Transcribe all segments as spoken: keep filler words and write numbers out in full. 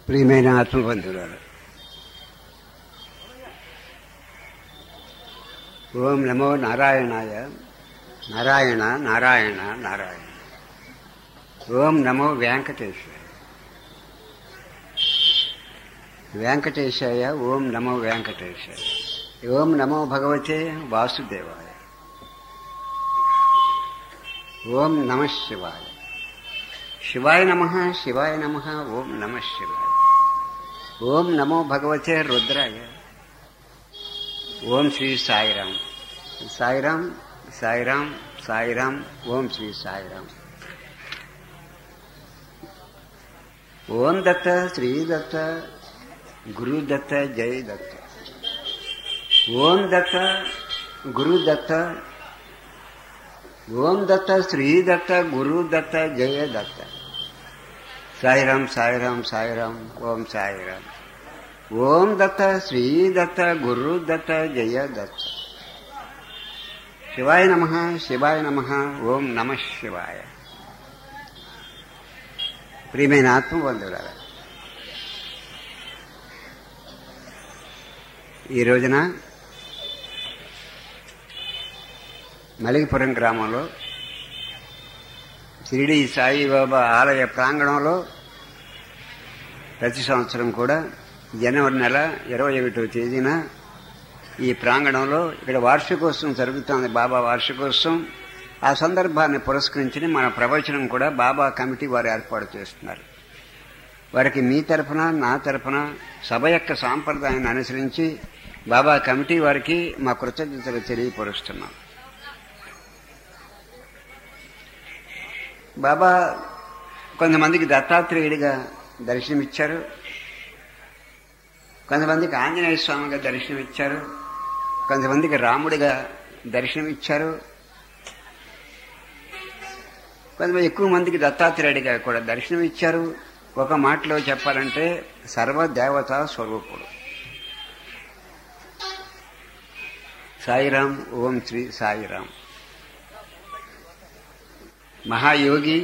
ప్రియమైన ఆత్మబంధువులారా, ఓం నమో నారాయణాయ. నారాయణ నారాయణ నారాయణ. ఓం నమో వెంకటేశాయ. వెంకటేశాయ. ఓం నమో వెంకటేశాయ. ఓం నమో భగవతే వాసుదేవాయ. ఓం నమ శివాయ. శివాయ నమః. శివాయ నమః. ఓం నమ శివాయ. ఓం నమో భగవతే రుద్రాయ. ఓం శ్రీ సాయిరాం. సాయిరాం సాయిరాం సాయిరాం. ఓం శ్రీ సాయిరాం. ఓం దత్త శ్రీ దత్త గురు దత్త జై దత్త. ఓం దత్త గురు దత్త. ఓం దత్త శ్రీ దత్త గురు దత్త జయ దత్త. సాయిరాం సాయిరాం సాయిరాం. ఓం సాయిరాం. ఓం దత్త శ్రీ దత్త గురు దత్త జయ దత్త. శివాయ నమః. శివాయ నమః. ఓం నమ శివాయ. ప్రియమైన ఆత్మబంధువులారా, ఈ రోజున మలికిపురం గ్రామంలో షిరిడి సాయిబాబా ఆలయ ప్రాంగణంలో ప్రతి సంవత్సరం కూడా జనవరి నెల ఇరవై ఒకటో తేదీన ఈ ప్రాంగణంలో ఇక్కడ వార్షికోత్సవం జరుగుతుంది, బాబా వార్షికోత్సవం. ఆ సందర్భాన్ని పురస్కరించి మన ప్రవచనం కూడా బాబా కమిటీ వారు ఏర్పాటు చేస్తున్నారు. వారికి మీ తరఫున నా తరఫున సభ యొక్క సాంప్రదాయాన్ని అనుసరించి బాబా కమిటీ వారికి మా కృతజ్ఞతలు తెలియపరుస్తున్నాం. బాబా కొంతమందికి దత్తాత్రేయుడిగా దర్శనమిచ్చారు, కొంతమందికి ఆంజనేయ స్వామిగా దర్శనమిచ్చారు, కొంతమందికి రాముడిగా దర్శనమిచ్చారు, కొంతమంది ఎక్కువ మందికి దత్తాత్రేయుడిగా కూడా దర్శనమిచ్చారు. ఒక మాటలో చెప్పాలంటే సర్వదేవతా స్వరూపుడు సాయిరాం. ఓం శ్రీ సాయిరాం. మహాయోగి,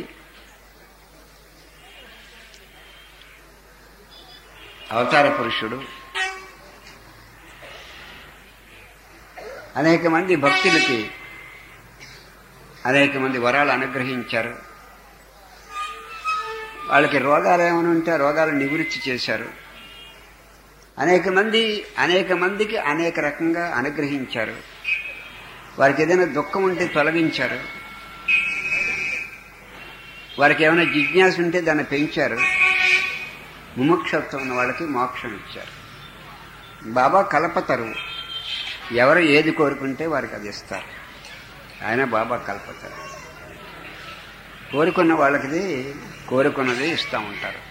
అవతార పురుషుడు. అనేక మంది భక్తులకి అనేక మంది వరాలు అనుగ్రహించారు. వాళ్ళకి రోగాలు ఏమైనా ఉంటే రోగాలు నివృత్తి చేశారు. అనేక మంది అనేక మందికి అనేక రకంగా అనుగ్రహించారు. వారికి ఏదైనా దుఃఖం ఉంటే తొలగించారు. వారికి ఏమైనా జిజ్ఞాస ఉంటే దాన్ని పెంచారు. ముముక్షత్వం ఉన్న వాళ్ళకి మోక్షం ఇచ్చారు. బాబా కల్పతరువు. ఎవరు ఏది కోరుకుంటే వారికి అది ఇస్తారు. ఆయన బాబా కల్పతరువు. కోరుకున్న వాళ్ళకి కోరుకున్నది ఇస్తూ ఉంటారు.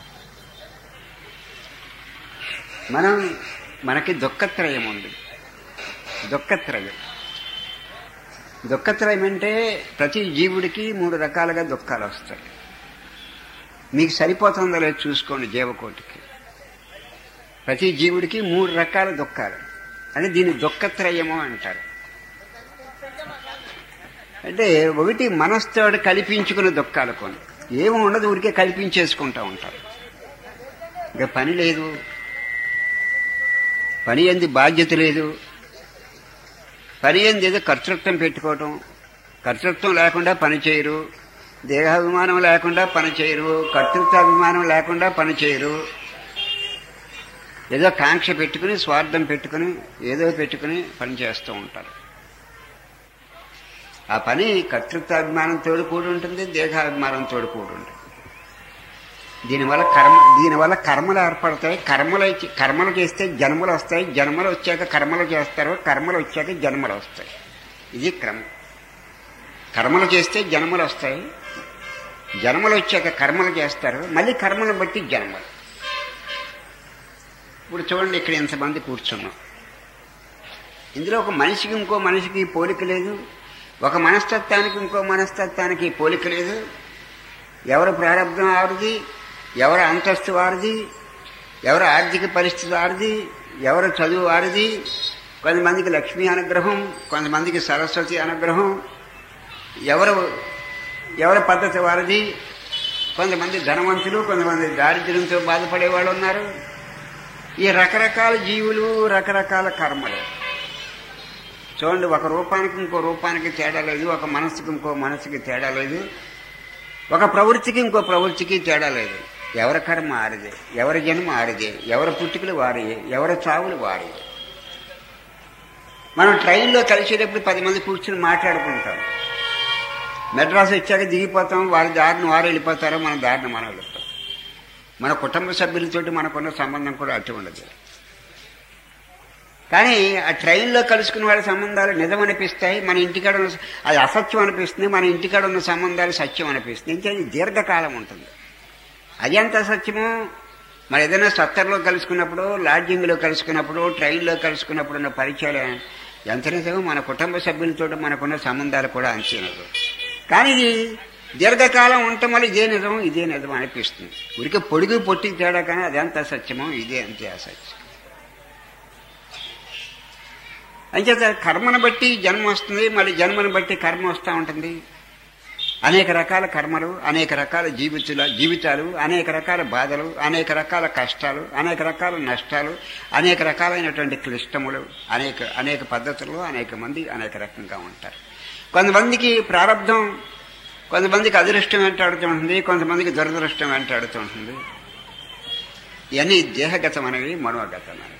మనం మనకి దుఃఖత్రయం ఉంది. దుఃఖత్రయం దుఃఖత్రయం అంటే ప్రతి జీవుడికి మూడు రకాలుగా దుఃఖాలు వస్తాయి. మీకు సరిపోతుందో లేదు చూసుకోండి. జీవకోటికి ప్రతి జీవుడికి మూడు రకాల దుఃఖాలు అంటే దీన్ని దుఃఖత్రయము అంటారు. అంటే ఒకటి మనస్తో కల్పించుకున్న దుఃఖాలు, కొన్ని ఏమో ఉండదు, ఊరికే కల్పించేసుకుంటూ ఉంటారు. ఇంకా పని లేదు, పని ఎందు బాధ్యత లేదు, పని ఎందు ఏదో కర్తృత్వం పెట్టుకోవటం, కర్తృత్వం లేకుండా పని చేయరు, దేహాభిమానం లేకుండా పని చేయరు, కర్తృత్వాభిమానం లేకుండా పని చేయరు, ఏదో కాంక్ష పెట్టుకుని స్వార్థం పెట్టుకుని ఏదో పెట్టుకుని పని చేస్తూ ఉంటారు. ఆ పని కర్తృత్వాభిమానంతో కూడి ఉంటుంది, దేహాభిమానంతో కూడి ఉంటుంది. దీనివల్ల కర్మ దీనివల్ల కర్మలు ఏర్పడతాయి. కర్మలు కర్మలు చేస్తే జన్మలు వస్తాయి, జన్మలు వచ్చాక కర్మలు చేస్తారు, కర్మలు వచ్చాక జన్మలు వస్తాయి. ఇది క్రమం. కర్మలు చేస్తే జన్మలు వస్తాయి, జన్మలు వచ్చాక కర్మలు చేస్తారు, మళ్ళీ కర్మలను బట్టి జన్మలు. ఇప్పుడు చూడండి, ఇక్కడ ఎంతమంది కూర్చున్నాం. ఇందులో ఒక మనిషికి ఇంకో మనిషికి పోలిక లేదు, ఒక మనస్తత్వానికి ఇంకో మనస్తత్వానికి పోలిక లేదు. ఎవరి ప్రారంభం వారిది, ఎవరి అంతస్తు వారిది, ఎవరి ఆర్థిక పరిస్థితి వారిది, ఎవరి చదువు వారిది. కొంతమందికి లక్ష్మీ అనుగ్రహం, కొంతమందికి సరస్వతి అనుగ్రహం, ఎవరు ఎవరి పద్ధతి వారిది. కొంతమంది ధనవంతులు, కొంతమంది దారిద్ర్యంతో బాధపడే వాళ్ళు ఉన్నారు. ఈ రకరకాల జీవులు, రకరకాల కర్మలు. చూడండి, ఒక రూపానికి ఇంకో రూపానికి తేడా లేదు, ఒక మనసుకి ఇంకో మనసుకి తేడా లేదు, ఒక ప్రవృత్తికి ఇంకో ప్రవృత్తికి తేడా లేదు. ఎవరి కర్మ ఆరిదే, ఎవరి జన్మ ఆరిదే, ఎవరి పుట్టుకలు వారియే, ఎవరి చావులు వారియే. మనం ట్రైన్లో కలిసేటప్పుడు పది మంది కూర్చుని మాట్లాడుకుంటాం. మెడ్రాస్ వచ్చాక దిగిపోతాం, వారి దారిని వారు వెళ్ళిపోతారో మన దారిని మనం వెళ్ళిపోతాం. మన కుటుంబ సభ్యులతోటి మనకున్న సంబంధం కూడా అటు ఉండదు. కానీ ఆ ట్రైన్లో కలుసుకున్న వాళ్ళ సంబంధాలు నిజం అనిపిస్తాయి, మన ఇంటికాడ ఉన్న అది అసత్యం అనిపిస్తుంది, మన ఇంటికాడ ఉన్న సంబంధాలు సత్యం అనిపిస్తుంది. ఇంకా ఇది దీర్ఘకాలం ఉంటుంది. అది ఎంత సత్యమో మరి ఏదైనా సత్తర్లో కలుసుకున్నప్పుడు, లాడ్జింగ్లో కలుసుకున్నప్పుడు, ట్రైన్లో కలుసుకున్నప్పుడు ఉన్న పరిచయాలు ఎంత నిజమో మన కుటుంబ సభ్యులతో మనకున్న సంబంధాలు కూడా అంతే నిజం. కానీ ఇది దీర్ఘకాలం ఉండటం వల్ల ఇదే నిజం ఇదే నిజం అనిపిస్తుంది. ఊరికే పొడుగు పొట్టి తేడా కానీ అదెంత సత్యమో ఇదే అంతే అసత్యం. అంచేత కర్మను బట్టి జన్మ వస్తుంది, మళ్ళీ జన్మను బట్టి కర్మ వస్తూ ఉంటుంది. అనేక రకాల కర్మలు, అనేక రకాల జీవితాలు జీవితాలు అనేక రకాల బాధలు, అనేక రకాల కష్టాలు, అనేక రకాల నష్టాలు, అనేక రకాలైనటువంటి క్లిష్టములు, అనేక అనేక పద్ధతులు, అనేక మంది అనేక రకంగా ఉంటారు. కొంతమందికి ప్రారంధం, కొంతమందికి అదృష్టం వెంటాడుతూ ఉంటుంది, కొంతమందికి దురదృష్టం వెంటాడుతూ ఉంటుంది. ఇవన్నీ దేహగతం అనేవి, మనోగతం అనేవి.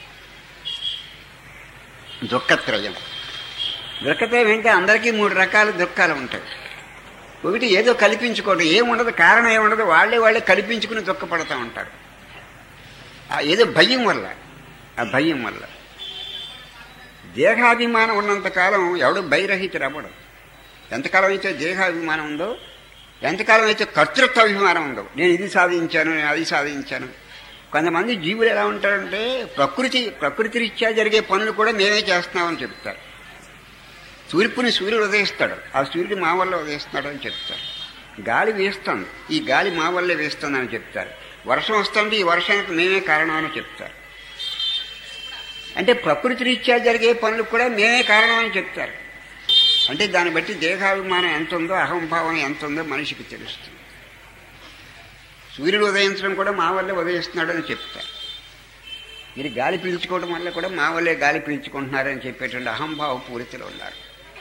దుఃఖత్రయం. దుఃఖత్రయం ఏంటంటే అందరికీ మూడు రకాల దుఃఖాలు ఉంటాయి. ఒకటి ఏదో కల్పించుకోవడం, ఏముండదు, కారణం ఏముండదు, వాళ్ళే వాళ్ళే కల్పించుకుని దుఃఖపడుతూ ఉంటారు. ఏదో భయం వల్ల, ఆ భయం వల్ల. దేహాభిమానం ఉన్నంతకాలం ఎవడు భయరహితుడు అవ్వడం. ఎంతకాలం అయితే దేహాభిమానం ఉందో, ఎంతకాలం అయితే కర్తృత్వాభిమానం ఉందో, నేను ఇది సాధించాను, నేను అది సాధించాను. కొంతమంది జీవులు ఎలా ఉంటారంటే ప్రకృతి ప్రకృతి రీత్యా జరిగే పనులు కూడా మేమే చేస్తున్నామని చెప్తారు. తూర్పుని సూర్యుడు ఉదయిస్తాడు, ఆ సూర్యుడు మా వల్ల ఉదయిస్తున్నాడు అని చెప్తారు. గాలి వేస్తుంది, ఈ గాలి మా వల్లే వేస్తుందని చెప్తారు. వర్షం వస్తుంది, ఈ వర్షానికి మేమే కారణం అని చెప్తారు. అంటే ప్రకృతి రీత్యా జరిగే పనులకు కూడా మేమే కారణం అని చెప్తారు. అంటే దాన్ని బట్టి దేహాభిమానం ఎంత ఉందో, అహంభావం ఎంత ఉందో మనిషికి తెలుస్తుంది. సూర్యుడు ఉదయించడం కూడా మా వల్లే ఉదయిస్తున్నాడు అని చెప్తారు. మీరు గాలి పీల్చుకోవడం వల్ల కూడా మా వల్లే గాలి పీల్చుకుంటున్నారని చెప్పేటువంటి అహంభావ పూరితలో ఉన్నారు.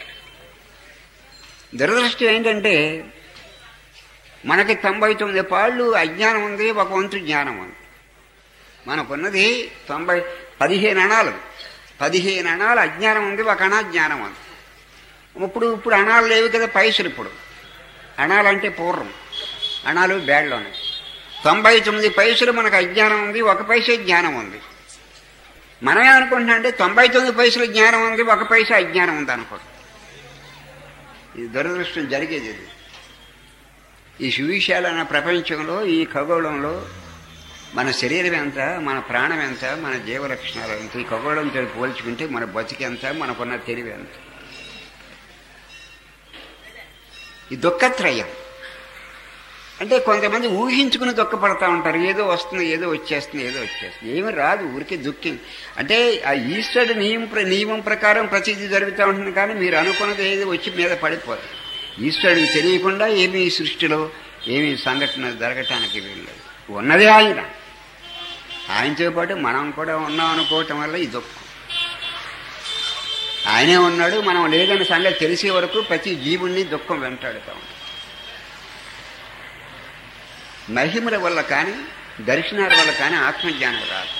దురదృష్టం ఏంటంటే మనకి తొంభై తొమ్మిది పాళ్ళు అజ్ఞానం ఉంది, ఒక వంతు జ్ఞానం ఉంది. మనకున్నది తొంభై పదిహేను అణాలు పదిహేను అణాలు అజ్ఞానం ఉంది, ఒక అణా జ్ఞానం ఉంది. ఇప్పుడు ఇప్పుడు అణాలు లేవు కదా, పైసలు. ఇప్పుడు అణాలంటే పూర్వం, అణాలు బ్యాడ్లోనే. తొంభై తొమ్మిది పైసలు మనకు అజ్ఞానం ఉంది, ఒక పైసే జ్ఞానం ఉంది. మనమే అనుకుంటున్నా అంటే తొంభై తొమ్మిది పైసలు జ్ఞానం ఉంది, ఒక పైసా అజ్ఞానం ఉంది అనుకోండి. ఇది దురదృష్టం జరిగేది. ఇది ఈ సువిశాలైన ప్రపంచంలో, ఈ ఖగోళంలో మన శరీరం ఎంత, మన ప్రాణం ఎంత, మన జీవలక్షణాలు ఎంత, ఈ ఖగోళంతో పోల్చుకుంటే మన బతికి ఎంత, మనకున్న తెలివి ఎంత. ఈ దుఃఖత్రయం అంటే కొంతమంది ఊహించుకుని దుఃఖపడతా ఉంటారు. ఏదో వస్తుంది, ఏదో వచ్చేస్తుంది, ఏదో వచ్చేస్తుంది. ఏమీ రాదు, ఊరికే దుఃఖం. అంటే ఆ ఈశ్వరుడు నియమం నియమం ప్రకారం ప్రతిదీ జరుగుతూ ఉంటుంది. కానీ మీరు అనుకున్నది ఏదో వచ్చి మీద పడిపోదు. ఈశ్వరుడికి తెలియకుండా ఏమీ సృష్టిలో ఏమీ సంఘటన జరగటానికి వీల్లేదు. ఉన్నదే ఆయన, ఆయనతో పాటు మనం కూడా ఉన్నాం అనుకోవటం వల్ల ఈ దుఃఖం. ఆయనే ఉన్నాడు, మనం లేదని సంగతి తెలిసే వరకు ప్రతి జీవుణ్ణి దుఃఖం వెంటాడుతూ ఉంటాం. మహిమల వల్ల కానీ, దర్శనాల వల్ల కానీ ఆత్మజ్ఞానం రాదు.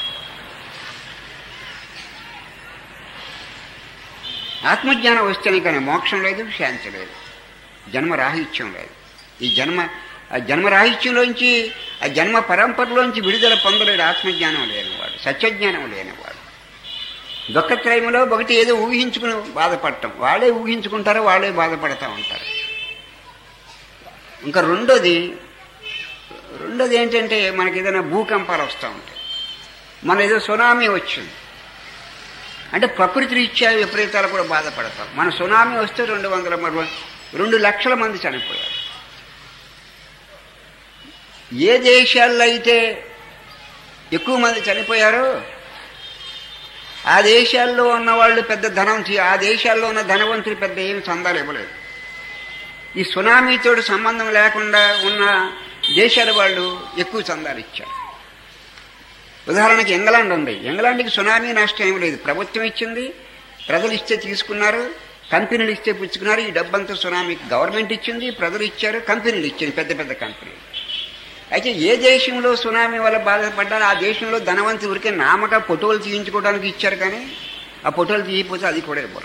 ఆత్మజ్ఞానం వస్తేనే కానీ మోక్షం లేదు, శాంతి లేదు, జన్మరాహిత్యం లేదు. ఈ జన్మ ఆ జన్మరాహిత్యంలోంచి, ఆ జన్మ పరంపరలోంచి విడుదల పొందలేడు ఆత్మజ్ఞానం లేనివాడు, సత్యజ్ఞానం లేనివాడు. దుఃఖత్రయంలో ఒకటి ఏదో ఊహించుకుని బాధపడటం, వాళ్ళే ఊహించుకుంటారో వాళ్ళే బాధపడతా ఉంటారు. ఇంకా రెండోది రెండోది ఏంటంటే మనకి ఏదైనా భూకంపాలు వస్తూ ఉంటాయి. మన ఏదో సునామీ వచ్చింది అంటే ప్రకృతి రీత్యా విపరీతాలు కూడా బాధపడతాం. మన సునామీ వస్తే రెండు వందల రెండు లక్షల మంది చనిపోయారు. ఏ దేశాల్లో అయితే ఎక్కువ మంది చనిపోయారో ఆ దేశాల్లో ఉన్న వాళ్ళు పెద్ద ధనం, ఆ దేశాల్లో ఉన్న ధనవంతులు పెద్ద ఏమి చందాలు ఇవ్వలేదు. ఈ సునామీతో సంబంధం లేకుండా ఉన్న దేశాల వాళ్ళు ఎక్కువ చందాలు ఇచ్చారు. ఉదాహరణకి ఇంగ్లాండ్ ఉంది. ఇంగ్లాండ్కి సునామీ నష్టం ఏమి లేదు. ప్రభుత్వం ఇచ్చింది, ప్రజలు ఇస్తే తీసుకున్నారు, కంపెనీలు ఇస్తే పుచ్చుకున్నారు. ఈ డబ్బంతా సునామీకి గవర్నమెంట్ ఇచ్చింది, ప్రజలు ఇచ్చారు, కంపెనీలు ఇచ్చింది, పెద్ద పెద్ద కంపెనీలు. అయితే ఏ దేశంలో సునామీ వల్ల బాధపడ్డారో ఆ దేశంలో ధనవంతు ఊరికే నామక ఫోటోలు తీయించుకోవడానికి ఇచ్చారు, కానీ ఆ ఫోటోలు తీయకపోతే అది కూడా ఇవ్వరు.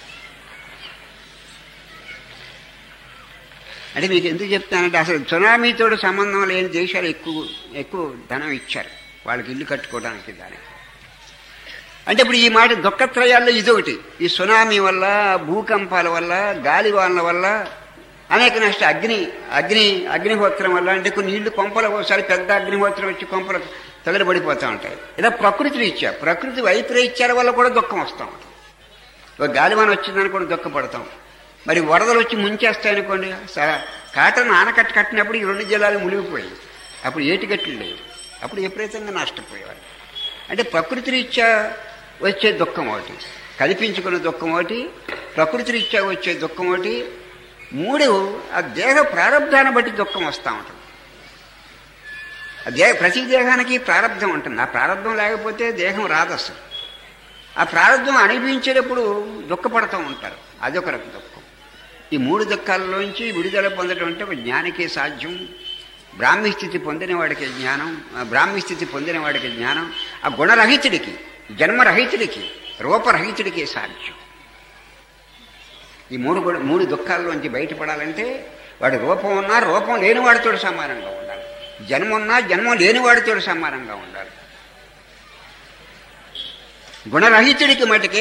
అంటే మీకు ఎందుకు చెప్తానంటే అసలు సునామీతో సంబంధం లేని దేశాలు ఎక్కువ ఎక్కువ ధనం ఇచ్చారు వాళ్ళకి ఇల్లు కట్టుకోవడానికి. దానికి అంటే ఇప్పుడు ఈ మాట దుఃఖత్రయాల్లో ఇదొకటి. ఈ సునామీ వల్ల, భూకంపాల వల్ల, గాలివానల వల్ల అనేక నష్ట అగ్ని అగ్ని అగ్నిహోత్రం వల్ల, అంటే కొన్ని ఇళ్ళు కొంపలు ఒకసారి పెద్ద అగ్నిహోత్రం వచ్చి కొంపలు తగలబడిపోతూ ఉంటాయి. ఇలా ప్రకృతి రీత్యా ప్రకృతి వైపరీత్యాల వల్ల కూడా దుఃఖం వస్తూ ఉంటుంది. ఒక గాలివాన వచ్చిందని కూడా దుఃఖపడతాం. మరి వరదలు వచ్చి ముంచేస్తాయనుకోండి, కాటన్ ఆనకట్ట కట్టినప్పుడు ఈ రెండు జిల్లాలు మునిగిపోయాయి. అప్పుడు ఏటిగట్లు లేదు, అప్పుడు విపరీతంగా నష్టపోయేవారు. అంటే ప్రకృతి రీత్యా వచ్చే దుఃఖం ఒకటి, కల్పించుకున్న దుఃఖం ఒకటి, ప్రకృతి రీత్యా వచ్చే దుఃఖం ఒకటి. మూడు, ఆ దేహ ప్రారంధాన్ని బట్టి దుఃఖం వస్తూ ఉంటుంది. ఆ దేహ ప్రతి దేహానికి ప్రారంధం ఉంటుంది. ఆ ప్రారంధం లేకపోతే దేహం రాదు అసలు. ఆ ప్రారంధం అనిపించేటప్పుడు దుఃఖపడుతూ ఉంటారు, అదొక రకం దుఃఖం. ఈ మూడు దుఃఖాలలోంచి విడుదల పొందడం అంటే ఒక జ్ఞానికే సాధ్యం. బ్రాహ్మీ స్థితి పొందిన వాడికి జ్ఞానం, బ్రాహ్మీ స్థితి పొందిన వాడికి జ్ఞానం, ఆ గుణరహితుడికి, జన్మరహితుడికి, రూపరహితుడికి సాధ్యం. ఈ మూడు మూడు దుఃఖాల్లోంచి బయటపడాలంటే వాడి రూపం ఉన్నా రూపం లేని వాడితో సమానంగా ఉండాలి, జన్మ ఉన్నా జన్మ లేని వాడితో సమానంగా ఉండాలి. గుణరహితుడికి మటుకే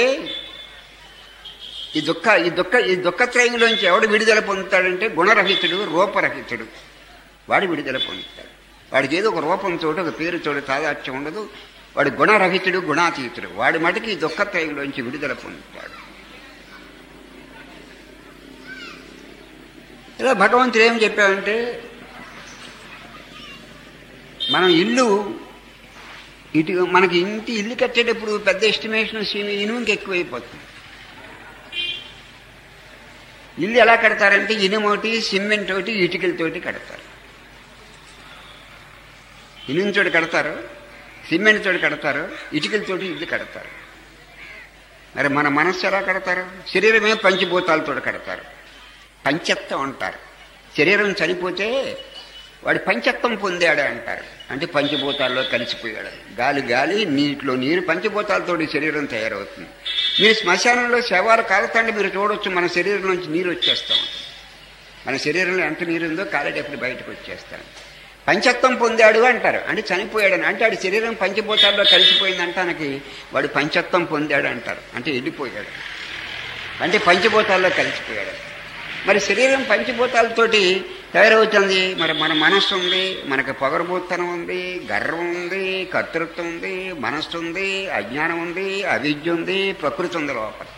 ఈ దుఃఖ ఈ దుఃఖ ఈ దుఃఖత్రయంలోంచి ఎవడు విడుదల పొందుతాడంటే గుణరహితుడు, రూపరహితుడు. వాడు విడుదల పొందుతాడు. వాడికి ఏదో ఒక రూపంతో ఒక పేరుతో తాదాత్యం ఉండదు. వాడు గుణరహితుడు, గుణాతీతుడు. వాడి మటుకి ఈ దుఃఖత్రయంలోంచి విడుదల పొందుతాడు. ఇలా భగవంతుడు ఏం చెప్పాడంటే, మనం ఇల్లు ఇటు మనకి ఇంటి ఇల్లు కట్టేటప్పుడు పెద్ద ఎస్టిమేషన్ సీమి ఇనుముకి ఎక్కువైపోతుంది. ఇల్లు ఎలా కడతారంటే ఇనుమోటి, సిమెంట్ ఒకటి, ఇటుకలతోటి కడతారు. ఇనుముతోటి కడతారు, సిమెంట్ తోటి కడతారు, ఇటుకలతోటి ఇల్లు కడతారు. మరి మన మనస్సు ఎలా కడతారు? శరీరమే పంచభూతాలతో కడతారు. పంచత్వం అంటారు. శరీరం చనిపోతే వాడు పంచత్వం పొందాడు అంటారు. అంటే పంచభూతాల్లో కలిసిపోయాడు. గాలి గాలి, నీటిలో నీరు, పంచభూతాలతో శరీరం తయారవుతుంది. మీరు శ్మశానంలో శవాలు కాలుతాంటే మీరు చూడవచ్చు, మన శరీరం నుంచి నీరు వచ్చేస్తాం. మన శరీరంలో ఎంత నీరు ఉందో కాలేటప్పుడు బయటకు వచ్చేస్తాం. పంచత్వం పొందాడు అంటారు. అంటే చనిపోయాడని, అంటే వాడి శరీరం పంచభూతాల్లో కలిసిపోయిందంటానికి వాడు పంచత్వం పొందాడు అంటారు. అంటే వెళ్ళిపోయాడు, అంటే పంచభూతాల్లో కలిసిపోయాడు. మరి శరీరం పంచభూతాలతోటి తయారవుతుంది. మరి మన మనస్సు ఉంది, మనకి పొగరబోత్తనం ఉంది, గర్వం ఉంది, కర్తృత్వం ఉంది, మనస్సు ఉంది, అజ్ఞానం ఉంది, అవిద్య ఉంది, ప్రకృతి ఉంది. లోపల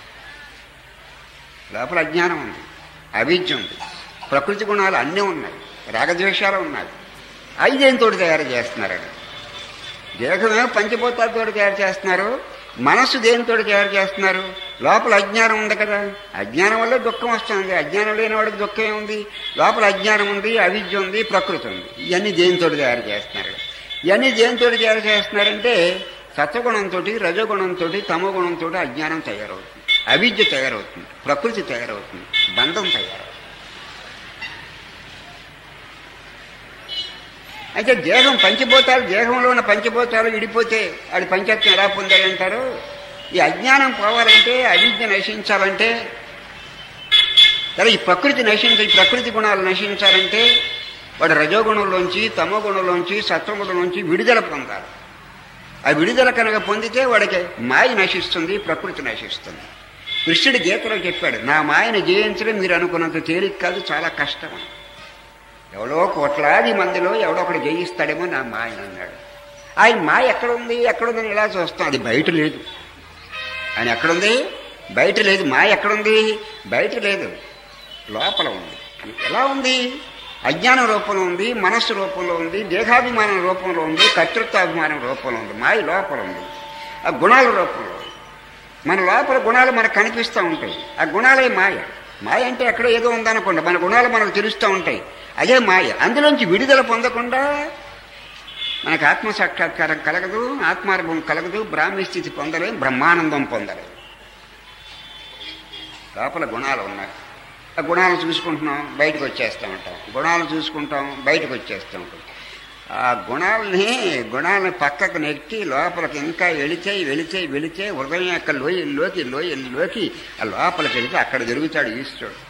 లోపల అజ్ఞానం ఉంది, అవిద్య ఉంది, ప్రకృతి గుణాలు అన్నీ ఉన్నాయి, రాగద్వేషాలు ఉన్నాయి. ఐదేంతో తయారు చేస్తున్నారండి. దేహమే పంచభూతాలతో తయారు చేస్తున్నారు, మనస్సు దేనితో తయారు చేస్తున్నారు? లోపల అజ్ఞానం ఉంది కదా, అజ్ఞానం వల్ల దుఃఖం వస్తుంది. అజ్ఞానం లేని వాడికి దుఃఖం ఉంది. లోపల అజ్ఞానం ఉంది, అవిద్య ఉంది, ప్రకృతి ఉంది. ఇవన్నీ దేనితో తయారు చేస్తున్నారు? ఇవన్నీ దేనితో తయారు చేస్తున్నారంటే సత్వగుణంతో, రజోగుణంతో, తమోగుణంతో అజ్ఞానం తయారవుతుంది, అవిద్య తయారవుతుంది, ప్రకృతి తయారవుతుంది, బంధం తయారవుతుంది. అయితే దేహం పంచభూతాలు, దేహంలో ఉన్న పంచభూతాలు విడిపోతే అది పంచత్వం ఎలా పొందాలంటారు? ఈ అజ్ఞానం పోవాలంటే, అవిద్య నశించాలంటే, సరే ఈ ప్రకృతి నశించ ఈ ప్రకృతి గుణాలు నశించాలంటే వాడు రజోగుణంలోంచి, తమోగుణంలోంచి, సత్వగుణంలోంచి విడుదల పొందాలి. ఆ విడుదల కనుక పొందితే వాడికి మాయ నశిస్తుంది, ప్రకృతి నశిస్తుంది. కృష్ణుడు గీతలో చెప్పాడు, నా మాయను జయించడం మీరు అనుకున్నంత తేలిక కాదు, చాలా కష్టం. ఎవడో కోట్లాది మందిలో ఎవడో ఒకటి జయిస్తాడేమో నా మాయ అన్నాడు. ఆయన మాయ ఎక్కడుంది ఎక్కడుందని ఇలా చూస్తాం, అది బయట లేదు. ఆయన ఎక్కడుంది? బయట లేదు. మాయ ఎక్కడుంది? బయట లేదు, లోపల ఉంది. ఎలా ఉంది? అజ్ఞానం రూపంలో ఉంది, మనస్సు రూపంలో ఉంది, దేహాభిమానం రూపంలో ఉంది, కర్తృత్వాభిమానం రూపంలో ఉంది. మాయ లోపల ఉంది, ఆ గుణాల రూపంలో. మన లోపల గుణాలు మనకు కనిపిస్తూ ఉంటాయి, ఆ గుణాలే మాయ. మాయ అంటే ఎక్కడో ఏదో ఉందనుకోండి, మన గుణాలు మనకు తెలుస్తూ ఉంటాయి, అదే మాయ. అందులోంచి విడుదల పొందకుండా మనకు ఆత్మ సాక్షాత్కారం కలగదు, ఆత్మానుభవం కలగదు, బ్రాహ్మీ స్థితి పొందలేం, బ్రహ్మానందం పొందలేం. లోపల గుణాలు ఉన్నాయి, ఆ గుణాలు చూసుకుంటున్నాం, బయటకు వచ్చేస్తూ ఉంటాం, గుణాలు చూసుకుంటాం, బయటకు వచ్చేస్తూ ఉంటాం. ఆ గుణాలని గుణాలను పక్కకు నెట్టి లోపలికి ఇంకా వెళితే వెళితే వెళితే హృదయం యొక్క లోయల్లోకి లోయల్లోకి ఆ లోపలికి వెళితే అక్కడ దొరుకుతాడు ఈశ్వరుడు.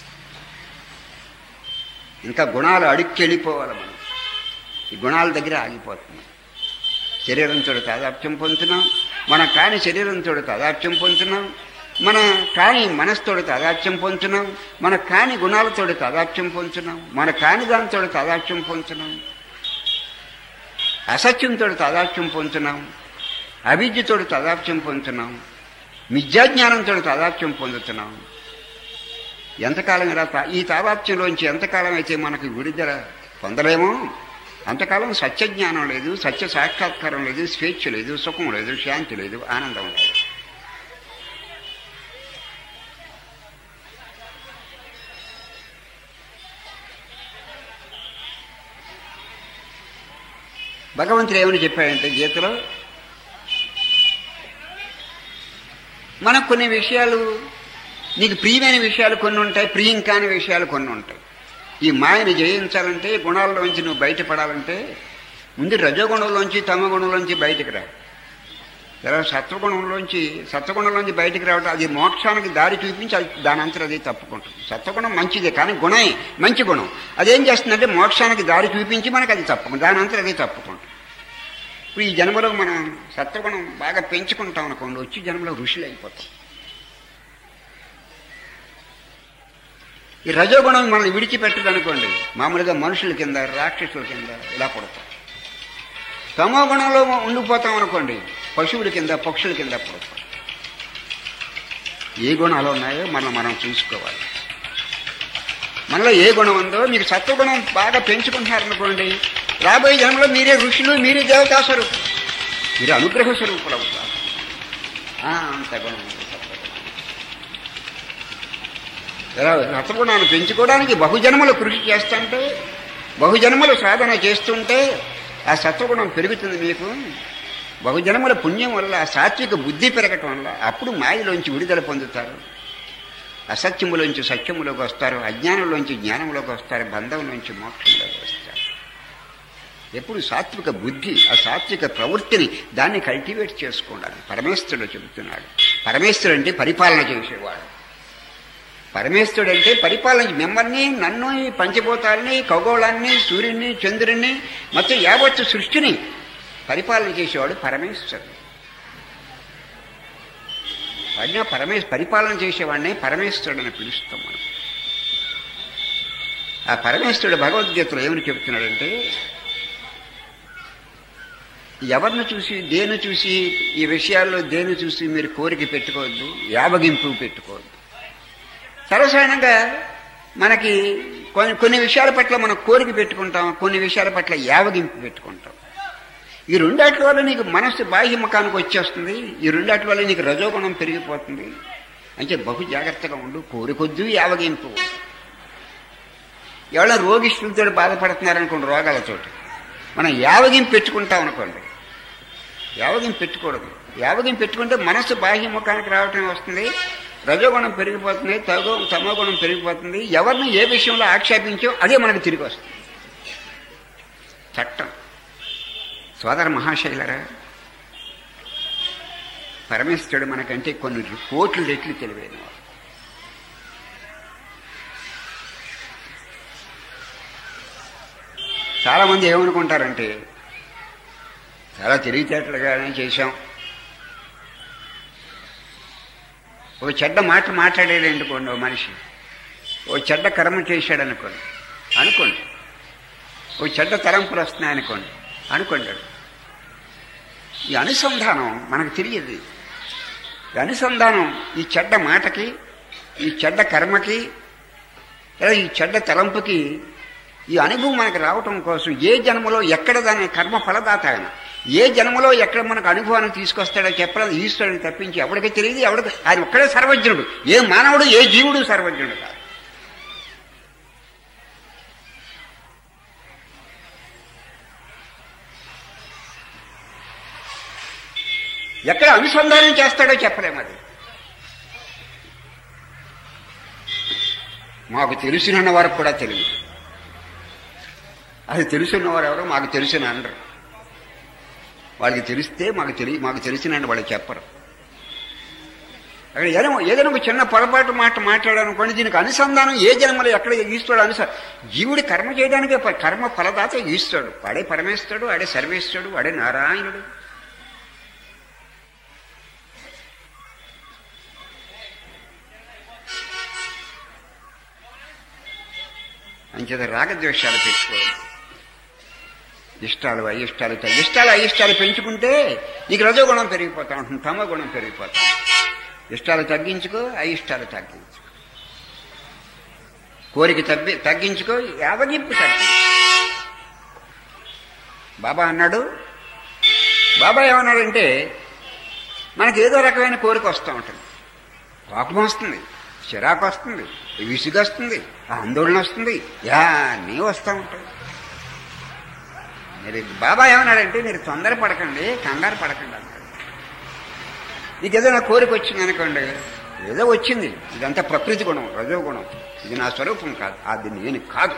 ఇంకా గుణాలు అడుక్కి వెళ్ళిపోవాలి. మనం ఈ గుణాల దగ్గర ఆగిపోతున్నాం. శరీరంతో తాదాప్యం పొందుతున్నాం, మన కాని శరీరంతో తాదాప్యం పొందుతున్నాం, మన కాని మనసుతోటి తాదాప్యం పొందుతున్నాం, మన కాని గుణాలతో తాదాప్యం పొందుతున్నాం, మన కాని దానితో తాదాప్యం పొందుతున్నాం, అసత్యంతో తాదాప్యం పొందుతున్నాం, అవిద్యతో తాదాప్యం పొందుతున్నాం, మిథ్యాజ్ఞానంతో తాదాప్యం పొందుతున్నాం. ఎంతకాలం ఇలా ఈ తాదాప్యంలోంచి ఎంతకాలం అయితే మనకు విడుదల పొందలేమో అంతకాలం సత్యజ్ఞానం లేదు, సత్య సాక్షాత్కారం లేదు, స్వేచ్ఛ లేదు, సుఖం లేదు, శాంతి లేదు, ఆనందం లేదు. భగవంతుడు ఏమని చెప్పాడంటే గీతలో, మనకు కొన్ని విషయాలు, నీకు ప్రియమైన విషయాలు కొన్ని ఉంటాయి, ప్రియం కాని విషయాలు కొన్ని ఉంటాయి. ఈ మాయని జయించాలంటే, గుణాల్లోంచి నువ్వు బయటపడాలంటే ముందు రజోగుణంలోంచి తమగుణంలోంచి బయటకు రా. తర్వాత సత్వగుణంలోంచి సత్వగుణంలోంచి బయటకు రావటం అది మోక్షానికి దారి చూపించి అది దాని అంతా అది తప్పుకుంటుంది. సత్వగుణం మంచిదే, కానీ గుణమే మంచి గుణం. అదేం చేస్తుందంటే మోక్షానికి దారి చూపించి మనకు అది తప్పుకుంటుంది, దాని అంతా అది తప్పుకుంటుంది. ఇప్పుడు ఈ జన్మలో మనం సత్వగుణం బాగా పెంచుకుంటాం అనుకోండి, వచ్చి జన్మలో ఋషులు అయిపోతాం. ఈ రజోగుణం మనల్ని విడిచిపెట్టదు అనుకోండి, మామూలుగా మనుషుల కింద, రాక్షసుల కింద ఇలా పడతాం. తమో గుణంలో ఉండిపోతాం అనుకోండి, పశువుల కింద, పక్షుల కింద పడతాం. ఏ గుణాలు ఉన్నాయో మనం మనం చూసుకోవాలి. మనలో ఏ గుణం ఉందో, మీకు సత్వగుణం బాగా పెంచుకుంటున్నారనుకోండి, రాబోయే జన్మలో మీరే ఋషులు, మీరే దేవతా స్వరూపులు, మీరు అనుగ్రహ స్వరూపులు అవుతారు. అంత గుణం సత్వగుణాన్ని పెంచుకోవడానికి బహుజన్మలు కృషి చేస్తుంటే, బహుజన్మలు సాధన చేస్తుంటే ఆ సత్వగుణం పెరుగుతుంది. మీకు బహుజన్మల పుణ్యం వల్ల, ఆ సాత్విక బుద్ధి పెరగటం వల్ల అప్పుడు మాయలోంచి విడుదల పొందుతారు, అసత్యములోంచి సత్యములోకి వస్తారు, అజ్ఞానంలోంచి జ్ఞానంలోకి వస్తారు, బంధంలోంచి మోక్షంలోకి వస్తారు. ఎప్పుడు సాత్విక బుద్ధి, ఆ సాత్విక ప్రవృత్తిని దాన్ని కల్టివేట్ చేసుకోండి. పరమేశ్వరుడు చెబుతున్నాడు. పరమేశ్వరుడు అంటే పరిపాలన చేసేవాడు. పరమేశ్వరుడు అంటే పరిపాలన, మిమ్మల్ని, నన్ను, ఈ పంచభూతాలని, ఖగోళాన్ని, సూర్యుడిని, చంద్రుడిని, మొత్తం యావత్తు సృష్టిని పరిపాలన చేసేవాడు పరమేశ్వరుడు. వాడిని పరమే పరిపాలన చేసేవాడిని పరమేశ్వరుడు అని పిలుస్తాం మనం. ఆ పరమేశ్వరుడు భగవద్గీతలో ఏమని చెబుతున్నాడంటే, ఎవరిని చూసి, దేని చూసి, ఈ విషయాల్లో దేని చూసి మీరు కోరిక పెట్టుకోవద్దు, యావగింపు పెట్టుకోవద్దు. సర్వసాధారణంగా మనకి కొన్ని కొన్ని విషయాల పట్ల మనం కోరిక పెట్టుకుంటాం, కొన్ని విషయాల పట్ల యావగింపు పెట్టుకుంటాం. ఈ రెండాటి వల్ల నీకు మనస్సు బాహ్యముఖానికి వచ్చేస్తుంది, ఈ రెండాటి వల్ల నీకు రజోగుణం పెరిగిపోతుంది. అంటే బహు జాగ్రత్తగా ఉండు, కోరికొద్దు, యావగింపు. ఎవరైనా రోగిష్ఠులతో బాధపడుతున్నారనుకోండి, రోగాలతోటి మనం యావగింపు పెట్టుకుంటాం అనుకోండి, యావగింపు పెట్టుకూడదు. యావగింపు పెట్టుకుంటే మనస్సు బాహ్యముఖానికి రావటం వస్తుంది, రజోగుణం పెరిగిపోతుంది, తగో తమోగుణం పెరిగిపోతుంది. ఎవరిని ఏ విషయంలో ఆక్షేపించో అదే మనకు తిరిగి వస్తుంది. చట్టం. సోదర మహాశైలరా, పరమేశ్వరుడు మనకంటే కొన్ని కోట్లు రెట్లు తెలివైన వాడు. చాలామంది ఏమనుకుంటారంటే, చాలా తెలివితేటలుగానే చేశాం, ఓ చెడ్డ మాట మాట్లాడాడు అనుకోండి, ఓ మనిషి ఓ చెడ్డ కర్మ చేశాడు అనుకోండి అనుకోండి ఓ చెడ్డ తలంపులు వస్తున్నాయనుకోండి అనుకోండి ఈ అనుసంధానం మనకు తెలియదు. ఈ అనుసంధానం ఈ చెడ్డ మాటకి, ఈ చెడ్డ కర్మకి, లేదా ఈ చెడ్డ తలంపుకి ఈ అనుభవం మనకు రావటం కోసం ఏ జన్మలో ఎక్కడ దాని కర్మ ఫలదాత ఆయన ఏ జన్మలో ఎక్కడ మనకు అనుభవాన్ని తీసుకొస్తాడో చెప్పడం ఈశ్వరుడిని తప్పించి ఎవరికి తెలియదు. ఎవరికి ఆయన ఒక్కడే సర్వజ్ఞుడు. ఏ మానవుడు ఏ జీవుడు సర్వజ్ఞుడు కాదు. ఎక్కడ అనుసంధానం చేస్తాడో చెప్పలేము. అది మాకు తెలుసున్న వారికి కూడా తెలియదు. అది తెలుసున్నవారు ఎవరో మాకు తెలిసిన అనరు. వాళ్ళకి తెలిస్తే మాకు తెలియ మాకు తెలిసిన వాళ్ళకి చెప్పరు. అక్కడ ఏదైనా ఏదైనా ఒక చిన్న పొరపాటు మాట మాట్లాడాలనుకోండి, దీనికి అనుసంధానం ఏ జన్మలో ఎక్కడ ఈశ్వరుడు అనుస జీవుడి కర్మ చేయడానికే కర్మ ఫలదాత ఈశ్వరుడు. వాడే పరమేశ్వరుడు, వాడే సర్వేశ్వరుడు, వాడే నారాయణుడు. అంచేత రాగద్వేషాలు పెట్టుకోవాలి. ఇష్టాలు అయిష్టాలు ఇష్టాలు అయిష్టాలు పెంచుకుంటే నీకు రజోగుణం పెరిగిపోతా ఉంటుంది, తమో గుణం పెరిగిపోతా. ఇష్టాలు తగ్గించుకో, అయిష్టాలు తగ్గించుకో. కోరిక తగ్గి తగ్గించుకో, యావగింపు తగ్గి. బాబా అన్నాడు, బాబా ఏమన్నాడంటే మనకి ఏదో రకమైన కోరిక వస్తూ ఉంటుంది. కోపం వస్తుంది, చిరాకు వస్తుంది, విసుగు వస్తుంది, ఆందోళన వస్తుంది, అన్నీ వస్తూ ఉంటాయి. మీరు బాబా ఏమన్నాడంటే మీరు తొందర పడకండి, కంగారు పడకండి అన్నాడు. నీకు ఏదైనా కోరిక వచ్చింది అనుకోండి, ఏదో వచ్చింది, ఇదంతా ప్రకృతి గుణం, రజో గుణం, ఇది నా స్వరూపం కాదు, అది నేను కాదు.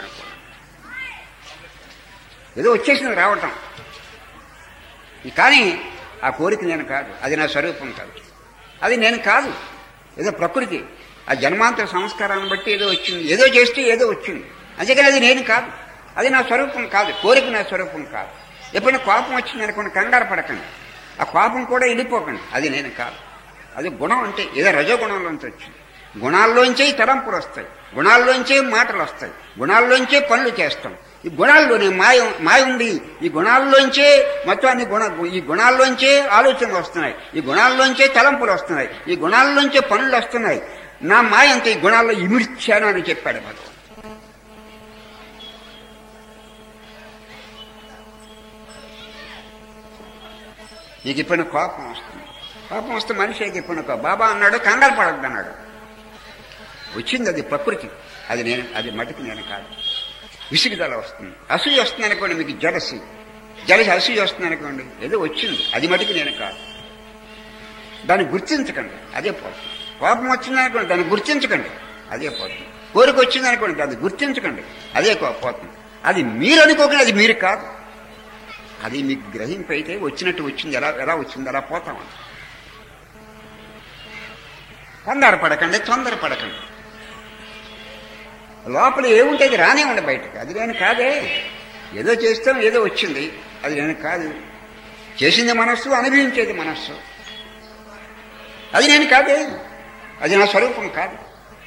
ఏదో వచ్చేసింది రావటం, కానీ ఆ కోరిక నేను కాదు, అది నా స్వరూపం కాదు, అది నేను కాదు, ఏదో ప్రకృతి. ఆ జన్మాంతర సంస్కారాన్ని బట్టి ఏదో వచ్చింది, ఏదో చేస్తే ఏదో వచ్చింది, అంతేకాని అది నేను కాదు, అది నా స్వరూపం కాదు, కోరిక నా స్వరూపం కాదు. ఎప్పుడైనా కోపం వచ్చింది అనుకోండి, కంగారు పడకండి, ఆ కోపం కూడా వెళ్ళిపోకండి, అది నేను కాదు. అది గుణం అంటే ఏదో రజోగుణంలోంచి వచ్చింది. గుణాల్లోంచే తలంపులు వస్తాయి, గుణాల్లోంచే మాటలు వస్తాయి, గుణాల్లోంచే పనులు చేస్తాం. ఈ గుణాల్లోనే మాయ మాయ ఉంది. ఈ గుణాల్లోంచే మొత్తాన్ని గుణ ఈ గుణాల్లోంచే ఆలోచనలు వస్తున్నాయి, ఈ గుణాల్లోంచే తలంపులు వస్తున్నాయి, ఈ గుణాల్లోంచే పనులు వస్తున్నాయి. నా మాయ అంతా ఈ గుణాల్లో ఇమిడ్చాను అని చెప్పాడు భగవాన్. నీకు ఇప్పుడు కోపం వస్తుంది, కోపం వస్తే మనిషికి ఇప్పుడు బాబా అన్నాడు కంగారు పడద్దు అన్నాడు. వచ్చింది, అది ప్రకృతి, అది నేను, అది మటుకు నేను కాదు. విసిగిదల వస్తుంది, అసూయ వస్తుంది అనుకోండి, మీకు జలసి జలసి అసూయ వస్తుంది అనుకోండి, ఏదో వచ్చింది, అది మటుకు నేను కాదు. దాన్ని గుర్తించకండి, అదే పోతుంది. కోపం వచ్చింది అనుకోండి, దాన్ని గుర్తించకండి, అదే పోతుంది. కోరిక వచ్చింది అనుకోండి, దాన్ని గుర్తించకండి, అదే పోతుంది. అది మీరు అనుకోకండి, అది మీరు కాదు. అది మీకు గ్రహింపు అయితే వచ్చినట్టు వచ్చింది, ఎలా ఎలా వచ్చింది అలా పోతామని. కంగారు పడకండి, తొందర పడకండి. లోపల ఏముంటుంది రానే ఉండి బయటకు, అది నేను కాదే. ఏదో చేస్తాం, ఏదో వచ్చింది, అది నేను కాదు. చేసింది మనస్సు, అనుభవించేది మనస్సు, అది నేను కాదే, అది నా స్వరూపం కాదు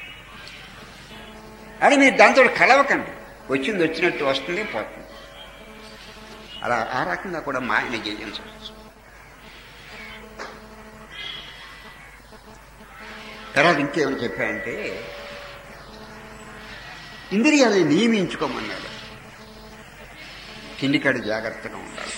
అని మీరు దాంతో కలవకండి. వచ్చింది వచ్చినట్టు వస్తుంది, పోతుంది. అలా ఆ రకంగా కూడా మాయని జయించవచ్చు. తర్వాత ఇంకేమని చెప్పాయంటే ఇంద్రియాలని నియమించుకోమన్నాడు. కిందికాడి జాగ్రత్తగా ఉండాలి.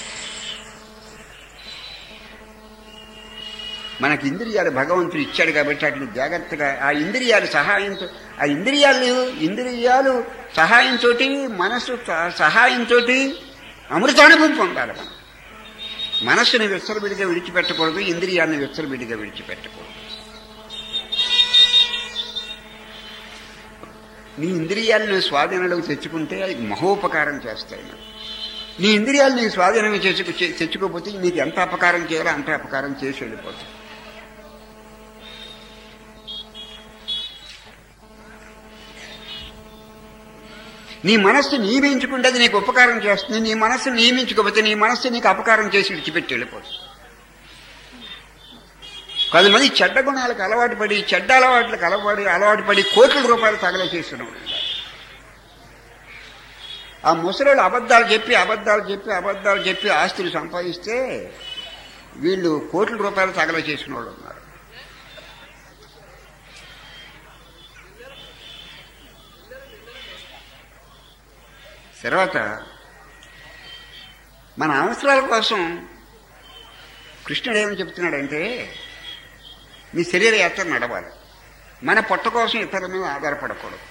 మనకి ఇంద్రియాలు భగవంతుడు ఇచ్చాడు కాబట్టి అట్లా జాగ్రత్తగా ఆ ఇంద్రియాలు సహాయంతో ఆ ఇంద్రియాలు ఇంద్రియాలు సహాయంతో మనసు సహాయంతో అమృతానుభవం పొందాలి. మనం మనస్సుని విచ్చలవిడిగా విడిచిపెట్టకూడదు, ఇంద్రియాన్ని విచ్చలవిడిగా విడిచిపెట్టకూడదు. నీ ఇంద్రియాలను స్వాధీనంలోకి తెచ్చుకుంటే అది మహోపకారం చేస్తాయి. నీ ఇంద్రియాలు నీ స్వాధీనం తెచ్చుకు తెచ్చుకోకపోతే నీకు ఎంత అపకారం చేయాలో అంత అపకారం చేసి వెళ్ళిపోతుంది. నీ మనస్సు నియమించుకుంటే అది నీకు ఉపకారం చేస్తుంది. నీ మనస్సు నియమించుకోకపోతే నీ మనస్సు నీకు అపకారం చేసి విడిచిపెట్టి వెళ్ళిపోతుంది. కొంతమంది చెడ్డ గుణాలకు అలవాటు పడి చెడ్డ అలవాట్లకు అలవాటు అలవాటు పడి కోట్ల రూపాయలు తగల చేస్తున్నాడు. ఆ ముసలోళ్ళు అబద్ధాలు చెప్పి అబద్ధాలు చెప్పి అబద్ధాలు చెప్పి ఆస్తులు సంపాదిస్తే వీళ్ళు కోట్ల రూపాయలు తగల చేసిన వాళ్ళు ఉన్నారు. తర్వాత మన అవసరాల కోసం కృష్ణుడు ఏమని చెప్తున్నాడంటే నీ శరీర యాత్ర నడవాలి, మన పొట్ట కోసం ఇతరుల మీద ఆధారపడకూడదు.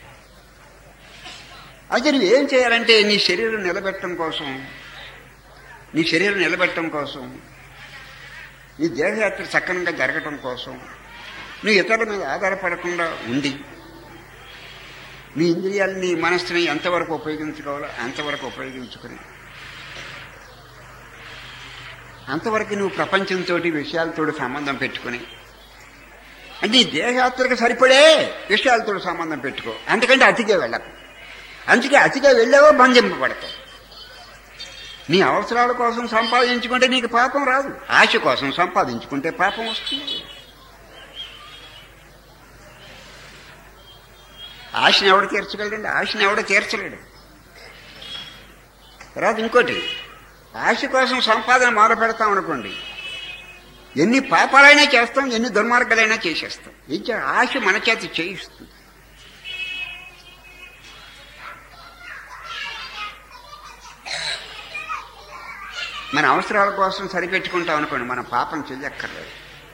అయితే నువ్వు ఏం చేయాలంటే నీ శరీరం నిలబెట్టడం కోసం, నీ శరీరం నిలబెట్టడం కోసం, నీ దేహయాత్ర సక్రమంగా జరగటం కోసం నువ్వు ఇతరుల మీద ఆధారపడకుండా ఉండి నీ ఇంద్రియాలని, నీ మనస్సుని ఎంతవరకు ఉపయోగించుకోవాలో అంతవరకు ఉపయోగించుకుని అంతవరకు నువ్వు ప్రపంచంతో విషయాలతో సంబంధం పెట్టుకుని, అంటే ఈ దేహయాత్రకు సరిపడే విషయాలతో సంబంధం పెట్టుకో, అంతకంటే అతిగా వెళ్ళకు. అందుకే అతిగా వెళ్ళావో బంధింపబడతావు. నీ అవసరాల కోసం సంపాదించుకుంటే నీకు పాపం రాదు, ఆశ కోసం సంపాదించుకుంటే పాపం వస్తుంది. ఆశని ఎవడు తీర్చగలడండి? ఆశని ఎవడో తీర్చలేడు. తర్వాత ఇంకోటి, ఆశ కోసం సంపాదన మొదలు పెడతాం అనుకోండి, ఎన్ని పాపాలైనా చేస్తాం, ఎన్ని దుర్మార్గాలైనా చేసేస్తాం. ఇది ఆశ మన చేత చేయిస్తుంది. మన అవసరాల కోసం సరిపెట్టుకుంటాం అనుకోండి, మనం పాపం చెయ్యక్కర్లేదు.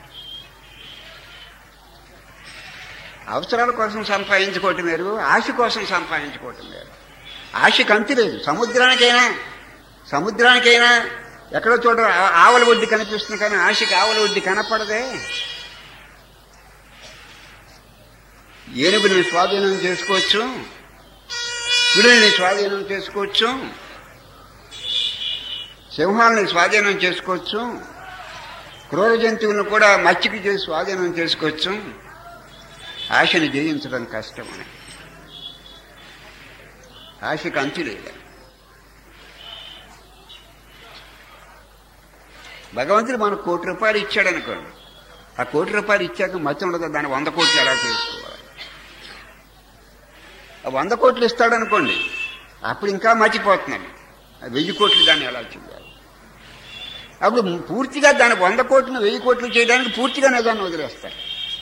అవసరాల కోసం సంపాదించుకోవటం వేరు, ఆశ కోసం సంపాదించుకోవటం వేరు. ఆశకు అంతు లేదు. సముద్రానికైనా సముద్రానికైనా ఎక్కడో చోట ఆవల ఒడ్డు కనిపిస్తుంది, కానీ ఆశకి ఆవల ఒడ్డు కనపడదే. ఏనుగుని స్వాధీనం చేసుకోవచ్చు, పులిని స్వాధీనం చేసుకోవచ్చు, సింహాలని స్వాధీనం చేసుకోవచ్చు, క్రూర జంతువులను కూడా మచ్చికి చేసి స్వాధీనం చేసుకోవచ్చు. ఆశని జయించడం కష్టమని, ఆశకు అంతు లేదు. భగవంతుడు మనకు కోటి రూపాయలు ఇచ్చాడు అనుకోండి, ఆ కోటి రూపాయలు ఇచ్చాక మధ్య ఉండదు, దాన్ని వంద కోట్లు ఎలా చేసుకోవాలి? ఆ వంద కోట్లు ఇస్తాడనుకోండి, అప్పుడు ఇంకా మర్చిపోతున్నాడు, వెయ్యి కోట్లు దాన్ని ఎలా చేయాలి? అప్పుడు పూర్తిగా దాని వంద కోట్లు వెయ్యి కోట్లు చేయడానికి పూర్తిగా నిజాన్ని వదిలేస్తారు.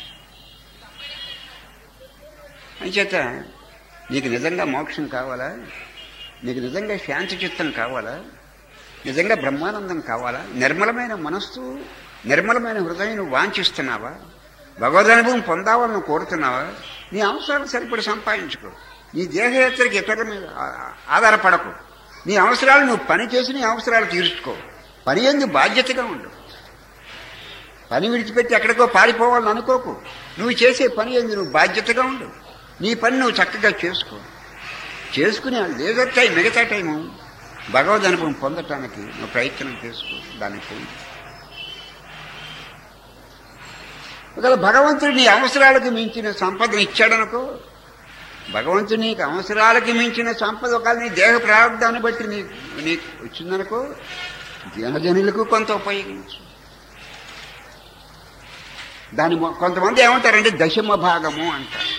అంచేత నీకు నిజంగా మోక్షం కావాలా, నీకు నిజంగా శాంతి చిత్తం కావాలా, నిజంగా బ్రహ్మానందం కావాలా, నిర్మలమైన మనస్సు, నిర్మలమైన హృదయం నువ్వు వాంఛిస్తున్నావా, భగవదనుభవం పొందావాలని కోరుతున్నావా, నీ అవసరాలు సరిపడి సంపాదించుకో. నీ దేహయాత్రకి ఇతరుల మీద ఆధారపడకు. నీ అవసరాలు నువ్వు పని చేసి నీ అవసరాలు తీర్చుకో. పని ఎందుకు బాధ్యతగా ఉండు. పని విడిచిపెట్టి ఎక్కడికో పారిపోవాలని అనుకోకు. నువ్వు చేసే పని ఎందుకు నువ్వు బాధ్యతగా ఉండు. నీ పని నువ్వు చక్కగా చేసుకో. చేసుకుని లేజర్ టైం, మిగతా టైము భగవద్ అనుభవం పొందటానికి నువ్వు ప్రయత్నం చేసుకో. దానికి ఒకవేళ భగవంతుడు నీ అవసరాలకు మించిన సంపదను ఇచ్చాడనుకో, భగవంతుడు నీకు అవసరాలకి మించిన సంపద ఒకవేళ నీ దేహ ప్రారంభాన్ని బట్టి నీకు నీకు వచ్చిందనుకో, జనజనులకు కొంత ఉపయోగించు. దాని కొంతమంది ఏమంటారంటే దశమ భాగము అంటారు.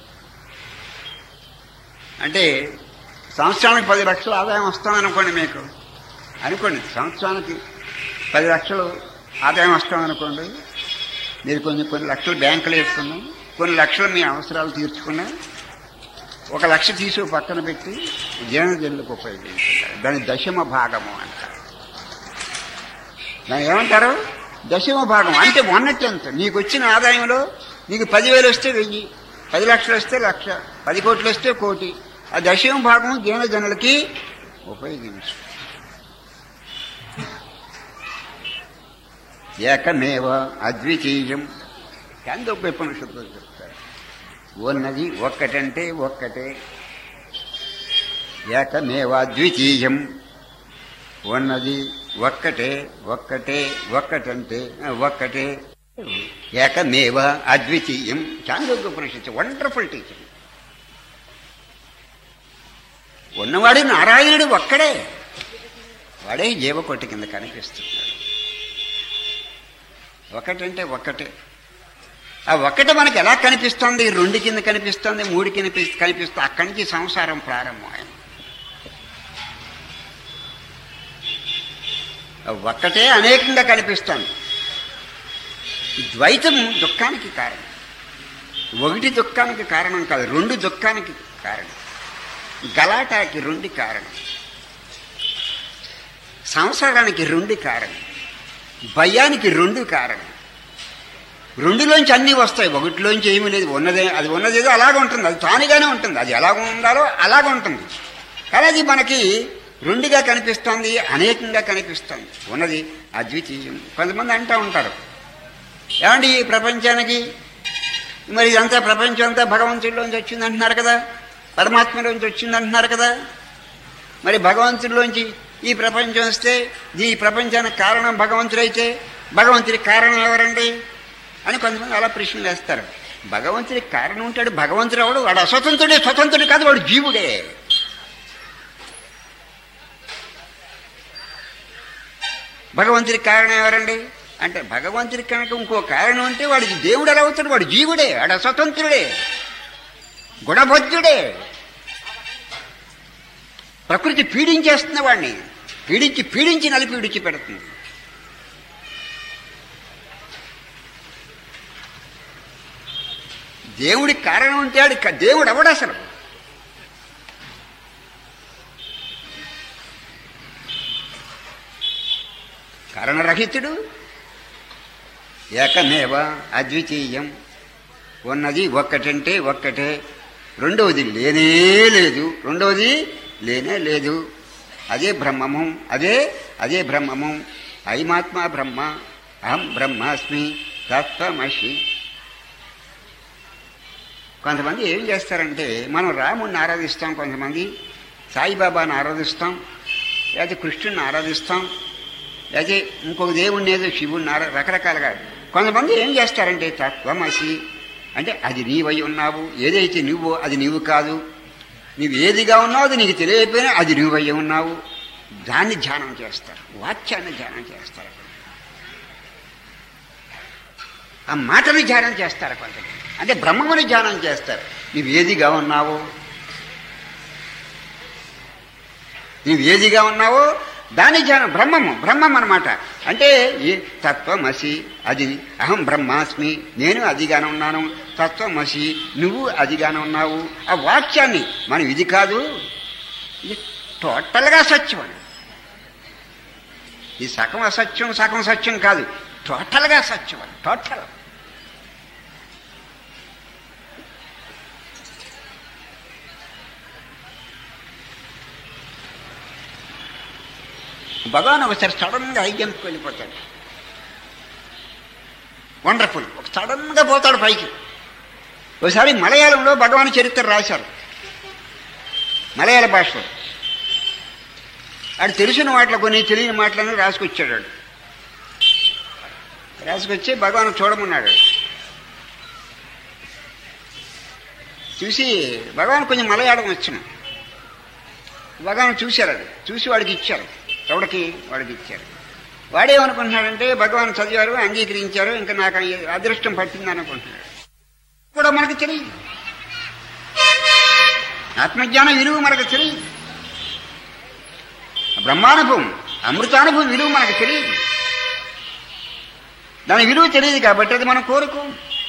అంటే సంవత్సరానికి పది లక్షలు ఆదాయం వస్తామనుకోండి, మీకు అనుకోండి సంవత్సరానికి పది లక్షలు ఆదాయం వస్తామనుకోండి, మీరు కొన్ని కొన్ని లక్షలు బ్యాంకులో వేసుకున్నాం, కొన్ని లక్షలు మీ అవసరాలు తీర్చుకున్నా, ఒక లక్ష తీసి పక్కన పెట్టి జనజనులకు ఉపయోగించారు. దాని దశమ భాగము అంటారు. దాన్ని ఏమంటారు? దశమ భాగం. అంటే వన్ టెన్త్. నీకు వచ్చిన ఆదాయంలో నీకు పదివేలు వస్తే వెయ్యి, పది లక్షలు వస్తే లక్ష, పది కోట్లు వస్తే కోటి. ఆ దశమ భాగం జనజనులకి ఉపయోగించు. ఏకమేవ అద్వితీయం కేంద్రోపనిషత్తులు చెప్తారు. ఉన్నది ఒక్కటంటే ఒక్కటే. ఏకమేవ అద్వితీయం, ఉన్నది ఒక్కటే ఒక్కటే ఒక్కటంటే ఒక్కటే. ఏకమేవ అద్వితీయం చాంద్రోపనిషత్తు. Wonderful teaching. ఉన్నవాడు నారాయణుడు ఒక్కడే, వాడే జీవకోటి కింద కనిపిస్తున్నాడు. ఒకటంటే ఒక్కటే. ఆ ఒక్కటే మనకి ఎలా కనిపిస్తుంది? రెండు కింద కనిపిస్తుంది, మూడు కింద కనిపిస్తుంది. అక్కడి నుంచి సంసారం ప్రారంభం. ఒక్కటే అనేకంగా కనిపిస్తుంది. ద్వైతం దుఃఖానికి కారణం. ఒకటి దుఃఖానికి కారణం కాదు, రెండు దుఃఖానికి కారణం. గలాటాకి రెండు కారణం. సంసారానికి రెండు కారణం, భయానికి రెండు కారణం. రెండులోంచి అన్నీ వస్తాయి, ఒకటిలోంచి ఏమీ లేదు. ఉన్నదే అది ఉన్నదేదో అలాగ ఉంటుంది, అది తానుగానే ఉంటుంది, అది ఎలాగ ఉండాలో అలాగ ఉంటుంది. కానీ అది మనకి రెండుగా కనిపిస్తుంది, అనేకంగా కనిపిస్తుంది. ఉన్నది అద్వితీయం. కొంతమంది అంటూ ఉంటారు, ఏమండి ఈ ప్రపంచానికి మరి ఇదంతా ప్రపంచం అంతా భగవంతుడిలోంచి వచ్చింది అంటున్నారు కదా, పరమాత్మలోంచి వచ్చింది అంటున్నారు కదా, మరి భగవంతుడిలోంచి ఈ ప్రపంచం వస్తే ఈ ప్రపంచానికి కారణం భగవంతుడైతే భగవంతుడికి కారణం ఎవరండి అని కొంతమంది అలా ప్రశ్నలు వేస్తారు. భగవంతుడికి కారణం ఉంటాడు, భగవంతుడు ఎవడు? వాడు అస్వతంత్రుడే, స్వతంత్రుడు కాదు, వాడు జీవుడే. భగవంతుడికి కారణం ఎవరండి అంటే భగవంతుడికి కనుక ఇంకో కారణం ఉంటే వాడికి దేవుడు ఎలా అవుతాడు? వాడు జీవుడే, వాడు అస్వతంత్రుడే, గుణబద్ధుడే. ప్రకృతి పీడించేస్తుంది వాడిని, పీడించి పీడించి నలిపి విడిచి పెడుతుంది. దేవుడికి కారణం ఉంటే వాడి దేవుడు ఎవడు అసలు? కారణరహితుడు, ఏకమేవ అద్వితీయం. ఉన్నది ఒక్కటంటే ఒక్కటే, రెండవది లేనే లేదు, రెండవది లేనే లేదు. అదే బ్రహ్మము, అదే అదే బ్రహ్మము. అయమాత్మ బ్రహ్మ, అహం బ్రహ్మాస్మి తత్వమసి. కొంతమంది ఏం చేస్తారంటే, మనం రాముడిని ఆరాధిస్తాం, కొంతమంది సాయిబాబాని ఆరాధిస్తాం, లేకపోతే కృష్ణుని ఆరాధిస్తాం, లేకపోతే ఇంకొక దేవుణ్ణి ఏదో శివుణ్ణి ఆరా రకరకాలుగా. కొంతమంది ఏం చేస్తారంటే తత్వమసి అంటే అది నీవై ఉన్నావు, ఏదైతే నువ్వో అది నీవు కాదు, నువ్వు ఏదిగా ఉన్నావు అది నీకు తెలియకపోయినా అది నువ్వై ఉన్నావు. దాన్ని ధ్యానం చేస్తారు, వాక్యాన్ని ధ్యానం చేస్తారు, ఆ మాటని ధ్యానం చేస్తారు. కొంతమంది అంటే బ్రహ్మముని ధ్యానం చేస్తారు. నువ్వు ఏదిగా ఉన్నావో, నువ్వు ఏదిగా ఉన్నావో దాని ధ్యానం. బ్రహ్మము బ్రహ్మం అన్నమాట. అంటే ఈ తత్వమసి, అది అహం బ్రహ్మాస్మి, నేను అదిగానే ఉన్నాను, తత్వమసి నువ్వు అదిగానే ఉన్నావు. ఆ వాక్యాన్ని మనం ఇది కాదు, ఇది టోటల్గా సత్యం అని. ఇది సగం అసత్యం సగం సత్యం కాదు, టోటల్గా సత్యం అని. టోటల్ భగవాన్ ఒకసారి సడన్గా ఐజంప్కి వెళ్ళిపోతాడు. వండర్ఫుల్. ఒక సడన్గా పోతాడు పైకి. ఒకసారి మలయాళంలో భగవాన్ చరిత్ర రాశారు, మలయాళ భాషలో. ఆడు తెలిసిన మాటలు కొన్ని తెలియని మాటలను రాసుకొచ్చాడు. రాసుకొచ్చి భగవాన్ చూడమన్నాడు. చూసి భగవాన్ కొంచెం మలయాళం వచ్చిన భగవాన్ చూశారు, అది చూసి వాడికి ఇచ్చారు. ఎవడికి? వాడికి ఇచ్చారు. వాడేమనుకుంటున్నాడంటే భగవాన్ చదివారు, అంగీకరించారు, ఇంకా నాకు అదృష్టం పట్టింది అనుకుంటున్నాడు. కూడా మనకు తెలియదు, ఆత్మజ్ఞానం విలువ మనకు తెలియదు, బ్రహ్మానుభవం అమృతానుభవం విలువ మనకు తెలియదు. దాని విలువ తెలియదు కాబట్టి అది మనం కోరుకోం.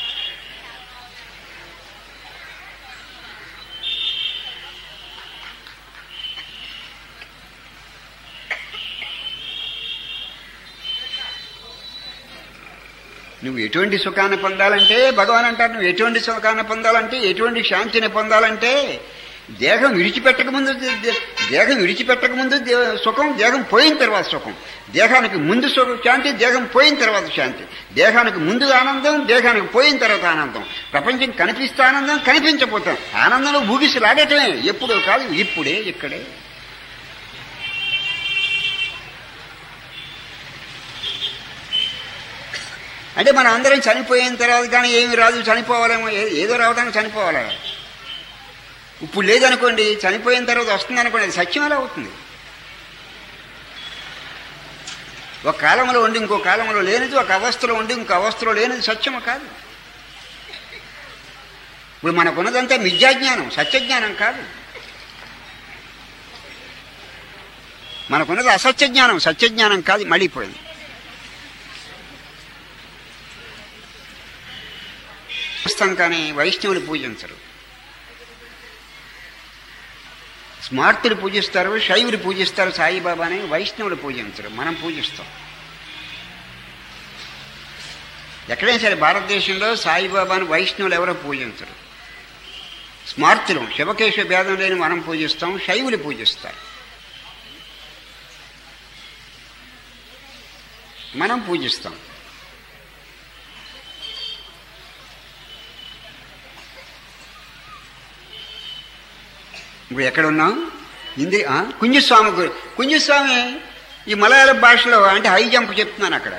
నువ్వు ఎటువంటి సుఖాన్ని పొందాలంటే భగవాన్ అంటారు, నువ్వు ఎటువంటి సుఖాన్ని పొందాలంటే, ఎటువంటి శాంతిని పొందాలంటే దేహం విడిచిపెట్టక ముందు దేహం విడిచిపెట్టక ముందు సుఖం, దేహం పోయిన తర్వాత సుఖం. దేహానికి ముందు సుఖం శాంతి, దేహం పోయిన తర్వాత శాంతి. దేహానికి ముందు ఆనందం, దేహానికి పోయిన తర్వాత ఆనందం. ప్రపంచం కనిపిస్తే ఆనందం, కనిపించపోతాం ఆనందంలో ఊగిసి లాగటమే. ఎప్పుడో కాదు, ఇప్పుడే, ఇక్కడే. అంటే మనం అందరం చనిపోయిన తర్వాత కానీ ఏమి రాదు, చనిపోవాలేమో, ఏదో రావడానికి చనిపోవాలి. ఇప్పుడు లేదనుకోండి, చనిపోయిన తర్వాత వస్తుంది అనుకోండి, అది సత్యం ఎలా అవుతుంది? ఒక కాలంలో ఉండి ఇంకో కాలంలో లేనిది, ఒక అవస్థలో ఉండి ఇంకో అవస్థలో లేనిది సత్యము కాదు. ఇప్పుడు మనకున్నదంతా మిథ్యాజ్ఞానం, సత్యజ్ఞానం కాదు. మనకున్నది అసత్య జ్ఞానం, సత్యజ్ఞానం కాదు. మళ్ళీపోయింది. కానీ వైష్ణవులు పూజించరు. స్మార్తులు పూజిస్తారు, శైవులు పూజిస్తారు సాయిబాబాని, వైష్ణవులు పూజించరు, మనం పూజిస్తాం. ఎక్కడైనా సరే భారతదేశంలో సాయిబాబాని వైష్ణవులు ఎవరో పూజించరు. స్మార్తులు శివకేశ భేదం లేని మనం పూజిస్తాం, శైవులు పూజిస్తారు, మనం పూజిస్తాం. ఇప్పుడు ఎక్కడున్నాం? హిందీ కుంజస్వామి. కుంజస్వామి ఈ మలయాళ భాషలో అంటే హై జంప్ చెప్తున్నాను అక్కడ.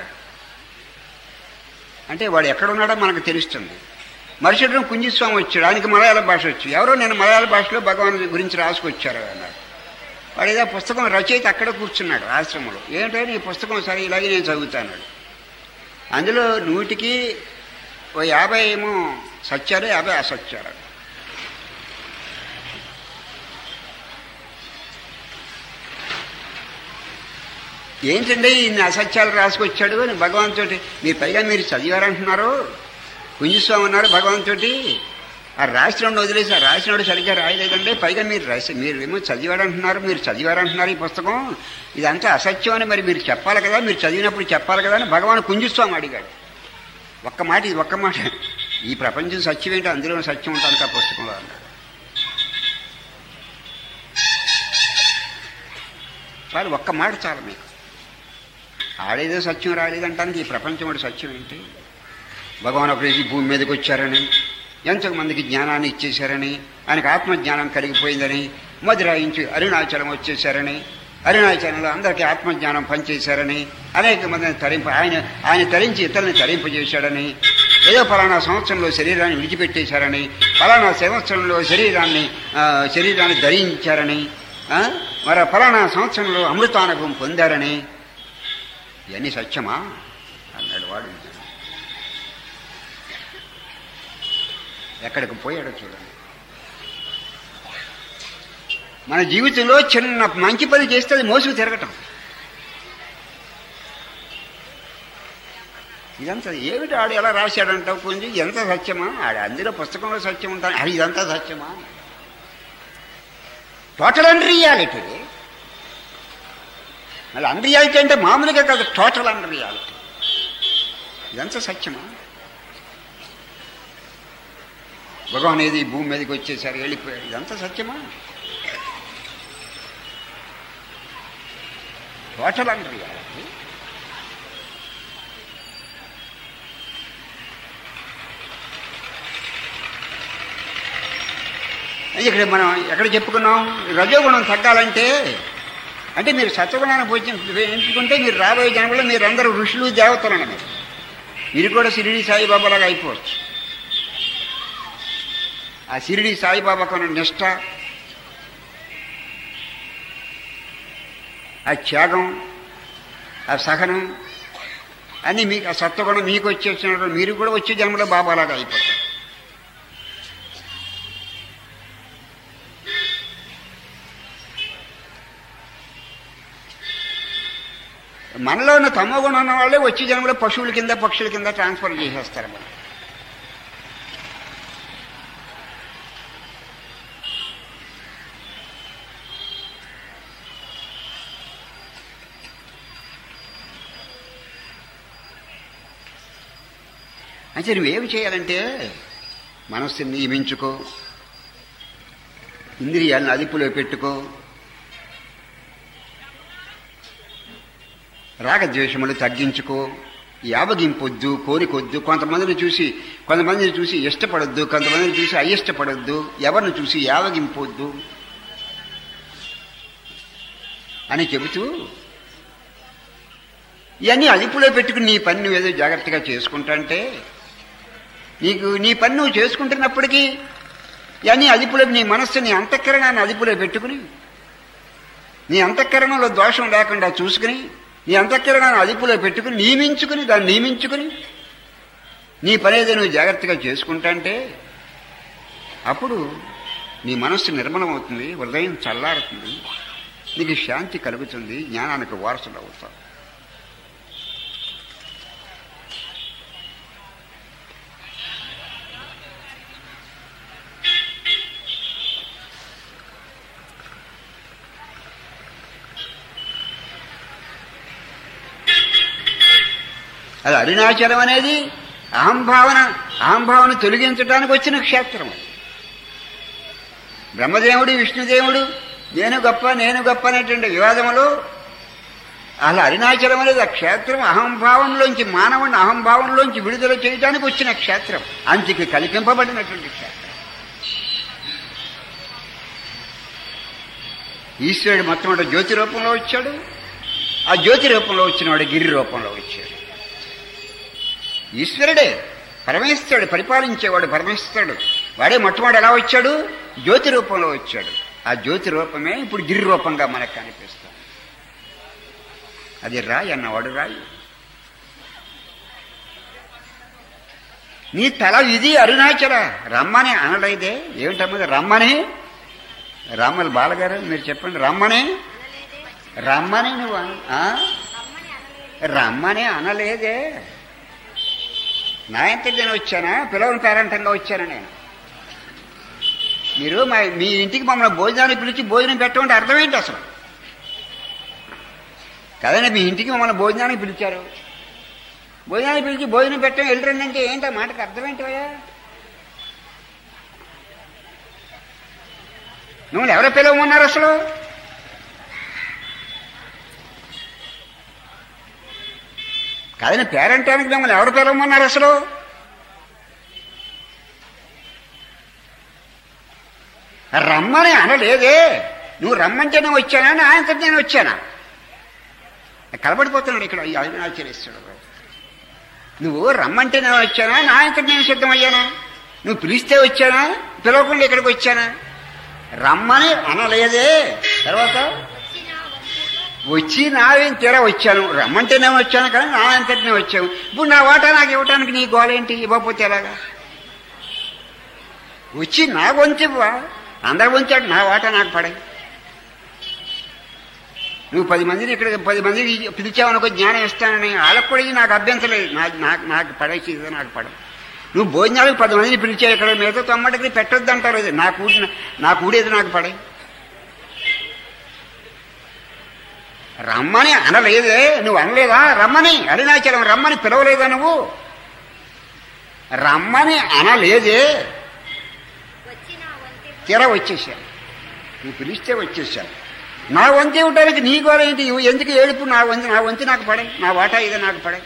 అంటే వాడు ఎక్కడున్నాడో మనకు తెలుస్తుంది. మరుసటి కుంజస్వామి వచ్చాడు, ఆయనకి మలయాళ భాష వచ్చి, ఎవరో నేను మలయాళ భాషలో భగవాన్ గురించి రాసుకొచ్చారు అన్నాడు. వాడు ఏదో పుస్తకం రచయిత అక్కడ కూర్చున్నాడు ఆశ్రమంలో. ఏంటంటే ఈ పుస్తకం సరే ఇలాగే నేను చదువుతాన్నాడు. అందులో నూటికి ఓ యాభై ఏమో సత్యాలు, యాభై అసత్యాలు. ఏంటంటే ఇన్ని అసత్యాలు రాసుకొచ్చాడు అని భగవంతుడి. మీరు పైగా మీరు చదివారంటున్నారు, కుంజస్వామి ఉన్నారు భగవంతుడి. ఆ రాసినోడు వదిలేసి ఆ రాసినోడు సరిగ్గా రాయలేదంటే పైగా మీరు రాసి మీరు ఏమో చదివాడంటున్నారు, మీరు చదివారంటున్నారు ఈ పుస్తకం, ఇదంతా అసత్యం అని మరి మీరు చెప్పాలి కదా, మీరు చదివినప్పుడు చెప్పాలి కదా అని భగవాన్ కుంజస్వామి అడిగాడు. ఒక్క మాట, ఇది ఒక్క మాట, ఈ ప్రపంచం సత్యం ఏంటో అందులో సత్యం ఉంటాను ఆ పుస్తకంలో అన్నాడు. చాలు, ఒక్క మాట చాలు మీకు. ఆడేదో సత్యం రాలేదంటానికి ఈ ప్రపంచం వాడు సత్యం ఏంటి? భగవాన్ ఒకరేసి భూమి మీదకి వచ్చారని, ఎంతో మందికి జ్ఞానాన్ని ఇచ్చేశారని, ఆయనకు ఆత్మజ్ఞానం కలిగిపోయిందని, మధురాయించి అరుణాచలం వచ్చేశారని, అరుణాచలంలో అందరికీ ఆత్మజ్ఞానం పనిచేశారని, అనేక మందిని తరింప ఆయన ఆయన తరించి ఇతరులను తరింపజేశాడని, ఏదో ఫలానా సంవత్సరంలో శరీరాన్ని విడిచిపెట్టేశారని, ఫలానా సంవత్సరంలో శరీరాన్ని శరీరాన్ని ధరించారని, మరి ఫలానా సంవత్సరంలో అమృతానుభవం పొందారని, ఇవన్నీ సత్యమా అన్నాడు వాడు. ఎక్కడికి పోయాడో చూడండి. మన జీవితంలో చిన్న మంచి పని చేస్తే అది మోసుకు తిరగటం. ఇదంతా ఏమిటి ఆడు ఎలా రాశాడంటావు కొంచెం, ఎంత సత్యమా? ఆడు అందులో పుస్తకంలో సత్యం ఉంటాను, అది ఇదంతా సత్యమా? Total unreality. మళ్ళీ అన్ రియాలిటీ అంటే మామూలుగా కాదు, టోటల్ అన్ రియాలిటీ. ఇదంతా సత్యమా? భగవాన్ ఏది భూమి మీదకి వచ్చేసారు, వెళ్ళిపోయారు, ఇదంతా సత్యమా? Total unreality. ఇక్కడ మనం ఎక్కడ చెప్పుకున్నాం, రజోగుణం తగ్గాలంటే అంటే మీరు సత్వగుణాన్ని పోయి ఎంచుకుంటే మీరు రాబోయే జనంలో మీరు అందరూ ఋషులు దేవతలు అన్నమాట. మీరు కూడా షిరిడి సాయిబాబాలాగా అయిపోవచ్చు. ఆ షిరిడి సాయిబాబాకు ఉన్న నిష్ట, ఆ త్యాగం, ఆ సహనం అన్నీ మీకు, ఆ సత్వగుణం మీకు వచ్చేసినప్పుడు మీరు కూడా వచ్చే జన్మలో బాబాలాగా అయిపోతారు. మనలో ఉన్న తమో గుణం ఉన్న వాళ్ళే వచ్చే జన్మలో పశువుల కింద పక్షుల కింద ట్రాన్స్ఫర్ చేసేస్తారు. మనం అంటే నువ్వేమి చేయాలంటే మనస్సుని నియమించుకో, ఇంద్రియాలను అదుపులో పెట్టుకో, రాగద్వేషములు తగ్గించుకో, యావగింపొద్దు, కోరికొద్దు. కొంతమందిని చూసి కొంతమందిని చూసి ఇష్టపడొద్దు, కొంతమందిని చూసి అయిష్టపడొద్దు, ఎవరిని చూసి యావగింపొద్దు అని చెబుతూ ఇవన్నీ అదుపులో పెట్టుకుని నీ పని నువ్వు ఏదో జాగ్రత్తగా చేసుకుంటాంటే నీకు నీ పని నువ్వు చేసుకుంటున్నప్పటికీ ఇవన్నీ అదుపులో, నీ మనస్సు నీ అంతఃకరణాన్ని అదుపులో పెట్టుకుని, నీ అంతఃకరణంలో దోషం లేకుండా చూసుకుని, నీ అంతఃకరణాన్ని అదుపులో పెట్టుకుని నియమించుకుని దాన్ని నియమించుకుని నీ పని ఏదో నువ్వు జాగ్రత్తగా చేసుకుంటాంటే అప్పుడు నీ మనస్సు నిర్మలం అవుతుంది, హృదయం చల్లారుతుంది, నీకు శాంతి కలుగుతుంది, జ్ఞానానికి వారసులు అవుతావు. అది అరుణాచలం అనేది అహంభావన అహంభావన తొలగించడానికి వచ్చిన క్షేత్రం. బ్రహ్మదేవుడు విష్ణుదేవుడు నేను గొప్ప నేను గొప్ప అనేటువంటి వివాదములో అలా అరుణాచలం అనేది ఆ క్షేత్రం అహంభావంలోంచి మానవుని అహంభావంలోంచి విడుదల చేయడానికి వచ్చిన క్షేత్రం, అంతికి కల్పింపబడినటువంటి క్షేత్రం. ఈశ్వరుడు మొత్తం జ్యోతి రూపంలో వచ్చాడు. ఆ జ్యోతి రూపంలో వచ్చినవాడు గిరి రూపంలో వచ్చాడు. ఈశ్వరుడే పరమేశ్వరుడు, పరిపాలించేవాడు పరమేశ్వరుడు. వాడే మొట్టమొదటి ఎలా వచ్చాడు? జ్యోతి రూపంలో వచ్చాడు. ఆ జ్యోతి రూపమే ఇప్పుడు గిరి రూపంగా మనకు కనిపిస్తుంది. అది రాయి అన్నవాడు రాయి. నీ తల ఇది అరుణాచల రమ్మని అనలేదే. ఏమిటమ్మది రమ్మని? రామ్మల బాలగారు మీరు చెప్పండి. రమ్మని రమ్మని నువ్వు రమ్మని అనలేదే. నా ఎంత నేను వచ్చానా? పిలవని పేరంటంగా వచ్చానా నేను? మీరు మా మీ ఇంటికి మమ్మల్ని భోజనానికి పిలిచి భోజనం పెట్టమంటే అర్థం ఏంటి అసలు? కదండి, మీ ఇంటికి మమ్మల్ని భోజనానికి పిలిచారు, భోజనానికి పిలిచి భోజనం పెట్టడం వెళ్ళరండి అంటే ఏంటో మాటకు అర్థం ఏంటోయా? నువ్వు ఎవరో పిలవమన్నారు అసలు? కాదని పేరంటానికి మిమ్మల్ని ఎవరు పిలవమన్నారు అసలు? రమ్మని అనలేదే. నువ్వు రమ్మంటే నేను వచ్చానా? నా అంతటి నేను వచ్చానా? కలబడిపోతున్నాడు ఇక్కడ అరుణాచలేశ్వరుడు. నువ్వు రమ్మంటే నేను వచ్చానా? నా అంతటి నేను సిద్ధమయ్యానా? నువ్వు పిలిస్తే వచ్చానా? పిలవకుండా ఇక్కడికి వచ్చానా? రమ్మని అనలేదే. తర్వాత వచ్చి నావేం తీరా వచ్చాను. రమ్మంటే నేను వచ్చాను కానీ నా అంతటి నేను వచ్చాను. ఇప్పుడు నా వాటా నాకు ఇవ్వటానికి నీ గోలేంటి? ఇవ్వకపోతే ఎలాగా? వచ్చి నా వంతు ఇవ్వా. అందరి వంచాడు, నా వాటా నాకు పడే. నువ్వు పది మందిని ఇక్కడ పది మందిని పిలిచావనుకో జ్ఞానం ఇస్తానని, వాళ్ళకు కూడా నాకు అభ్యంతరం లేదు. నాకు నాకు నాకు పడేసి నాకు పడదు. నువ్వు భోజనాలకు పది మందిని పిలిచావు, ఇక్కడ మిగతా తొమ్మటికి పెట్టొద్దు అంటారు. ఇది నా కూడి నా కూడేది నాకు పడే. రమ్మని అనలేదే. నువ్వు అనలేదా? రమ్మని అరుణాచలం రమ్మని పిలవలేదా? నువ్వు రమ్మని అనలేదే. తీరా వచ్చేసాను. నువ్వు పిలిస్తే వచ్చేసాను. నా వంతు ఇవ్వటానికి నీ గోరేంటి? ఎందుకు ఏడుపు? నా వంతు నా వంతు నాకు పడే, నా వాటా ఇదే నాకు పడే.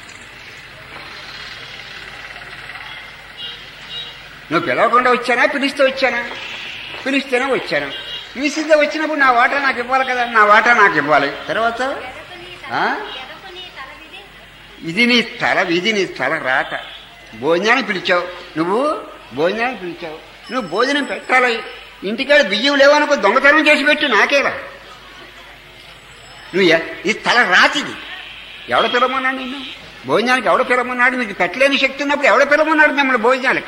నువ్వు పిలవకుండా వచ్చానా? పిలిస్తే వచ్చానా? పిలిస్తేనే వచ్చాను. పిలిస్తే వచ్చినప్పుడు నా వాటా నాకు ఇవ్వాలి కదా. నా వాటా నాకు ఇవ్వాలి. తర్వాత ఇది నీ తల ఇది నీ తల రాత. భోజనానికి పిలిచావు, నువ్వు భోజనానికి పిలిచావు. నువ్వు భోజనం పెట్టాలి. ఇంటికాడ బియ్యం లేవనుకో దొంగతనం చేసి పెట్టు, నాకేలా? నువ్వు ఇది తల రాతిది. ఎవడ పిలవమన్నాడు నిన్ను భోజనానికి? ఎవడ పిలవమన్నాడు? మీకు పెట్టలేని శక్తి ఉన్నప్పుడు ఎవడ పిలవమన్నాడు మిమ్మల్ని భోజనాలకి?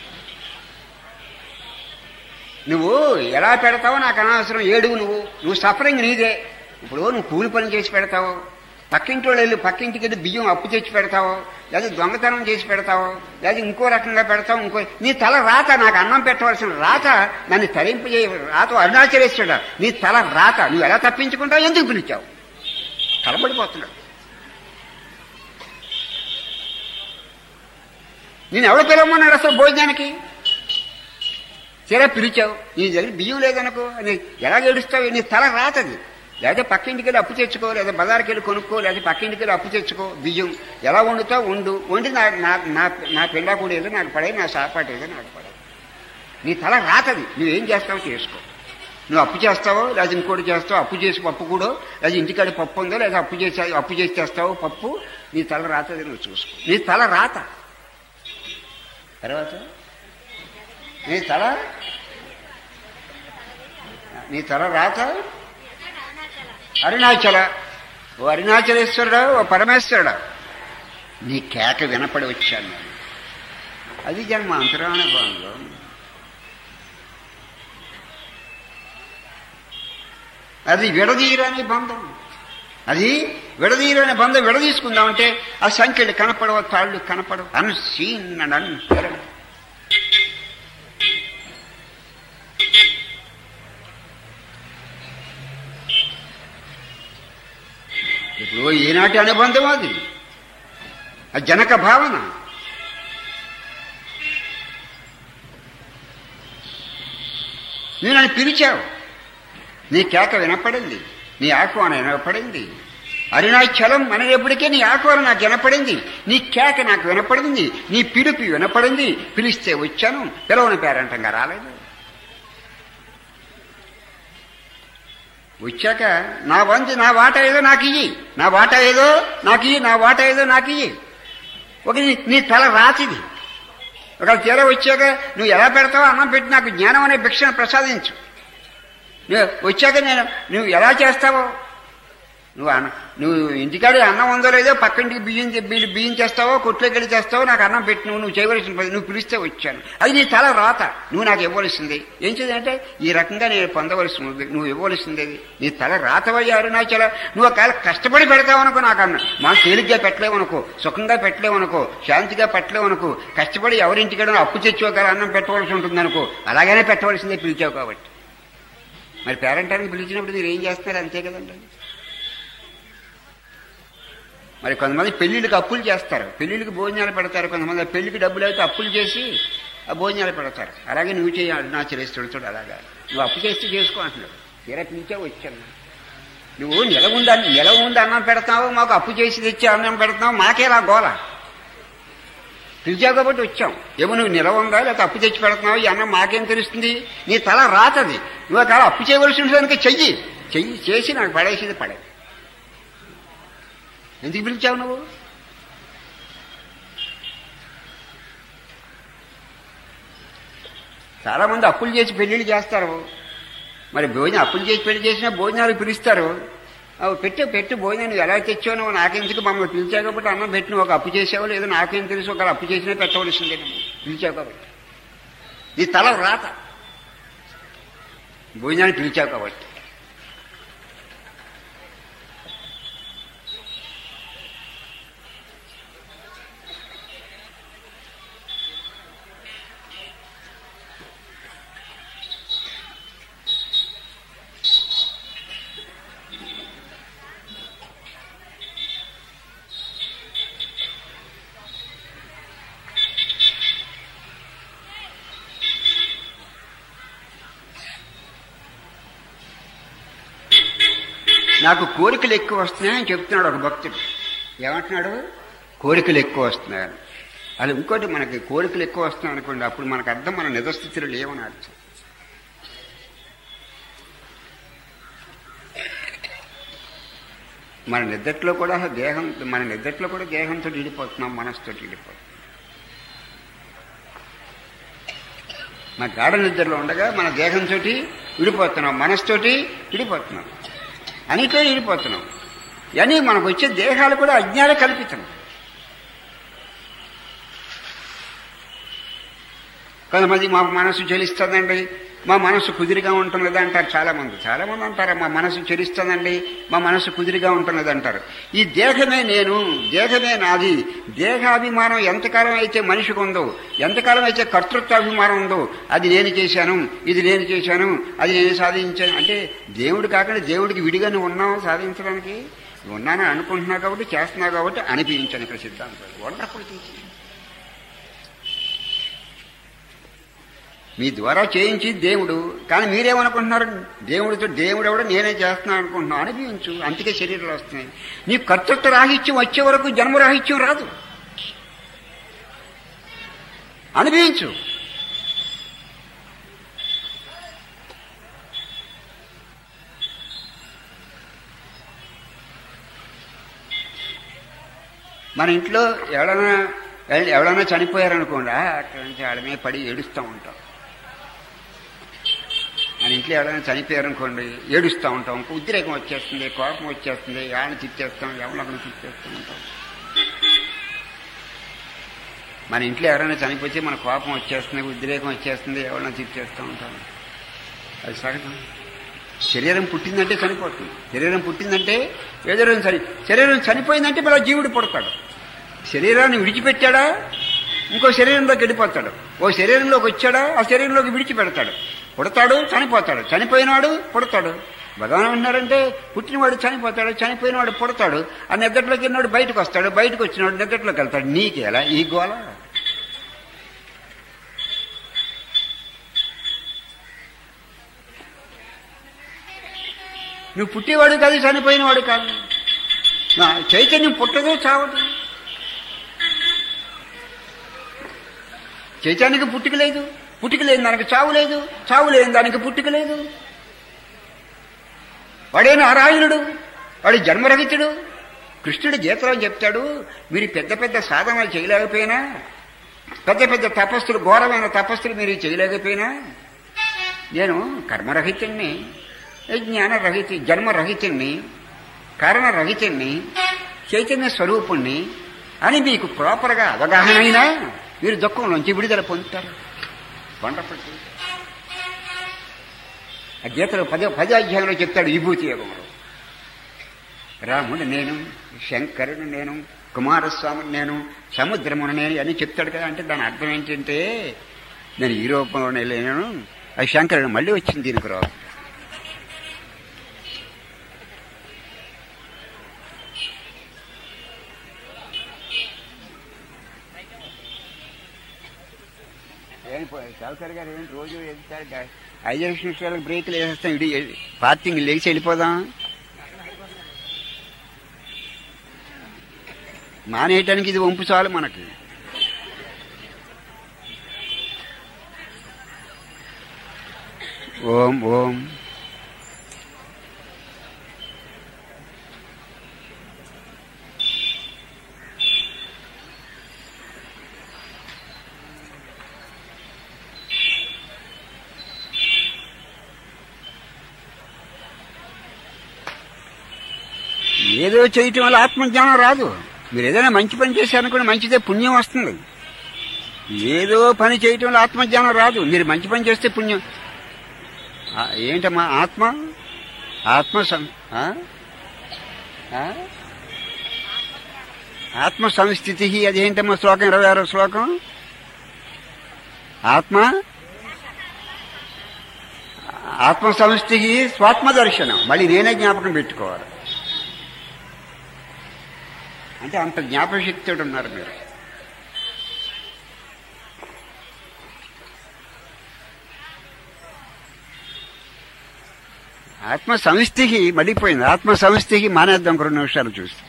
నువ్వు ఎలా పెడతావో నాకు అనవసరం. ఏడుగు నువ్వు నువ్వు సఫరింగ్ నీదే. ఇప్పుడు నువ్వు కూలి పని చేసి పెడతావు, పక్కింటి వాళ్ళు వెళ్ళి పక్కింటికి వెళ్ళి బియ్యం అప్పు తెచ్చి పెడతావు, లేదా దొంగతనం చేసి పెడతావు, లేదా ఇంకో రకంగా పెడతావు. ఇంకో నీ తల రాత. నాకు అన్నం పెట్టవలసిన రాత నన్ను తరింపు చేయ రాత అరుణాచలేశ్వరుడా. నీ తల రాత. నువ్వు ఎలా తప్పించుకుంటావు? ఎందుకు పిలిచావు? కలబడిపోతున్నాడు. నేను ఎవడో పిలవమన్నాడు అసలు భోజనానికి? తీరా పిలిచావు, నీ దగ్గర బియ్యం లేదనుకో అని ఎలా ఏడుస్తావు? నీ తల రాతది. లేదా పక్కింటికి వెళ్ళి అప్పు తెచ్చుకో, లేదా బజార్కి వెళ్ళి కొనుక్కో, లేదా పక్కింటికి వెళ్ళి అప్పు తెచ్చుకో. బియ్యం ఎలా వండుతావు వండు. వండి నా నా నా పిండా కూడా ఏదో నాకు పడే, నా సాపాటు ఏదో నాకు పడే. నీ తల రాతది. నువ్వేం చేస్తావో చేసుకో. నువ్వు అప్పు చేస్తావో, లేదా ఇంకోటి చేస్తావు. అప్పు చేసి పప్పు కూడా, లేదా ఇంటికాడ పప్పు ఉందో, లేదా అప్పు చేసి అప్పు చేసి చేస్తావు పప్పు. నీ తల రాతది, నువ్వు చూసుకో. నీ తల రాత. తర్వాత నీ తల నీ తల రాత అరుణాచల. ఓ అరుణాచలేశ్వరుడా, ఓ పరమేశ్వరుడా, నీ కేక వినపడి వచ్చాను నేను. అది జన్మ అంతరానుభవంలో. అది విడదీయరాని బంధం. అది విడదీయరాని బంధం. విడదీసుకుందామంటే ఆ సంఖ్యలు కనపడవు, తాళ్ళు కనపడవు. Unseen and unheard. ఇప్పుడు ఈనాటి అనుబంధం అది. ఆ జనక భావన. నువ్వు నన్ను పిలిచావు, నీ కేక వినపడింది, నీ ఆహ్వానం వినపడింది. అరుణాచలం అనేటప్పటికే నీ ఆహ్వానం నాకు వినపడింది, నీ కేక నాకు వినపడింది, నీ పిలుపు వినపడింది. పిలిస్తే వచ్చాను, పిలవని పేరంటంగా రాలేదు. వచ్చాక నా వంతు నా వాటా ఏదో నాకు ఇయ్యి, నా వాటా ఏదో నాకు ఇయ్యి, నా వాటా ఏదో నాకు ఇయ్యి. ఒక నీ తల రాతిది. ఒక తీర వచ్చాక నువ్వు ఎలా పెడతావో అన్నం పెట్టి నాకు జ్ఞానం అనే భిక్షను ప్రసాదించు. నువ్వు వచ్చాక నేను నువ్వు ఎలా చేస్తావో, నువ్వు అన్న నువ్వు ఇంటికాడ అన్నం ఉందో లేదో పక్కింటికి బియ్యం బియ్యం బియ్యం చేస్తావో కొట్లోకి వెళ్ళి చేస్తావో నాకు అన్నం పెట్టి నువ్వు నువ్వు చేయవలసిన పని. నువ్వు పిలిస్తే వచ్చాను, అది నీ తల రాత. నువ్వు నాకు ఇవ్వవలసింది ఏం చేయాలంటే ఈ రకంగా నేను పొందవలసింది, నువ్వు ఇవ్వవలసింది నీ తల రాతవయ్యా అరుణాచల. నువ్వు ఒకవేళ కష్టపడి పెడతావనుకో, నాకు అన్న మనం తేలిగ్గా పెట్టలేవనుకో, సుఖంగా పెట్టలేవనుకో, శాంతిగా పెట్టలేవనుకో, కష్టపడి ఎవరింటికైనా అప్పు తెచ్చుకోగల అన్నం పెట్టవలసి ఉంటుందనుకో, అలాగనే పెట్టవలసిందే పిలిచావు కాబట్టి. మరి పేరెంటానికి పిలిచినప్పుడు మీరు ఏం చేస్తున్నారు, అంతే కదండి. మరి కొంతమంది పెళ్లిళ్ళకి అప్పులు చేస్తారు, పెళ్లిళ్ళకి భోజనాలు పెడతారు. కొంతమంది పెళ్లికి డబ్బులు అయితే అప్పులు చేసి ఆ భోజనాలు పెడతారు. అలాగే నువ్వు చేయాలి నా చెల్లిస్తుడుతుడు. అలాగా నువ్వు అప్పు చేస్తే చేసుకో అంటున్నాడు. తీరా పిలిచా వచ్చాను. నువ్వు నిల ఉండి నిల ఉండి అన్నం పెడతావు, మాకు అప్పు చేసి తెచ్చి అన్నం పెడతావు, మాకేలా గోల. పిలిచావు కాబట్టి వచ్చాం. ఏమో నువ్వు నిల ఉందా లేకపోతే అప్పు తెచ్చి పెడుతున్నావు, ఈ అన్నం మాకేం తెలుస్తుంది. నీ తల రాతది. నువ్వు అలా అప్పు చేయవలసి ఉంటుంది, చెయ్యి చెయ్యి చేసి నాకు పడేసేది పడే. ఎందుకు పిలిచావు నువ్వు? చాలా మంది అప్పులు చేసి పెళ్లిళ్ళు చేస్తారు. మరి భోజనం అప్పులు చేసి పెళ్లి చేసినా భోజనాలు పిలుస్తారు. అవి పెట్టు పెట్టు భోజనం నువ్వు ఎలా తెచ్చావు, నువ్వు నాకెందుకు మమ్మల్ని పిలిచావు కాబట్టి అన్నం పెట్టి నువ్వు ఒక అప్పు చేసావు లేదో నాకేం తెలుసు. ఒక అప్పు చేసినా పెట్టవలసిందే, నువ్వు పిలిచావు కాబట్టి. నీ తల రాత, భోజనాన్ని పిలిచావు కాబట్టి. నాకు కోరికలు ఎక్కువ వస్తున్నాయని చెప్తున్నాడు ఒక భక్తుడు. ఏమంటున్నాడు? కోరికలు ఎక్కువ వస్తున్నాయని. అది ఇంకోటి, మనకి కోరికలు ఎక్కువ వస్తున్నాయి అనుకోండి, అప్పుడు మనకు అర్థం మన నిజస్థితిలో లేవని అర్థం. మన నిద్రలో కూడా దేహం మన నిద్రలో కూడా దేహంతో విడిపోతున్నాం, మనసుతో విడిపోతున్నాం. మన గాఢ నిద్రలో ఉండగా మన దేహంతో విడిపోతున్నాం, మనసుతోటి విడిపోతున్నాం, అన్నితో విడిపోతున్నాం. ఇవన్నీ మనకు వచ్చే దేహాలు కూడా అజ్ఞాన కల్పితం. కొంతమంది మా మనసు చెలిస్తుందండి, మా మనసు కుదిరిగా ఉంటున్నది అంటారు చాలామంది. చాలామంది అంటారు మా మనసు చెలిస్తుందండి, మా మనసు కుదిరిగా ఉంటున్నది అంటారు. ఈ దేహమే నేను, దేహమే నాది. దేహాభిమానం ఎంతకాలం అయితే మనిషికి ఉందో, ఎంతకాలం అయితే కర్తృత్వాభిమానం ఉందో, అది నేను చేశాను, ఇది నేను చేశాను, అది నేను సాధించాను అంటే దేవుడు కాకుండా దేవుడికి విడిగా నువ్వు ఉన్నావు సాధించడానికి. ఉన్నానని అనుకుంటున్నావు కాబట్టి చేస్తున్నావు కాబట్టి అనిపించాను. ఇక్కడ సిద్ధాంతం వండర్ఫుల్ థింకింగ్. మీ ద్వారా చేయించి దేవుడు, కానీ మీరేమనుకుంటున్నారు? దేవుడితో దేవుడు ఎవడో నేనే చేస్తున్నాను అనుకుంటున్నావు. అనిపించు, అందుకే శరీరాలు వస్తున్నాయి. నీ కర్తృత్వ రాహిత్యం వచ్చే వరకు జన్మరాహిత్యం రాదు. అనిపించు. మన ఇంట్లో ఎవడైనా ఎవడైనా చనిపోయారనుకోండి, అక్కడి నుంచి ఆడమే పడి ఏడుస్తూ ఉంటాం. మన ఇంట్లో ఎవరైనా చనిపోయారనుకోండి ఏడుస్తూ ఉంటాం, ఉద్రేకం వచ్చేస్తుంది, కోపం వచ్చేస్తుంది, ఎవరిని తిట్టేస్తాం, ఎవరిని తిట్టేస్తూ ఉంటాం. మన ఇంట్లో ఎవరైనా చనిపోతే మన కోపం వచ్చేస్తుంది, ఉద్రేకం వచ్చేస్తుంది, ఎవరిని తిట్టేస్తూ ఉంటాం. అది సహజం. శరీరం పుట్టిందంటే చనిపోతుంది. శరీరం పుట్టిందంటే ఏదో రోజు చని శరీరం చనిపోయిందంటే మళ్ళీ జీవుడు పుడతాడు. శరీరాన్ని విడిచిపెట్టాడా ఇంకో శరీరంలోకి వెళ్ళిపోతాడు. ఓ శరీరంలోకి వచ్చాడా ఆ శరీరంలోకి విడిచిపెడతాడు. పుడతాడు, చనిపోతాడు, చనిపోయినాడు పుడతాడు. భగవాన్ ఉన్నారంటే పుట్టినవాడు చనిపోతాడు, చనిపోయినవాడు పుడతాడు, ఆ నిద్రలోకి వెళ్ళినవాడు బయటకు వస్తాడు, బయటకు వచ్చినవాడు నిద్రలోకి వెళ్తాడు. నీకేలా ఈ గోళ? నువ్వు పుట్టేవాడు కాదు, చనిపోయినవాడు కాదు. నా చైతన్యం పుట్టదు, చావదు. చైతన్యానికి పుట్టుక లేదు, పుట్టుక లేని దానికి చావు లేదు, చావు లేని దానికి పుట్టుక లేదు. వాడే నారాయణుడు, వాడి జన్మరహితుడు. కృష్ణుడు గీతలో చెప్తాడు, మీరు పెద్ద పెద్ద సాధనలు చేయలేకపోయినా, పెద్ద పెద్ద తపస్సులు, ఘోరమైన తపస్సులు మీరు చేయలేకపోయినా, నేను కర్మరహితుణ్ణి, జ్ఞానరహిత జన్మరహితుణ్ణి, కారణరహితుణ్ణి, చైతన్య స్వరూపుణ్ణి అని మీకు ప్రాపర్గా అవగాహన అయినా మీరు దుఃఖంలోంచి విడుదల పొందుతారు. వండర్ఫుల్. ఆ గీతలో పద పదాధ్యాయంలో చెప్తాడు విభూతి యోగంలో. రాముడు నేను, శంకరుడు నేను, కుమారస్వామి నేను, సముద్రమును నేను అని చెప్తాడు కదా. అంటే దాని అర్థం ఏంటంటే నేను ఈ రూపంలోనే లేను, అది శంకరుడు మళ్ళీ వచ్చింది దీనికి రావు. సావుకారు గారు ఏంటి రోజు వెళ్తారు, ఐదు నిమిషాలకు బ్రేక్లు వేసేస్తాం, ఇది పార్కింగ్ లేచి వెళ్ళిపోదాం. మానేయటానికి ఇది వంపు చాలు మనకి. ఓం ఓం ఏదో చేయటం వల్ల ఆత్మజ్ఞానం రాదు. మీరు ఏదైనా మంచి పని చేశారనుకోండి, మంచిదే, పుణ్యం వస్తుంది. ఏదో పని చేయటం వల్ల ఆత్మజ్ఞానం రాదు. మీరు మంచి పని చేస్తే పుణ్యం. ఏంటమ్మా ఆత్మ? ఆత్మ ఆత్మ సంస్థితి అదేంటమ్మా? శ్లోకం ఇరవై ఆరో శ్లోకం. ఆత్మ ఆత్మ సంస్థితి స్వాత్మ దర్శనం. మళ్ళీ నేనే జ్ఞాపకం పెట్టుకోవాలి. అంటే అంత జ్ఞాపకశక్తితో ఉన్నారు మీరు. ఆత్మ సంస్థికి మళ్ళీపోయింది. ఆత్మ సంస్థికి మానేద్దాం రెండు నిమిషాలు చూస్తే.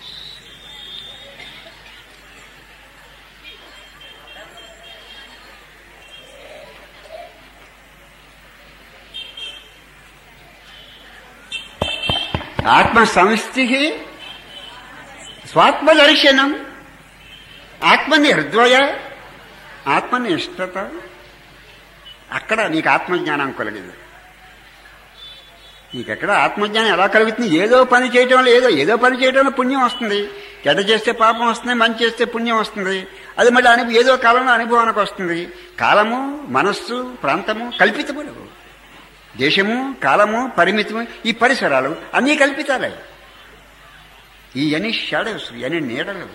ఆత్మ సంస్థికి స్వాత్మ దర్శనం. ఆత్మని హృద్వయ, ఆత్మని ఇష్టత. అక్కడ నీకు ఆత్మజ్ఞానం కలిగింది. నీకెక్కడ ఆత్మజ్ఞానం ఎలా కలుగుతుంది? ఏదో పని చేయటం వల్ల ఏదో ఏదో పని చేయటం వల్ల పుణ్యం వస్తుంది. చెడ్డ చేస్తే పాపం వస్తుంది, మంచి చేస్తే పుణ్యం వస్తుంది. అది మళ్ళీ అనుభవం ఏదో కాలంలో అనుభవానికి వస్తుంది. కాలము, మనస్సు, ప్రాంతము కల్పితములు. దేశము, కాలము, పరిమితము, ఈ పరిసరాలు అన్నీ కల్పితాలే. ఇవన్నీ షాడోస్, ఇవన్నీ నీడలు.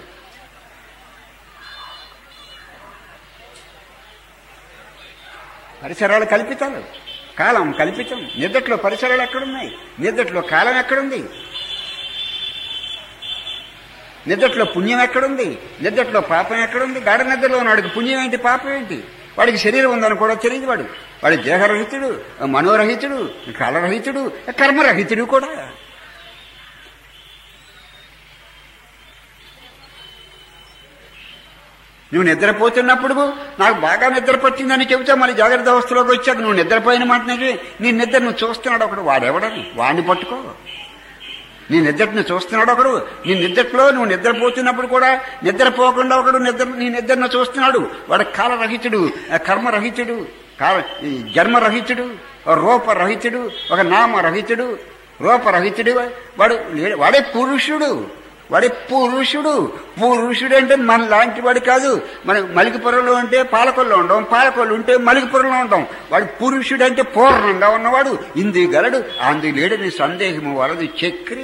పరిసరాలు కల్పితాలు, కాలం కల్పితం. నిద్దట్లో పరిసరాలు ఎక్కడున్నాయి? నిద్దట్లో కాలం ఎక్కడుంది? నిద్దట్లో పుణ్యం ఎక్కడుంది? నిద్దట్లో పాపం ఎక్కడుంది? గాఢ నిద్రలో ఉన్నాడికి పుణ్యం ఏంటి, పాపం ఏంటి? వాడికి శరీరం ఉందని కూడా తెలియదు. వాడు వాడు దేహరహితుడు, మనోరహితుడు, కాలరహితుడు, కర్మరహితుడు కూడా. నువ్వు నిద్రపోతున్నప్పుడు నాకు బాగా నిద్ర పట్టిందని చెబుతా, మళ్ళీ జాగ్రత్త అవస్థలోకి వచ్చాక నువ్వు నిద్రపోయిన మాట నీ నిద్ర నువ్వు చూస్తున్నాడు ఒకడు. వాడెవడని వాడిని పట్టుకో. నీ నిద్రను చూస్తున్నాడు ఒకడు. నీ నిద్రలో నువ్వు నిద్రపోతున్నప్పుడు కూడా నిద్రపోకుండా ఒకడు నిద్ర నీ నిద్రను చూస్తున్నాడు. వాడు కాలరహితుడు, కర్మరహితుడు, కాల జన్మరహితుడు, రూపరహితుడు, ఒక నామరహితుడు, రూపరహితుడు. వాడు వాడే పురుషుడు. వాడి పురుషుడు. పురుషుడు అంటే మన లాంటి వాడు కాదు. మనం మలికిపురంలో ఉంటే పాలకొల్లో ఉంటాం, పాలకొల్లు ఉంటే మలికిపురంలో ఉంటాం. వాడు పురుషుడు అంటే పూర్ణంగా ఉన్నవాడు. ఇంది గలడు అందు లేడని సందేహము వలదు చక్రి.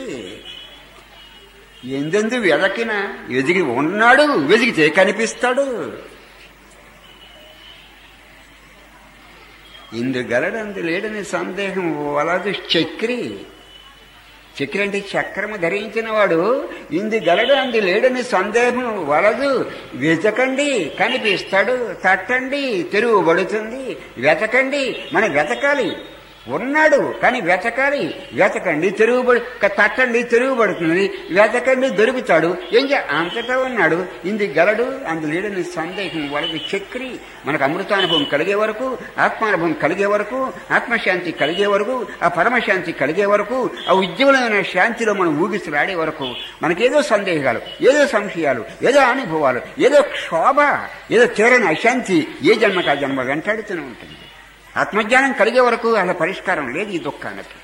ఎందెందు వెదకిన వెదిగి ఉన్నాడు, వెదిగితే కనిపిస్తాడు. ఇందు గలడందు లేడని సందేహం వలదు చక్రి. చక్రి అంటే చక్రము ధరించిన వాడు ఇందు గలడు అందు లేడని సందేహం వలదు. వెతకండి కనిపిస్తాడు, తట్టండి తెరువబడుతుంది. వెతకండి మనం వెతకాలి, ఉన్నాడు కానీ వెతకాలి. వెతకండి తెరుగుబడి తట్టండి తెరుగుబడుతుంది. వెతకండి దొరుకుతాడు. ఏం చే అంతటా ఉన్నాడు. ఇంది గలడు అందు లేడని సందేహం వాళ్ళకి చక్రి. మనకు అమృతానుభవం కలిగే వరకు, ఆత్మానుభవం కలిగే వరకు, ఆత్మశాంతి కలిగే వరకు, ఆ పరమశాంతి కలిగే వరకు, ఆ ఉజ్వలమైన శాంతిలో మనం ఊగిసలాడే వరకు మనకేదో సందేహాలు, ఏదో సంశయాలు, ఏదో అనుభవాలు, ఏదో క్షోభ, ఏదో తీరని అశాంతి ఏ జన్మకు ఆ జన్మ వెంటాడుతూనే ఉంటుంది. ఆత్మజ్ఞానం కలిగే వరకు అలా పరిష్కారం లేదు ఈ దుఃఖానికి.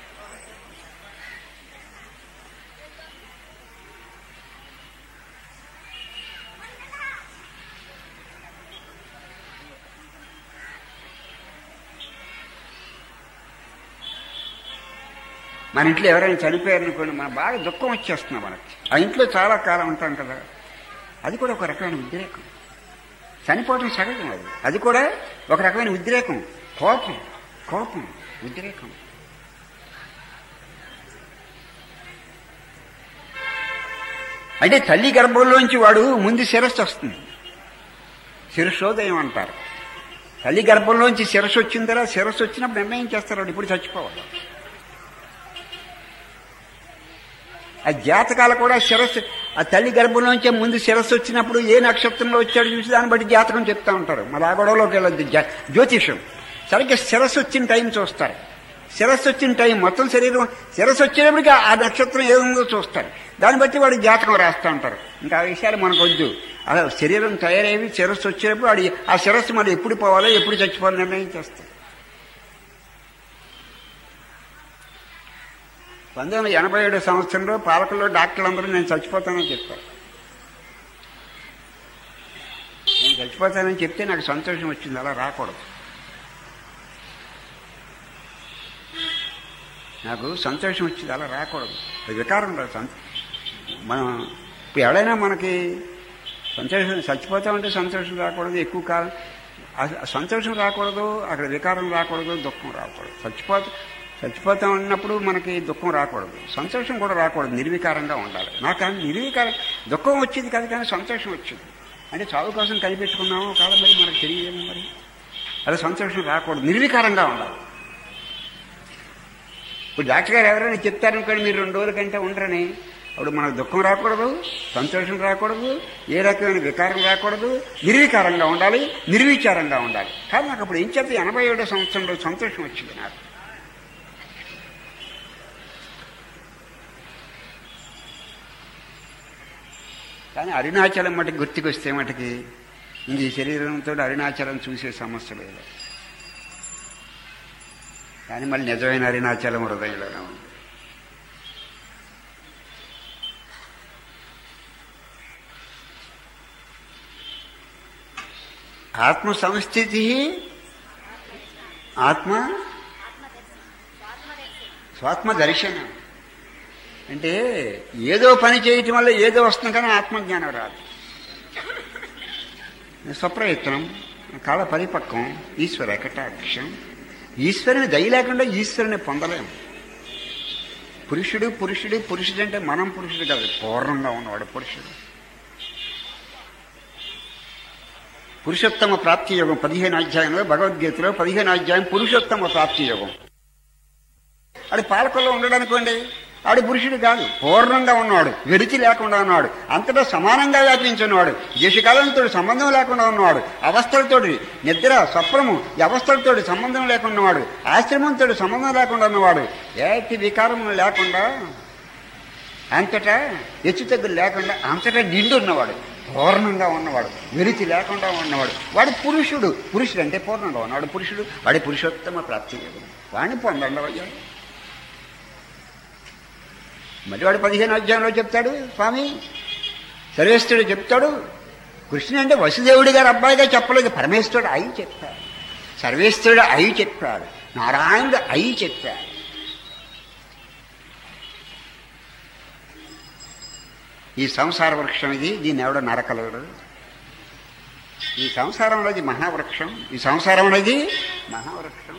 మన ఇంట్లో ఎవరైనా చనిపోయారనుకోండి, మన బాగా దుఃఖం వచ్చేస్తున్నాం మనకి. ఆ ఇంట్లో చాలా కాలం ఉంటాం కదా, అది కూడా ఒక రకమైన ఉద్రేకం. చనిపోవడం సహజం, అది అది కూడా ఒక రకమైన ఉద్రేకం. కోపం కోపం ఉద్రేకం. అంటే తల్లి గర్భంలోంచి వాడు ముందు శిరస్సు వస్తుంది, శిరస్సోదయం అంటారు. తల్లి గర్భంలోంచి శిరస్సు వచ్చిన తర్వాత శిరస్సు వచ్చినప్పుడు నిర్ణయం చేస్తారు వాడు ఇప్పుడు చచ్చిపోవాలి. ఆ జాతకాలు కూడా శిరస్సు, ఆ తల్లి గర్భంలోంచే ముందు శిరస్సు వచ్చినప్పుడు ఏ నక్షత్రంలో వచ్చాడు చూసి దాన్ని బట్టి జాతకం చెప్తా ఉంటారు. మళ్ళీ ఆ గొడవలోకి వెళ్ళదు. జ్యోతిషం సరిగ్గా శిరస్సు వచ్చిన టైం చూస్తారు. శిరస్సు వచ్చిన టైం మొత్తం శరీరం శిరస్సు వచ్చేటప్పటికి ఆ నక్షత్రం ఏముందో చూస్తారు. దాన్ని బట్టి వాడు జాతకం రాస్తూ ఉంటారు. ఇంకా ఆ విషయాలు మనకు వద్దు. అలా శరీరం తయారయ్యి శిరస్సు వచ్చేటప్పుడు వాడి ఆ శిరస్సు మరి ఎప్పుడు పోవాలో ఎప్పుడు చచ్చిపోవాలో నిర్ణయం చేస్తారు. పంతొమ్మిది వందల ఎనభై ఏడు సంవత్సరంలో పాలకుల్లో డాక్టర్లందరూ నేను చచ్చిపోతానని చెప్పారు. నేను చచ్చిపోతానని చెప్తే నాకు సంతోషం వచ్చింది. అలా రాకూడదు. నాకు సంతోషం వచ్చింది, అలా రాకూడదు. అది వికారం రాదు. సంత మనం ఇప్పుడు ఎవడైనా మనకి సంతోషం చచ్చిపోతామంటే సంతోషం రాకూడదు. ఎక్కువ కాలం సంతోషం రాకూడదు, అక్కడ వికారం రాకూడదు, దుఃఖం రాకూడదు. చచ్చిపోతా చచ్చిపోతాం అన్నప్పుడు మనకి దుఃఖం రాకూడదు, సంతోషం కూడా రాకూడదు. నిర్వికారంగా ఉండాలి. నాకు నిర్వికారం దుఃఖం వచ్చింది కాదు కానీ సంతోషం వచ్చింది. అంటే చావు కోసం కనిపెట్టుకున్నాము కాలం మరి మనకు తెలియదేమో. మరి అది సంతోషం రాకూడదు, నిర్వికారంగా ఉండాలి. ఇప్పుడు డాక్టర్ గారు ఎవరైనా చెప్తారనుకోండి మీరు రెండు రోజుల కంటే ఉండరని, అప్పుడు మనకు దుఃఖం రాకూడదు, సంతోషం రాకూడదు, ఏ రకమైన వికారం రాకూడదు, నిర్వికారంగా ఉండాలి, నిర్విచారంగా ఉండాలి. కానీ నాకు అప్పుడు ఏం చేస్తే ఎనభై ఏడో సంవత్సరంలో సంతోషం వచ్చింది నాకు. కానీ అరుణాచలం మటుకు గుర్తుకొస్తే మటుకి ఇంక ఈ శరీరంతో అరుణాచలం చూసే సమస్య లేదు. కానీ మళ్ళీ నిజమైన అరుణాచలం హృదయంలోనే ఉంది. ఆత్మ సంస్థితి ఆత్మ స్వాత్మ దర్శనం అంటే ఏదో పని చేయటం వల్ల ఏదో వస్తుంది కానీ ఆత్మజ్ఞానం రాదు. స్వప్రయత్నం, కాల పరిపక్వం, ఈశ్వర కటాక్షం. ఈశ్వరుని దయ లేకుండా ఈశ్వరుని పొందలేము. పురుషుడు పురుషుడు పురుషుడు అంటే మనం పురుషుడు కాదు, పూర్ణంగా ఉన్నవాడు పురుషుడు. పురుషోత్తమ ప్రాప్తి యోగం పదిహేను అధ్యాయంలో భగవద్గీతలో పదిహేను అధ్యాయం పురుషోత్తమ ప్రాప్తి యోగం. అది పాలకుల్లో ఉండడనుకోండి, ఆడు పురుషుడు కాదు, పూర్ణంగా ఉన్నవాడు, వెలిచి లేకుండా ఉన్నవాడు, అంతటా సమానంగా వ్యాపించున్నవాడు, దేశకాలంతో సంబంధం లేకుండా ఉన్నవాడు, అవస్థలతో నిద్ర స్వప్నము ఈ అవస్థలతో సంబంధం లేకుండా ఉన్నవాడు, ఆశ్రమంతో సంబంధం లేకుండా ఉన్నవాడు, ఏటి వికారము లేకుండా అంతటా హెచ్చు తగ్గులు లేకుండా అంతటా నిండు ఉన్నవాడు, పూర్ణంగా ఉన్నవాడు, వెలిచి లేకుండా ఉన్నవాడు, వాడు పురుషుడు. పురుషుడు అంటే పూర్ణంగా ఉన్నవాడు పురుషుడు. వాడి పురుషోత్తమ ప్రాప్తి వాడిని పొందండి అయ్యా. మరి వాడు పదిహేను అధ్యాయంలో చెప్తాడు స్వామి, సర్వేశ్వరుడు చెప్తాడు. కృష్ణుడు అంటే వసుదేవుడి గారు అబ్బాయిగా చెప్పలేదు, పరమేశ్వరుడు అయి చెప్పాడు, సర్వేశ్వరుడు అయి చెప్పాడు, నారాయణుడు అయి చెప్పాడు. ఈ సంసార వృక్షం ఇది, దీన్ని ఎవడో నరకలేడు. ఈ సంసారం అనేది మహావృక్షం. ఈ సంసారం అనేది మహావృక్షం.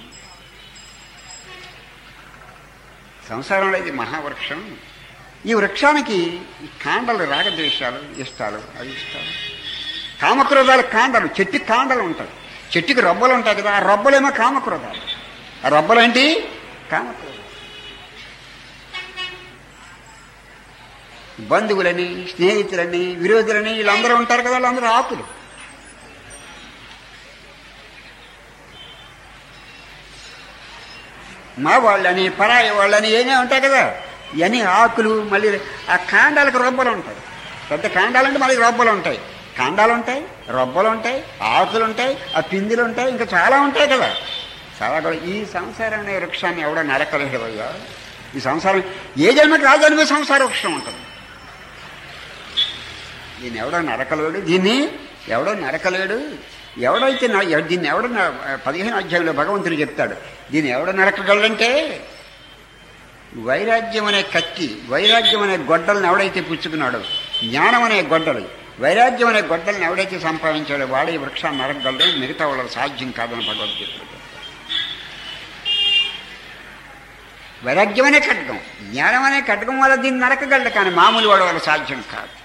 సంసారం అనేది మహావృక్షం. ఈ వృక్షానికి ఈ కాండలు రాగద్వేషాలు, ఇష్టాలు, అయిష్టాలు, కామక్రోధాలు కాండలు. చెట్టుకి కాండలు ఉంటాయి, చెట్టుకి రొబ్బలు ఉంటాయి కదా, ఆ రొబ్బలేమో కామక్రోధాలు. ఆ రొబ్బలేంటి? కామక్రోధాలు. బంధువులని, స్నేహితులని, విరోధులని వీళ్ళందరూ ఉంటారు కదా, వాళ్ళందరూ ఆకులు. మా వాళ్ళని, పరాయి వాళ్ళని ఏమే ఉంటాయి కదా, ఇవన్నీ ఆకులు. మళ్ళీ ఆ కాండాలకు రొబ్బలు ఉంటాయి. పెద్ద కాండాలంటే మళ్ళీ రొబ్బలు ఉంటాయి, కాండాలు ఉంటాయి, రొబ్బలు ఉంటాయి, ఆకులు ఉంటాయి, ఆ పిందులు ఉంటాయి, ఇంకా చాలా ఉంటాయి కదా, చాలా కూడా. ఈ సంసారం అనే వృక్షాన్ని ఎవడో నరకలేడు అయ్యా. ఈ సంసారం ఏ జన్మకి ఆ జన్మ సంసార వృక్షం ఉంటుంది. దీన్ని ఎవడో నరకలేడు, దీన్ని ఎవడో నరకలేడు. ఎవడైతే దీన్ని ఎవడో పదిహేను అధ్యాయంలో భగవంతుడు చెప్తాడు, దీన్ని ఎవడో నరకగలడంటే వైరాగ్యం అనే కత్తి, వైరాగ్యం అనే గొడ్డలను ఎవడైతే పుచ్చుకున్నాడో, జ్ఞానం అనే గొడ్డలు, వైరాగ్యం అనే గొడ్డలను ఎవడైతే సంపాదించాడో వాడే వృక్షాన్ని నరకగలడు. మిగతా వాళ్ళకి సాధ్యం కాదని భగవద్గీత. వైరాగ్యం అనే ఖడ్గం, జ్ఞానం అనే ఖడ్గం వల్ల దీన్ని నరకగలడు, కానీ మామూలు వాడు వాళ్ళ సాధ్యం కాదు.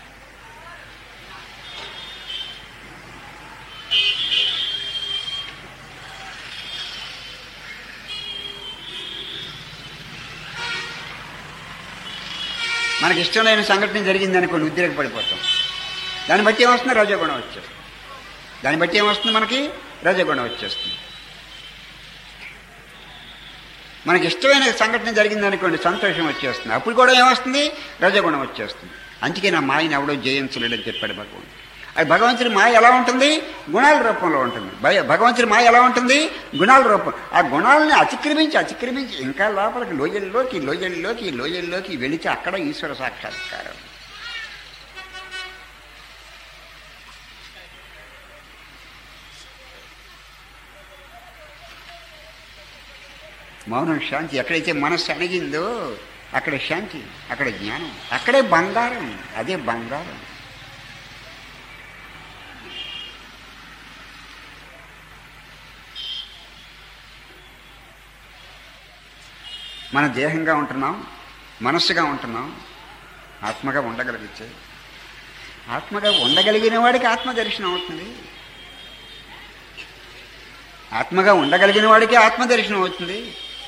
మనకి ఇష్టం లేని సంఘటన జరిగిందనుకోండి, ఉద్రేకపడిపోతాం. దాన్ని బట్టి ఏమొస్తుంది? రజోగుణం వచ్చేస్తుంది. దాన్ని బట్టి ఏమొస్తుంది? మనకి రజోగుణం వచ్చేస్తుంది. మనకి ఇష్టమైన సంఘటన జరిగిందనుకోండి, సంతోషం వచ్చేస్తుంది. అప్పుడు కూడా ఏమొస్తుంది? రజోగుణం వచ్చేస్తుంది. అందుకే నా మాయని ఎవడో జయించలేడని చెప్పాడు భగవంతుడు. అది భగవంతుడి మాయ ఎలా ఉంటుంది? గుణాల రూపంలో ఉంటుంది. భగవంతుడి మాయ ఎలా ఉంటుంది? గుణాల రూపం. ఆ గుణాలని అతిక్రమించి అతిక్రమించి ఇంకా లోపలికి లోయల్లోకి లోయల్లోకి లోయల్లోకి వెళితే అక్కడ ఈశ్వర సాక్షాత్కారం. మౌనం, శాంతి. ఎక్కడైతే మనస్సు అణిగిందో అక్కడ శాంతి, అక్కడ జ్ఞానం, అక్కడే బంగారం. అదే బంగారం. మన దేహంగా ఉంటున్నాం, మనస్సుగా ఉంటున్నాం, ఆత్మగా ఉండగలిగితే, ఆత్మగా ఉండగలిగిన వాడికి ఆత్మదర్శనం అవుతుంది. ఆత్మగా ఉండగలిగిన వాడికి ఆత్మదర్శనం అవుతుంది.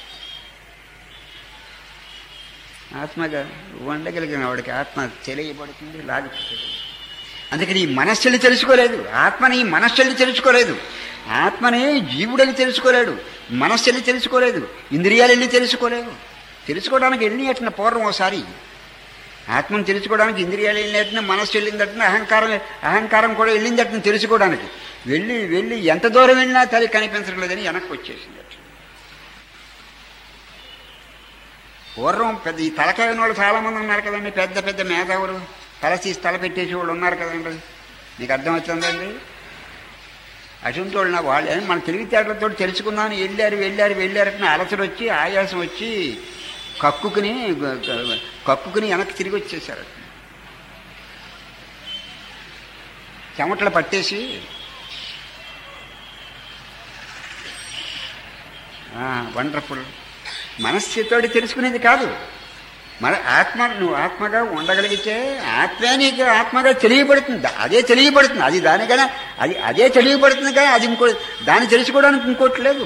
ఆత్మగా ఉండగలిగిన వాడికి ఆత్మ తెలియబడుతుంది, లాగుతుంది. అందుకని ఈ మనస్సుని తెలుసుకోలేదు, ఆత్మని మనస్సుని తెలుసుకోలేదు. ఆత్మనే జీవుడని తెలుసుకోలేడు, మనస్సుని తెలుసుకోలేదు, ఇంద్రియాలని తెలుసుకోలేవు. తెలుసుకోవడానికి వెళ్ళినట్టు పూర్వం ఒకసారి ఆత్మను తెలుసుకోవడానికి ఇంద్రియాలు వెళ్ళినట్టున, మనస్సు వెళ్ళిందట్టున, అహంకారం అహంకారం కూడా వెళ్ళిందట్టున తెలుసుకోవడానికి. వెళ్ళి వెళ్ళి ఎంత దూరం వెళ్ళినా తల్లి కనిపించడం లేదని వెనక్కి వచ్చేసింది. పూర్వం పెద్ద ఈ తలకాయ వాళ్ళు చాలామంది ఉన్నారు కదండి, పెద్ద పెద్ద మేధావులు, తల తీసి తల పెట్టేసి వాళ్ళు ఉన్నారు కదండి. మీకు అర్థమవుతుందండి? అటువంటి వాళ్ళు నా వాళ్ళు మన తెలివితేటలతో తెలుసుకున్నాను, వెళ్ళారు వెళ్ళారు వెళ్ళారంటే అలసలు వచ్చి ఆయాసం వచ్చి కక్కుకుని కక్కుకుని వెనక్కి తిరిగి వచ్చేసారు. చెమటలు పట్టేసి వండర్ఫుల్. మనస్సుతోటి తెలుసుకునేది కాదు, మన ఆత్మ. నువ్వు ఆత్మగా ఉండగలిగితే ఆత్మే నీకు ఆత్మగా తెలియబడుతుంది. అదే తెలియబడుతుంది, అది దానికైనా అది అదే తెలియబడుతుంది. కానీ అది ఇంకో దాన్ని తెలుసుకోవడానికి ఇంకోటి లేదు.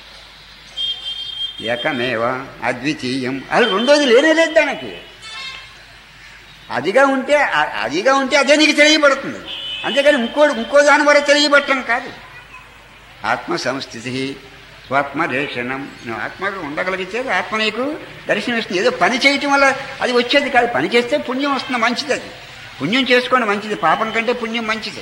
ఏకమేవ అద్వితీయం, అది రెండోది లేనే లేదు దానికి. అదిగా ఉంటే అదిగా ఉంటే అదే నీకు తెలియబడుతుంది. అంతేకాని ఇంకో ఇంకో దాని వల్ల తెలియబట్టడం కాదు. ఆత్మ సంస్థితి స్వాత్మ దర్శనం. నువ్వు ఆత్మగా ఉండగలిగితే ఆత్మ నీకు దర్శనం ఇస్తుంది. ఏదో పని చేయటం వల్ల అది వచ్చేది కాదు. పని చేస్తే పుణ్యం వస్తుంది, మంచిది. అది పుణ్యం చేసుకోండి, మంచిది. పాపం కంటే పుణ్యం మంచిదే.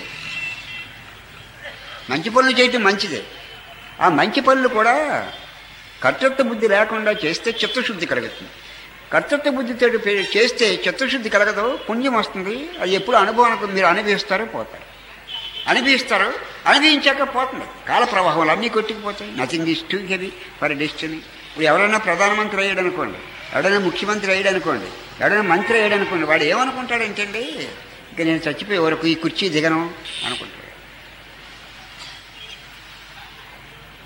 మంచి పనులు చేయటం మంచిదే. ఆ మంచి పనులు కూడా కర్తృత్వ బుద్ధి లేకుండా చేస్తే చిత్తశుద్ధి కలుగుతుంది. కర్తృత్వ బుద్ధితో చేస్తే చిత్తశుద్ధి కలగదు, పుణ్యం వస్తుంది. అది ఎప్పుడు అనుభవానికి మీరు అనుభవిస్తారో పోతారు. అనుభవిస్తారు, అనుభవించాక పోతుంది. కాల ప్రవాహంలో అన్నీ కొట్టుకుపోతాయి. Nothing is too heavy for destiny. ఇప్పుడు ఎవరైనా ప్రధానమంత్రి అయ్యాడు అనుకోండి, ఎవడైనా ముఖ్యమంత్రి అయ్యాడు అనుకోండి, ఎవడైనా మంత్రి అయ్యాడు అనుకోండి, వాడు ఏమనుకుంటాడు ఏంటండి, ఇక నేను చచ్చిపోయే వరకు ఈ కుర్చీ దిగను అనుకుంటాడు.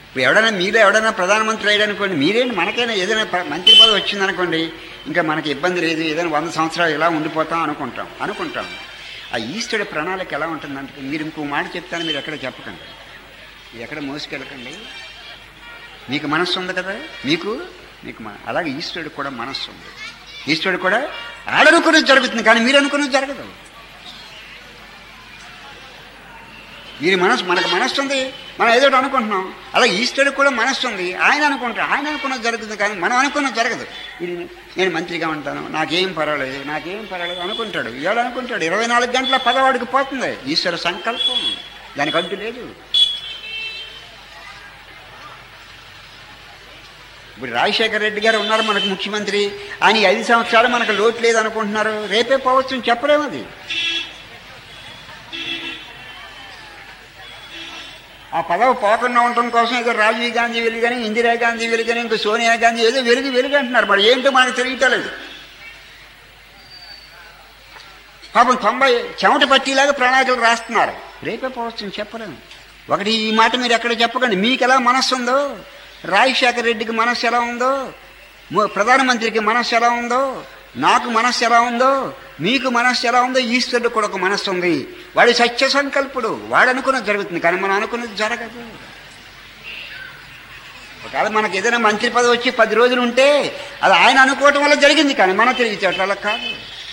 ఇప్పుడు ఎవడైనా మీలో ఎవడైనా ప్రధానమంత్రి అయ్యాడు అనుకోండి, మీరేంటి మనకైనా ఏదైనా మంత్రి పదవి వచ్చిందనుకోండి, ఇంకా మనకి ఇబ్బంది లేదు, ఏదైనా వంద సంవత్సరాలు ఇలా ఉండిపోతాం అనుకుంటాం అనుకుంటాం ఆ ఈశ్వరుడి ప్రణాళిక ఎలా ఉంటుందంటే, మీరు ఇంకో మాట చెప్తాను, మీరు ఎక్కడ చెప్పకండి, మీరు ఎక్కడ మోసుకెళ్ళకండి. మీకు మనస్సు ఉంది కదా, మీకు మీకు అలాగే ఈశ్వరుడికి కూడా మనస్సు ఉంది. ఈశ్వరుడు కూడా ఆడనుకున్నది జరుగుతుంది, కానీ మీరు అనుకున్నది జరగదు. మీరు మనసు మనకు మనస్సు ఉంది, మనం ఏదో అనుకుంటున్నాం. అలా ఈశ్వరుడికి కూడా మనస్సు ఉంది, ఆయన అనుకుంటారు, ఆయన అనుకున్నది జరుగుతుంది, కానీ మనం అనుకున్నది జరగదు. ఇది నేను మంత్రిగా ఉంటాను, నాకేం పర్వాలేదు, నాకేం పర్వాలేదు అనుకుంటాడు. ఇవాళ అనుకుంటాడు, ఇరవై నాలుగు గంటల పదవాడికి పోతుంది. ఈశ్వర సంకల్పం, దానికి అడ్డు లేదు. ఇప్పుడు రాజశేఖర రెడ్డి గారు ఉన్నారు మనకు ముఖ్యమంత్రి, ఆయన ఐదు సంవత్సరాలు మనకు లోటు లేదు అనుకుంటున్నారు, రేపే పోవచ్చు, చెప్పలేము. అది ఆ పదవి పోకుండా ఉండటం కోసం ఏదో రాజీవ్ గాంధీ వెలుగని, ఇందిరాగాంధీ వెలుగని, ఇంకో సోనియా గాంధీ ఏదో వెలుగు వెలుగు అంటున్నారు. మరి ఏంటో మనకు తెలియటలేదు. పాపం తొంభై చెమట పట్టిలాగా ప్రణాళికలు రాస్తున్నారు, రేపే పోవచ్చు, చెప్పలేము. ఒకటి ఈ మాట మీరు ఎక్కడ చెప్పకండి. మీకు ఎలా మనస్సు ఉందో, రాజశేఖర రెడ్డికి మనస్సు ఎలా ఉందో, ప్రధానమంత్రికి మనస్సు ఎలా ఉందో, నాకు మనస్సు ఎలా ఉందో, మీకు మనస్సు ఎలా ఉందో, ఈశ్వరుడు కూడా ఒక మనస్సు ఉంది. వాడి సత్య సంకల్పుడు, వాడు అనుకున్నది జరుగుతుంది, కానీ మనం అనుకున్నది జరగదు. ఒకవేళ మనకు ఏదైనా మంత్రి పదవి వచ్చి పది రోజులు ఉంటే అది ఆయన అనుకోవటం వల్ల జరిగింది, కానీ మనం తిరిగి అట్లా కాదు.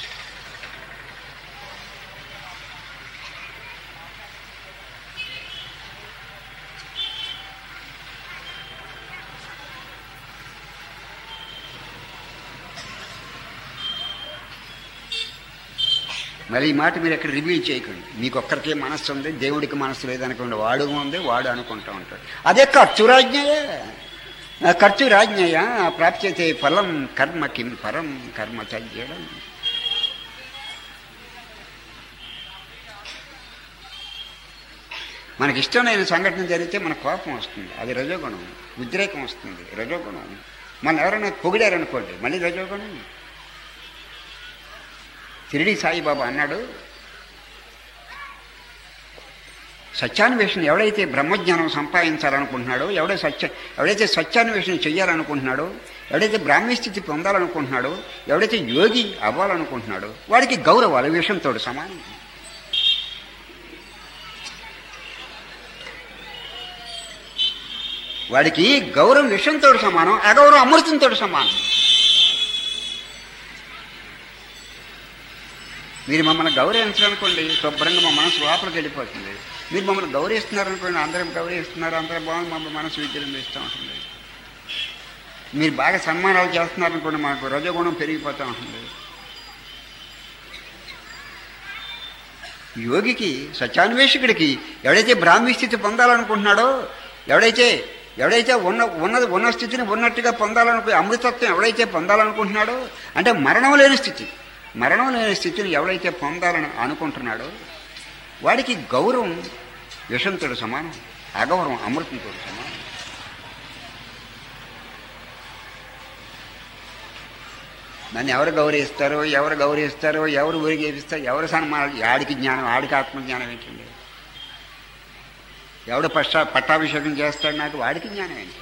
మరి ఈ మాట మీరు ఎక్కడ రివీల్ చేయకండి. మీకు ఒక్కరికే మనస్సు ఉంది, దేవుడికి మనస్సు లేదనుకోండి, వాడు ఉంది, వాడు అనుకుంటూ ఉంటాడు. అదే ఖర్చు రాజ్ఞయ, ఖర్చు రాజ్ఞయ ప్రాప్యతే ఫలం కర్మ కిం పరం కర్మ తగ్గడం. మనకి ఇష్టమైన సంఘటన జరిగితే మన కోపం వస్తుంది, అది రజోగుణం. ఉద్రేకం వస్తుంది, రజోగుణం. మన ఎవరైనా పొగిడారనుకోండి, మళ్ళీ రజోగుణం. షిరిడి సాయిబాబా అన్నాడు, సత్యాన్వేషణ ఎవడైతే బ్రహ్మజ్ఞానం సంపాదించాలనుకుంటున్నాడో, ఎవడైతే సత్య ఎవడైతే సత్యాన్వేషణ చెయ్యాలనుకుంటున్నాడో, ఎవడైతే బ్రాహ్మీ స్థితి పొందాలనుకుంటున్నాడో, ఎవడైతే యోగి అవ్వాలనుకుంటున్నాడో, వాడికి గౌరవాలు విషయంతో సమానం. వాడికి గౌరవం విషయంతో సమానం, అగౌరవం అమృతంతో సమానం. మీరు మమ్మల్ని గౌరవించాలనుకోండి, శుభ్రంగా మా మనసు లోపలికి వెళ్ళిపోతుంది. మీరు మమ్మల్ని గౌరవిస్తున్నారనుకోండి, అందరం గౌరవిస్తున్నారు, అందరూ బాగుంది, మమ్మల్ని మనసు విజృంభిస్తూ ఉంటుంది. మీరు బాగా సన్మానాలు చేస్తున్నారనుకోండి, మాకు రజోగుణం పెరిగిపోతూ ఉంటుంది. యోగికి, సత్యాన్వేషకుడికి, ఎవడైతే బ్రాహ్మీ స్థితి పొందాలనుకుంటున్నాడో, ఎవడైతే ఎవడైతే ఉన్న ఉన్నది ఉన్న స్థితిని ఉన్నట్టుగా పొందాలనుకో, అమృతత్వం ఎవడైతే పొందాలనుకుంటున్నాడో, అంటే మరణం లేని స్థితి, మరణం లేని స్థితిని ఎవడైతే పొందాలని అనుకుంటున్నాడో, వాడికి గౌరవం విషంతో సమానం, అగౌరవం అమృతంతో సమానం. నన్ను ఎవరు గౌరవిస్తారో, ఎవరు గౌరవిస్తారో, ఎవరు ఊరిగేపిస్తారో, ఎవరు సన్మానాలు, ఆడికి జ్ఞానం, ఆడికి ఆత్మజ్ఞానం ఏంటండి? ఎవడు పట్టా పట్టాభిషేకం చేస్తాడు నాకు, వాడికి జ్ఞానం ఏంటి?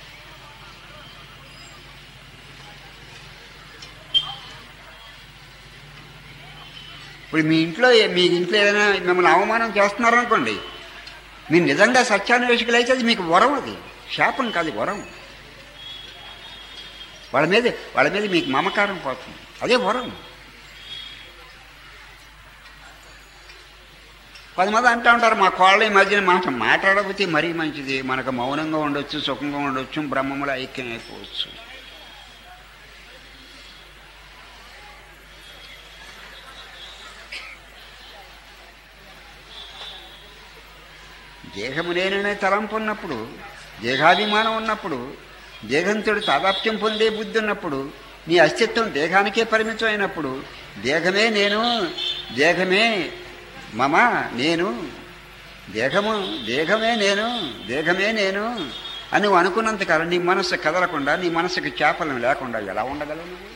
ఇప్పుడు మీ ఇంట్లో మీ ఇంట్లో ఏదైనా మిమ్మల్ని అవమానం చేస్తున్నారనుకోండి, మీరు నిజంగా సత్యాన్వేషకులు అయితే అది మీకు వరం, అది శాపం కాదు, వరం. వాళ్ళ మీద వాళ్ళ మీద మీకు మమకారం పోతుంది, అదే వరం. పది మంది అంటూ ఉంటారు, మా కోళ్ళ ఈ మధ్యన మాట మాట్లాడకపోతే మరీ మంచిది, మనకు మౌనంగా ఉండొచ్చు, సుఖంగా ఉండొచ్చు, బ్రహ్మములో ఐక్యం అయిపోవచ్చు. దేహము నేననే తలంపు ఉన్నప్పుడు, దేహాభిమానం ఉన్నప్పుడు, దేహంతో తాదాప్యం పొందే బుద్ధి ఉన్నప్పుడు, నీ అస్తిత్వం దేహానికే పరిమితం అయినప్పుడు, దేహమే నేను, దేహమే మమ, నేను దేహము, దేహమే నేను, దేహమే నేను అని నువ్వు అనుకున్నంతకాలం నీ మనస్సు కదలకుండా, నీ మనస్సుకి చేపలం లేకుండా ఎలా ఉండగలవు నువ్వు?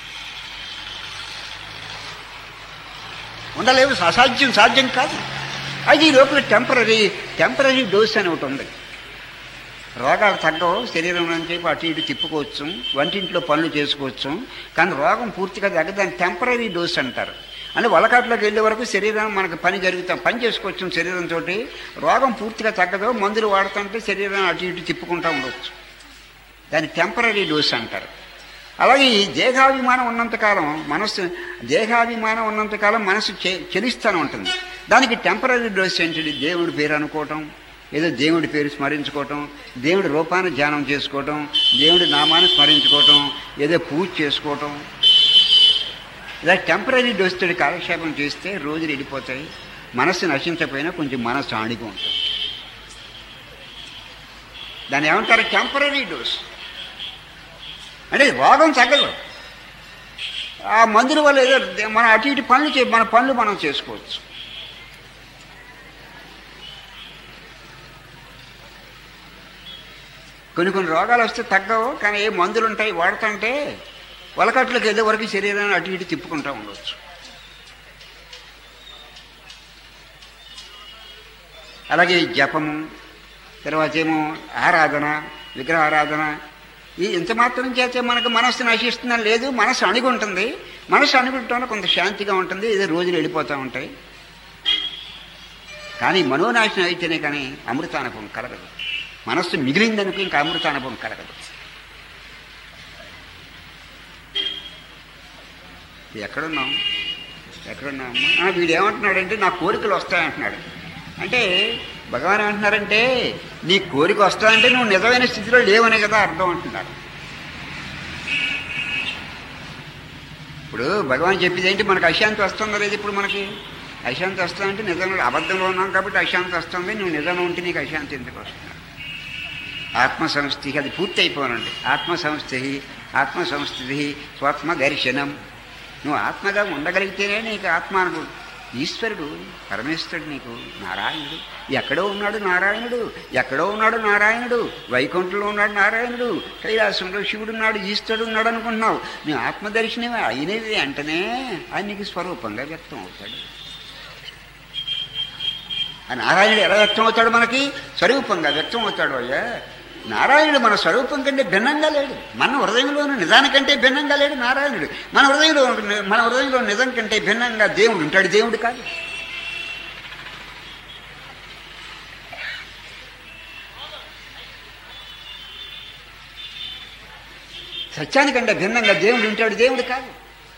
ఉండలేవు, అసాధ్యం, సాధ్యం కాదు. అది ఈ లోపల టెంపరీ టెంపరీ డోస్ అని ఒకటి ఉంది. రోగాలు తగ్గవు, శరీరం నుంచి అటు ఇటు తిప్పుకోవచ్చు, వంటింట్లో పనులు చేసుకోవచ్చు, కానీ రోగం పూర్తిగా తగ్గదు. దాన్ని టెంపరీ డోస్ అంటారు. అంటే వలకాట్లోకి వెళ్ళే వరకు శరీరం మనకు పని జరుగుతాం, పని చేసుకోవచ్చు శరీరంతో. రోగం పూర్తిగా తగ్గదు, మందులు వాడుతుంటే శరీరం అటు ఇటు తిప్పుకుంటూ ఉండవచ్చు. దాన్ని టెంపరీ డోస్ అంటారు. అలాగే ఈ దేహాభిమానం ఉన్నంతకాలం మనస్సు దేహాభిమానం ఉన్నంతకాలం మనసు చె చెలిస్తూనే ఉంటుంది. దానికి టెంపరీ డోస్ ఏంటి? దేవుడి పేరు అనుకోవటం, ఏదో దేవుడి పేరు స్మరించుకోవటం, దేవుడి రూపాన్ని ధ్యానం చేసుకోవటం, దేవుడి నామాన్ని స్మరించుకోవటం, ఏదో పూజ చేసుకోవటం. ఇలా టెంపరీ డోస్ తోటి కాలక్షేపం చేస్తే రోజులు వెళ్ళిపోతాయి. మనస్సు నశించకపోయినా కొంచెం మనస్సు ఆడిగా ఉంటుంది. దాన్ని ఏమంటారు? Temporary dose. అంటే రోగం తగ్గదు. ఆ మందుల వల్ల ఏదో మనం అటు ఇటు పనులు చే మన పనులు మనం చేసుకోవచ్చు. కొన్ని కొన్ని రోగాలు వస్తే తగ్గవు, కానీ ఏ మందులు ఉంటాయి వాడుతుంటే వలకట్లోకి వెళ్ళే వరకు శరీరాన్ని అటు ఇటు తిప్పుకుంటూ ఉండవచ్చు. అలాగే జపము, తర్వాత ఏమో ఆరాధన, విగ్రహ ఆరాధన, ఈ ఇంత మాత్రం చేస్తే మనకు మనస్సు నశిస్తుందని లేదు. మనస్సు అణిగి ఉంటుంది. మనస్సు అణిగుంటూ కొంత శాంతిగా ఉంటుంది. ఏదో రోజులు వెళ్ళిపోతూ ఉంటాయి. కానీ మనోనాశనం అయితేనే కానీ అమృతానుభవం కలగదు. మనస్సు మిగిలిందనుకో ఇంకా అమృతానుభవం కలగదు. ఎక్కడున్నాం ఎక్కడున్నాం వీడు ఏమంటున్నాడంటే నా కోరికలు వస్తాయంటున్నాడు. అంటే భగవాన్ ఏమంటున్నారంటే నీ కోరిక వస్తాయంటే నువ్వు నిజమైన స్థితిలో లేవనే కదా అర్థం అంటున్నారు. ఇప్పుడు భగవాన్ చెప్పేది ఏంటి? మనకు అశాంతి వస్తుందా లేదు? ఇప్పుడు మనకి అశాంతి వస్తుందంటే నిజంలో అబద్ధంలో ఉన్నాం కాబట్టి అశాంతి వస్తుంది. నువ్వు నిజంలో ఉంటే నీకు అశాంతి ఎందుకు వస్తుంది? ఆత్మ సంస్థి అది పూర్తి అయిపోనండి. ఆత్మ సంస్థి ఆత్మ సంస్థితి స్వాత్మ దర్శనం. నువ్వు ఆత్మగా ఉండగలిగితేనే నీకు ఆత్మ అనుకో. ఈశ్వరుడు పరమేశ్వరుడు నీకు నారాయణుడు. ఎక్కడో ఉన్నాడు నారాయణుడు, ఎక్కడో ఉన్నాడు నారాయణుడు, వైకుంఠంలో ఉన్నాడు నారాయణుడు, కైలాసంలో శివుడు ఉన్నాడు, ఈశ్వరుడు ఉన్నాడు అనుకుంటున్నావు. నీ ఆత్మదర్శనమే అయినది అంటేనే ఆయన నీకు స్వరూపంగా వ్యక్తం అవుతాడు. ఆ నారాయణుడు ఎలా వ్యక్తం అవుతాడు? మనకి స్వరూపంగా వ్యక్తం అవుతాడు. అయ్యా నారాయణుడు మన స్వరూపం కంటే భిన్నంగా లేడు. మన హృదయంలోని నిజానికంటే భిన్నంగా లేడు నారాయణుడు. మన హృదయంలో మన హృదయంలో నిజం కంటే భిన్నంగా దేవుడు ఉంటాడు. దేవుడు కాదు. సత్యానికంటే భిన్నంగా దేవుడు ఉంటాడు. దేవుడు కాదు.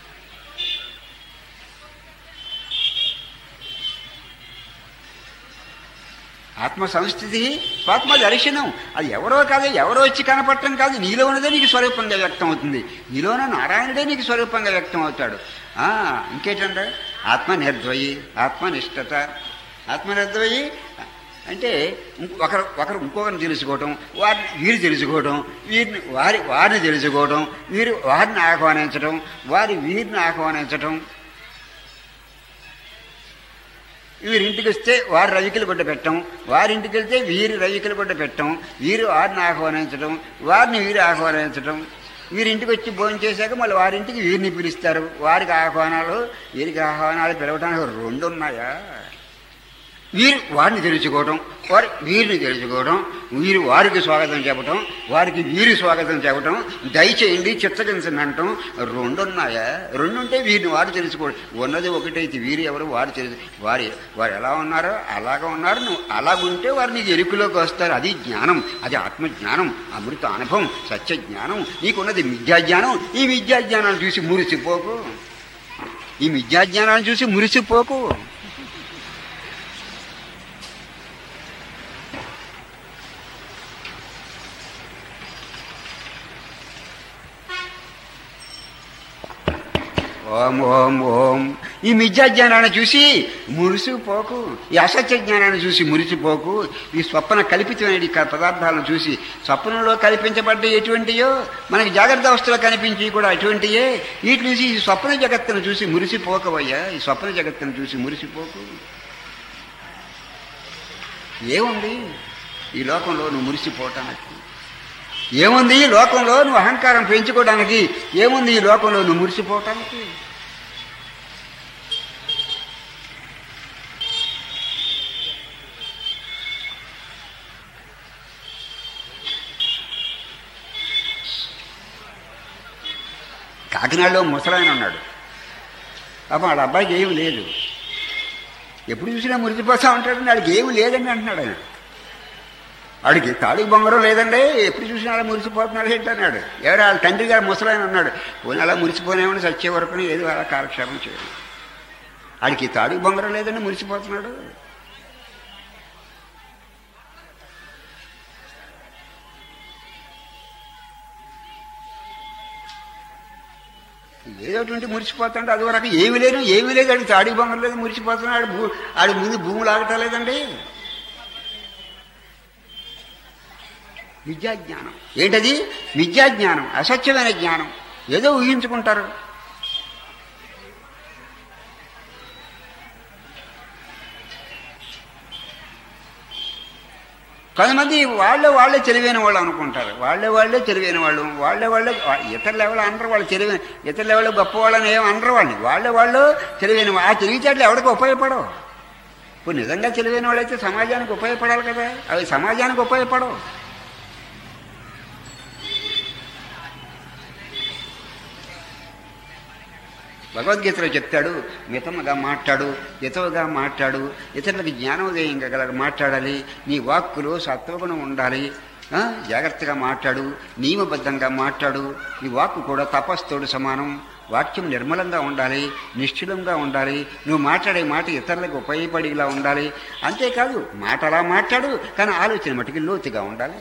ఆత్మ సంస్థితి స్వాత్మ దర్శనం. అది ఎవరో కాదు, ఎవరో వచ్చి కనపడటం కాదు. నీలో ఉన్నదే నీకు స్వరూపంగా వ్యక్తం అవుతుంది. నీలోన నారాయణుడే నీకు స్వరూపంగా వ్యక్తం అవుతాడు. ఇంకేంటంటే ఆత్మ నిర్ద్వయి, ఆత్మనిష్టత. ఆత్మ నిర్ద్వయి అంటే ఒకరు ఒకరు ఇంకొకరిని తెలుసుకోవటం, వారిని వీరు తెలుసుకోవడం, వీరిని వారి వారిని తెలుసుకోవడం, వీరు వారిని ఆహ్వానించడం, వారి వీరిని ఆహ్వానించడం. వీరింటికి వస్తే వారి రవికలు గుడ్డ పెట్టడం, వారింటికి వెళ్తే వీరి రవికలు గుడ్డ పెట్టడం, వీరు వారిని ఆహ్వానించడం, వారిని వీరు ఆహ్వానించడం. వీరింటికి వచ్చి భోజనం చేశాక మళ్ళీ వారింటికి వీరిని పిలుస్తారు. వారికి ఆహ్వానాలు వీరికి ఆహ్వానాలు పిలవడానికి రెండు ఉన్నాయా? వీరు వారిని తెలుసుకోవడం, వారి వీరిని తెలుసుకోవడం, వీరు వారికి స్వాగతం చెప్పడం, వారికి వీరి స్వాగతం చెప్పడం, దయచేయండి చిత్తగించండి అంటాం. రెండున్నాయా? రెండుంటే వీరిని వారు తెలుసుకోవడం. ఉన్నది ఒకటైతే వీరు ఎవరు వారు తెలుసు. వారి వారు ఎలా ఉన్నారో అలాగా ఉన్నారు. నువ్వు అలాగుంటే వారు నీకు ఎరుకులోకి వస్తారు. అది జ్ఞానం, అది ఆత్మజ్ఞానం, అమృత అనుభవం, సత్య జ్ఞానం. నీకున్నది మిథ్యాజ్ఞానం. ఈ మిథ్యాజ్ఞానాన్ని చూసి మురిసిపోకు. ఈ మిథ్యాజ్ఞానాన్ని చూసి మురిసిపోకు. ఓం ఓం ఓం. ఈ మిథ్యాజ్ఞానాన్ని చూసి మురిసిపోకు. ఈ అసత్య జ్ఞానాన్ని చూసి మురిసిపోకు. ఈ స్వప్న కల్పితమైన పదార్థాలను చూసి, స్వప్నంలో కల్పించబడ్డ ఎటువంటియో మనకి జాగ్రత్త అవస్థలో కనిపించి కూడా అటువంటియే. వీటి నుంచి ఈ స్వప్న జగత్తును చూసి మురిసిపోకవయ్యా. ఈ స్వప్న జగత్తును చూసి మురిసిపోకు. ఏముంది ఈ లోకంలో నువ్వు మురిసిపోవటానికి? ఏముంది ఈ లోకంలో నువ్వు అహంకారం పెంచుకోవడానికి? ఏముంది ఈ లోకంలో నువ్వు మురిసిపోవటానికి? కాకినాడలో ముసలాయన ఉన్నాడు. పాపం వాళ్ళ అబ్బాయికి ఏమి లేదు. ఎప్పుడు చూసినా మురిసిపోతా ఉంటాడండి. వాడికి ఏమి లేదండి అంటున్నాడు ఆయన. వాడికి తాడికి బొంగరం లేదండి, ఎప్పుడు చూసినా అలా మురిసిపోతున్నాడు ఏంటన్నాడు. ఎవరు వాళ్ళ తండ్రి గారు ముసలాయన ఉన్నాడు. పోనీ అలా మురిసిపోనేమని సచ్చే వరకు ఏదో అలా కాలక్షేపం చేయడం. వాడికి తాడికి బొంగరం లేదండి, మురిసిపోతున్నాడు. ఏదోటువంటి మురిసిపోతాడు. అది వరకు ఏమి లేదు ఏమీ లేదు ఆడికి తాడికి బొంగరం లేదు, మురిసిపోతున్నాడు. భూ ఆడి ముందు భూములు ఆగటలేదండి. విద్యాజ్ఞానం ఏంటది? విద్యాజ్ఞానం, అసత్యమైన జ్ఞానం. ఏదో ఊహించుకుంటారు. కొంతమంది వాళ్ళే వాళ్ళే తెలివైన వాళ్ళు అనుకుంటారు. వాళ్ళే వాళ్ళే తెలివైన వాళ్ళు, వాళ్ళే వాళ్ళే ఇతర లెవెల్ అనరు. వాళ్ళు తెలివైన ఇతర లెవెల్ గొప్ప వాళ్ళని ఏం అనరు. వాళ్ళని వాళ్ళే వాళ్ళు తెలివైన. ఆ తెలివితేటలు ఎవరికి ఉపయోగపడవు. ఇప్పుడు నిజంగా తెలివైన వాళ్ళైతే సమాజానికి ఉపయోగపడాలి కదా, అవి సమాజానికి ఉపయోగపడవు. భగవద్గీతలో చెప్తాడు, మితముగా మాట్లాడు, హితవుగా మాట్లాడు, ఇతరులకు జ్ఞానోదయంగా మాట్లాడాలి, నీ వాక్కులో సత్వగుణం ఉండాలి, జాగ్రత్తగా మాట్లాడు, నియమబద్ధంగా మాట్లాడు. నీ వాక్కు కూడా తపస్సుతోడు సమానం. వాక్యం నిర్మలంగా ఉండాలి, నిశ్చలంగా ఉండాలి. నువ్వు మాట్లాడే మాట ఇతరులకు ఉపయోగపడేలా ఉండాలి. అంతేకాదు మాట అలా మాట్లాడు, కానీ ఆలోచన మటుకు లోతుగా ఉండాలి.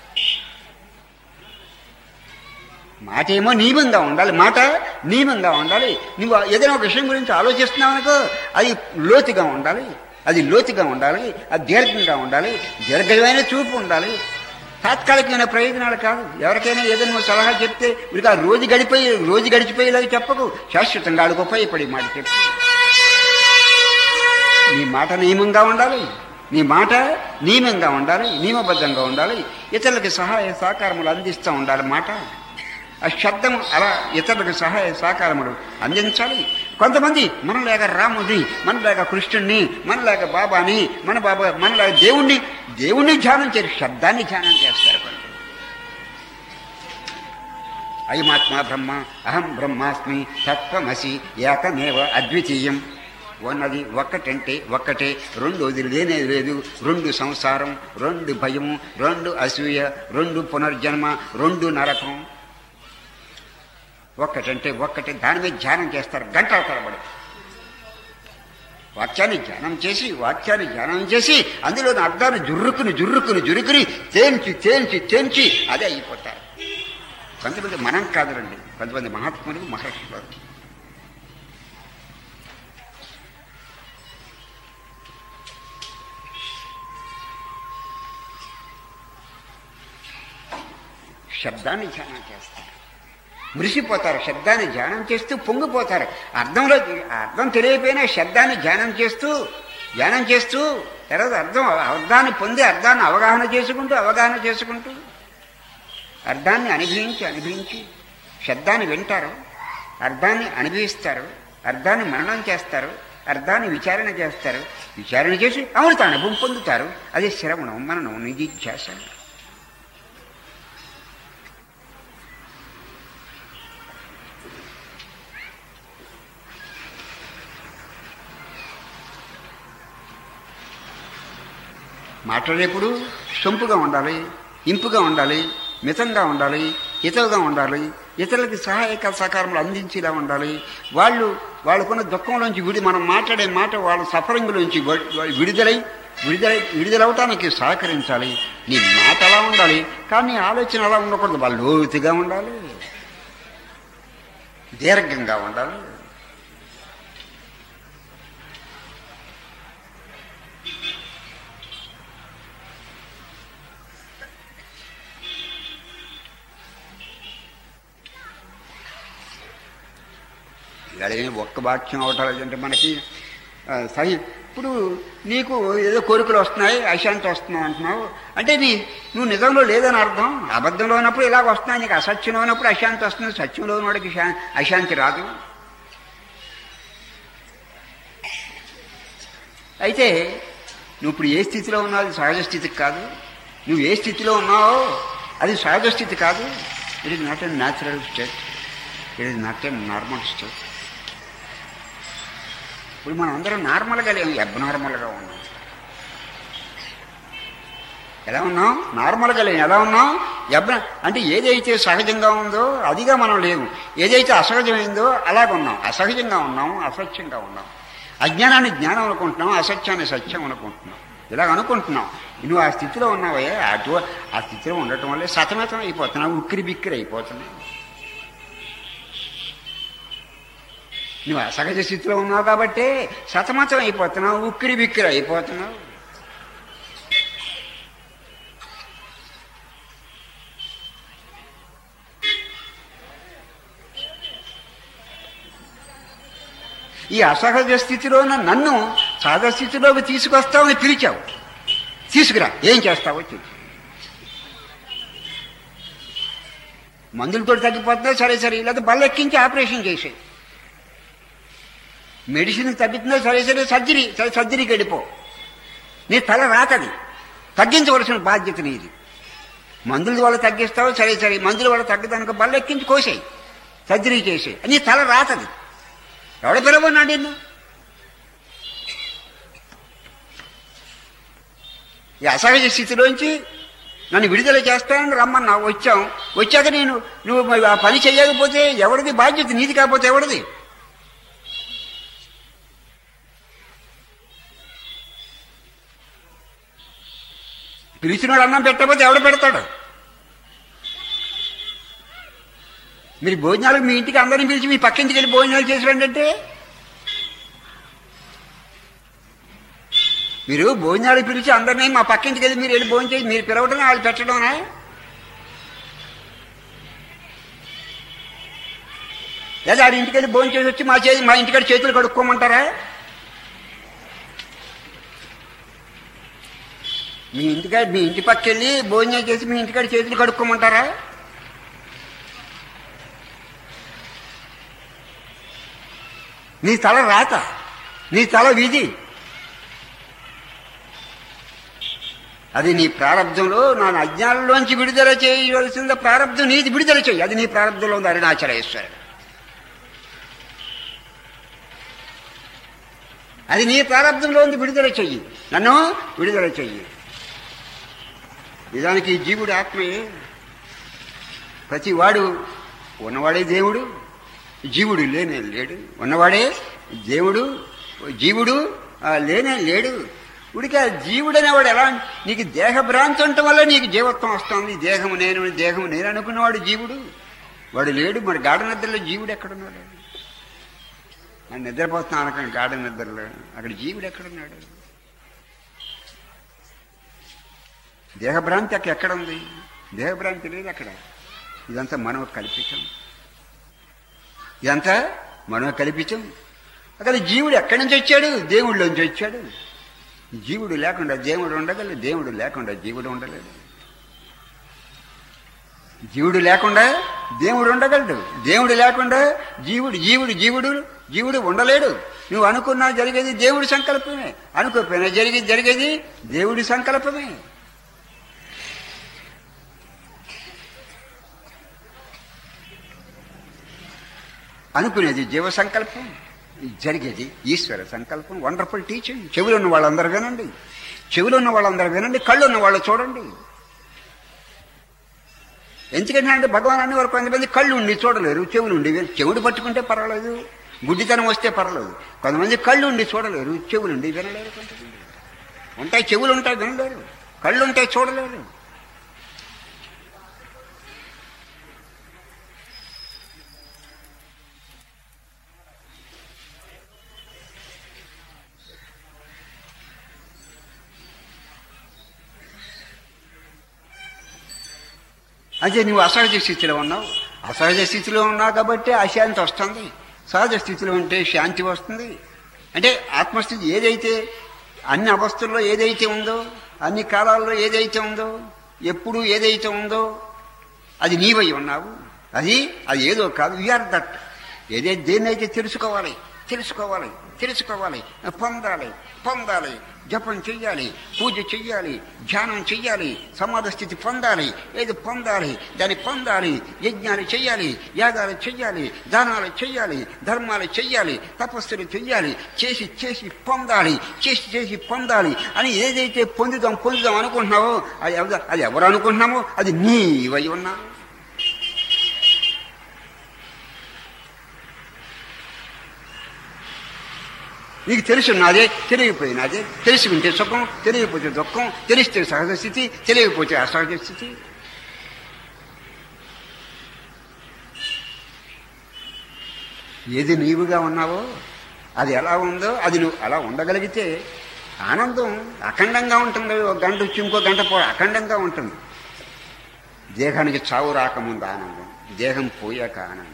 మాట ఏమో నియమంగా ఉండాలి, మాట నియమంగా ఉండాలి. నువ్వు ఏదైనా ఒక విషయం గురించి ఆలోచిస్తున్నావు అనుకో, అది లోతుగా ఉండాలి, అది లోతుగా ఉండాలి, అది దీర్ఘంగా ఉండాలి, దీర్ఘమైన చూపు ఉండాలి. తాత్కాలికమైన ప్రయోజనాలు కాదు. ఎవరికైనా ఏదైనా సలహా చెప్తే వీరికి ఆ రోజు గడిపోయి రోజు గడిచిపోయేలాగా చెప్పకు, శాశ్వతంగా వాళ్ళకు ఉపయోగపడి మాట చెప్పు. నీ మాట నియమంగా ఉండాలి, నీ మాట నియమంగా ఉండాలి, నియమబద్ధంగా ఉండాలి. ఇతరులకు సహాయ సహకారములు అందిస్తూ ఉండాలి. మాట ఆ శబ్దము అలా ఇతరులకు సహాయ సహకారములు అందించాలి. కొంతమంది మనలాగ రాముడిని, మనలాగ కృష్ణుడిని, మనలాగ బాబాని, మన బాబా మనలాగ దేవుణ్ణి దేవుణ్ణి ధ్యానం చేసి శబ్దాన్ని ధ్యానం చేస్తారు. కొంత అయమాత్మ బ్రహ్మ అహం బ్రహ్మాస్మి తత్వమసి ఏకమేవ అద్వితీయం. ఉన్నది ఒక్కటంటే ఒక్కటే, రెండోది లేనే లేదు. రెండు సంసారం, రెండు భయము, రెండు అసూయ, రెండు పునర్జన్మ, రెండు నరకం. ఒక్కటంటే ఒక్కటే, దాని మీద ధ్యానం చేస్తారు గంటల తరబడి. వాక్యాన్ని ధ్యానం చేసి వాక్యాన్ని ధ్యానం చేసి అందులోని అర్థాన్ని జుర్రుకుని జుర్రుకుని జురుకుని తేల్చి తేల్చి తేల్చి అదే అయిపోతారు. కొంతమంది మనం కాదురండి, కొంతమంది మహాత్ములు మహర్షులు. శబ్దాన్ని ధ్యానం చేస్తారు, మురిసిపోతారు. శబ్దాన్ని ధ్యానం చేస్తూ పొంగిపోతారు. అర్థంలో అర్థం తెలియపోయినా శబ్దాన్ని ధ్యానం చేస్తూ ధ్యానం చేస్తూ తర్వాత అర్థం అర్థాన్ని పొంది అర్థాన్ని అవగాహన చేసుకుంటూ అవగాహన చేసుకుంటూ అర్థాన్ని అనుభవించి అనుభవించి శబ్దాన్ని వింటారు, అర్థాన్ని అనుభవిస్తారు, అర్థాన్ని మననం చేస్తారు, అర్థాన్ని విచారణ చేస్తారు, విచారణ చేసి అమృత అనుభవం పొందుతారు. అదే శ్రవణం, మననం, నిధిధ్యాస. మాట్లాడేప్పుడు సొంపుగా ఉండాలి, ఇంపుగా ఉండాలి, మితంగా ఉండాలి, హితవుగా ఉండాలి, ఇతరులకి సహాయక సహకారములు అందించేలా ఉండాలి. వాళ్ళు వాళ్ళకున్న దుఃఖంలోంచి విడి మనం మాట్లాడే మాట వాళ్ళ సఫరింగ్లోంచి విడుదలై విడుదలై విడుదలవటానికి సహకరించాలి. నీ మాట అలా ఉండాలి, కానీ నీ ఆలోచన అలా ఉండకూడదు. వాళ్ళు లోతుగా ఉండాలి, దీర్ఘంగా ఉండాలి. ఇలాగే ఒక్క వాక్యం అవటాలంటే మనకి సహి. ఇప్పుడు నీకు ఏదో కోరికలు వస్తున్నాయి, అశాంతి వస్తున్నావు అంటున్నావు అంటే నీ నువ్వు నిజంలో లేదని అర్థం. అబద్ధంలో ఉన్నప్పుడు ఇలాగ వస్తున్నాయి, నీకు అసత్యంలో ఉన్నప్పుడు అశాంతి వస్తుంది. సత్యంలో ఉన్నవాడికి అశాంతి రాదు. అయితే నువ్వు ఇప్పుడు ఏ స్థితిలో ఉన్నావు అది సహజ స్థితికి కాదు. నువ్వు ఏ స్థితిలో ఉన్నావో అది సహజ స్థితి కాదు. It is not a natural state. It is not a normal state. ఇప్పుడు మనం అందరం నార్మల్గా లేము, అబ్నార్మల్గా ఉన్నాం. ఎలా ఉన్నాం? నార్మల్గా లేము. ఎలా ఉన్నాం? అబ్న అంటే ఏదైతే సహజంగా ఉందో అదిగా మనం లేవు, ఏదైతే అసహజమైందో అలాగ ఉన్నాం. అసహజంగా ఉన్నాం, అసత్యంగా ఉన్నాం. అజ్ఞానాన్ని జ్ఞానం అనుకుంటున్నాం, అసత్యాన్ని సత్యం అనుకుంటున్నాం. ఇలాగ అనుకుంటున్నాం. నువ్వు ఆ స్థితిలో ఉన్నావే, అటు ఆ స్థితిలో ఉండటం వల్లే సతమతం అయిపోతున్నావు, ఉక్కిరి బిక్కిరి అయిపోతున్నావు. నువ్వు అసహజ స్థితిలో ఉన్నావు కాబట్టి సతమతం అయిపోతున్నావు, ఉక్కిరి బిక్కిరి అయిపోతున్నావు. ఈ అసహజ స్థితిలో నన్ను సహజ స్థితిలోకి తీసుకొస్తావని పిలిచావు. తీసుకురా, ఏం చేస్తావో చెప్పు. మందులతో తగ్గిపోతుందా? సరే సరే, లేదా బల్ల ఎక్కించి ఆపరేషన్ చేసే. మెడిసిన్ తగ్గుతుందా? సరే సరే, సర్జరీ సరే సర్జరీకి వెళ్ళిపో. నీ తల రాతది, తగ్గించవలసిన బాధ్యత నీది. మందుల వల్ల తగ్గిస్తావు, సరే సరే, మందుల వల్ల తగ్గదానికి బల్ల ఎక్కించి కోసేయి, సర్జరీ చేసే. నీ తల రాతది. ఎవడ పిలవన్నాడు నిన్ను? ఈ అసహజ స్థితిలోంచి నన్ను విడుదల చేస్తానని రమ్మన్నావు, వచ్చాం. వచ్చాక నేను నువ్వు ఆ పని చేయకపోతే ఎవరిది బాధ్యత? నీది కాకపోతే ఎవరిది? పిలిచినాడు అన్నం పెట్టకపోతే ఎవడు పెడతాడు? మీరు భోజనాలకు మీ ఇంటికి అందరిని పిలిచి మీ పక్కింటికి వెళ్ళి భోజనాలు చేసి రండి. మీరు భోజనాలు పిలిచి అందరినీ మా పక్కింటికి వెళ్ళి మీరు వెళ్ళి భోజనం చేసి మీరు పిలవటమే, వాళ్ళు పెట్టడమనే. లేదా ఆడి ఇంటికి వెళ్ళి భోజనం చేసి వచ్చి మా చేతి మా ఇంటికాడ చేతులు కడుక్కోమంటారా? మీ ఇంటికాడ మీ ఇంటి పక్కెళ్ళి భోజనం చేసి మీ ఇంటికాడ చేతులు కడుక్కోమంటారా? నీ తల రాత, నీ తల విధి, అది నీ ప్రారంభంలో. నా అజ్ఞానంలోంచి విడుదల చేయవలసింది ప్రారంభం, నీది విడుదల చేయి. అది నీ ప్రారంభంలో ఉంది. అరుణాచలేశ్వరుడు, అది నీ ప్రారంభంలో ఉంది. విడుదల చెయ్యి, నన్ను విడుదల చెయ్యి. నిజానికి జీవుడు ఆత్మయే. ప్రతి వాడు ఉన్నవాడే దేవుడు, జీవుడు లేనే లేడు. ఉన్నవాడే దేవుడు, జీవుడు లేనే లేడు. ఉడికి జీవుడు అనేవాడు ఎలా? నీకు దేహభ్రాంతి ఉండటం వల్ల నీకు జీవత్వం వస్తుంది. దేహము నేను, దేహము నేను అనుకున్నవాడు జీవుడు. వాడు లేడు. మరి గాఢ నిద్రలో జీవుడు ఎక్కడున్నాడు? నేను నిద్రపోతున్నాను అనుకోండి, గాఢ నిద్రలో అక్కడ జీవుడు ఎక్కడున్నాడు? దేహభ్రాంతి అక్కడ ఎక్కడుంది? దేహభ్రాంతి లేదు అక్కడ. ఇదంతా మనం కల్పించాం, ఇదంతా మనం కల్పించాం. అక్కడ జీవుడు ఎక్కడి నుంచి వచ్చాడు? దేవుళ్ళలోంచి వచ్చాడు. జీవుడు లేకుండా దేవుడు ఉండగలడు, దేవుడు లేకుండా జీవుడు ఉండలేడు. జీవుడు లేకుండా దేవుడు ఉండగలడు, దేవుడు లేకుండా జీవుడు జీవుడు జీవుడు జీవుడు ఉండలేడు. నువ్వు అనుకున్నా జరిగేది దేవుడి సంకల్పమే, అనుకోకపోయినా జరిగేది జరిగేది దేవుడి సంకల్పమే. అనుకునేది జీవ సంకల్పం, జరిగేది ఈశ్వర సంకల్పం. Wonderful teaching. చెవులు ఉన్న వాళ్ళందరూ వినండి, చెవులు ఉన్న వాళ్ళందరూ వినండి, కళ్ళు ఉన్న వాళ్ళు చూడండి. ఎందుకంటే అంటే భగవాన్ అన్ని వరకు కొంతమంది కళ్ళు ఉండి చూడలేరు, చెవులు ఉండి. చెవుడు పట్టుకుంటే పర్వాలేదు, గుడ్డితనం వస్తే పర్వాలేదు. కొంతమంది కళ్ళు ఉండి చూడలేరు, చెవులు ఉండి వినలేరు. కొంతమంది ఉంటాయి, చెవులు ఉంటాయి వినలేరు, కళ్ళు ఉంటాయి చూడలేరు. అంటే నువ్వు అసహజ స్థితిలో ఉన్నావు. అసహజ స్థితిలో ఉన్నావు కాబట్టి అశాంతి వస్తుంది. సహజ స్థితిలో ఉంటే శాంతి వస్తుంది. అంటే ఆత్మస్థితి ఏదైతే అన్ని అవస్థల్లో ఏదైతే ఉందో, అన్ని కాలాల్లో ఏదైతే ఉందో, ఎప్పుడు ఏదైతే ఉందో అది నీవై ఉన్నావు. అది అది ఏదో కాదు. We are that. ఏదైతే దేన్నైతే తెలుసుకోవాలి, తెలుసుకోవాలి తెలుసుకోవాలి పొందాలి పొందాలి జపం చెయ్యాలి పూజ చెయ్యాలి ధ్యానం చెయ్యాలి సమాధి స్థితి పొందాలి ఏది పొందాలి దాన్ని పొందాలి యజ్ఞాలు చెయ్యాలి యాగాలు చెయ్యాలి దానాలు చెయ్యాలి ధర్మాలు చెయ్యాలి తపస్సులు చెయ్యాలి చేసి చేసి పొందాలి చేసి చేసి పొందాలి అని ఏదైతే పొందుదాం పొందుదాం అనుకుంటున్నావో అది ఎవరు అది ఎవరు అనుకుంటున్నామో అది నీవై ఉన్నా. నీకు తెలుసున్నదే తెలియకపోయినదే తెలుసుకుంటే సుఖం తెలియకపోతే దుఃఖం తెలిస్తే సహజ స్థితి తెలియకపోతే అసహజ స్థితి. ఏది నీవుగా ఉన్నావో అది ఎలా ఉందో అది నువ్వు అలా ఉండగలిగితే ఆనందం అఖండంగా ఉంటుంది. ఒక గంట వచ్చి ఇంకో గంట పో అఖండంగా ఉంటుంది. దేహానికి చావు రాకముందు ఆనందం, దేహం పోయాక ఆనందం.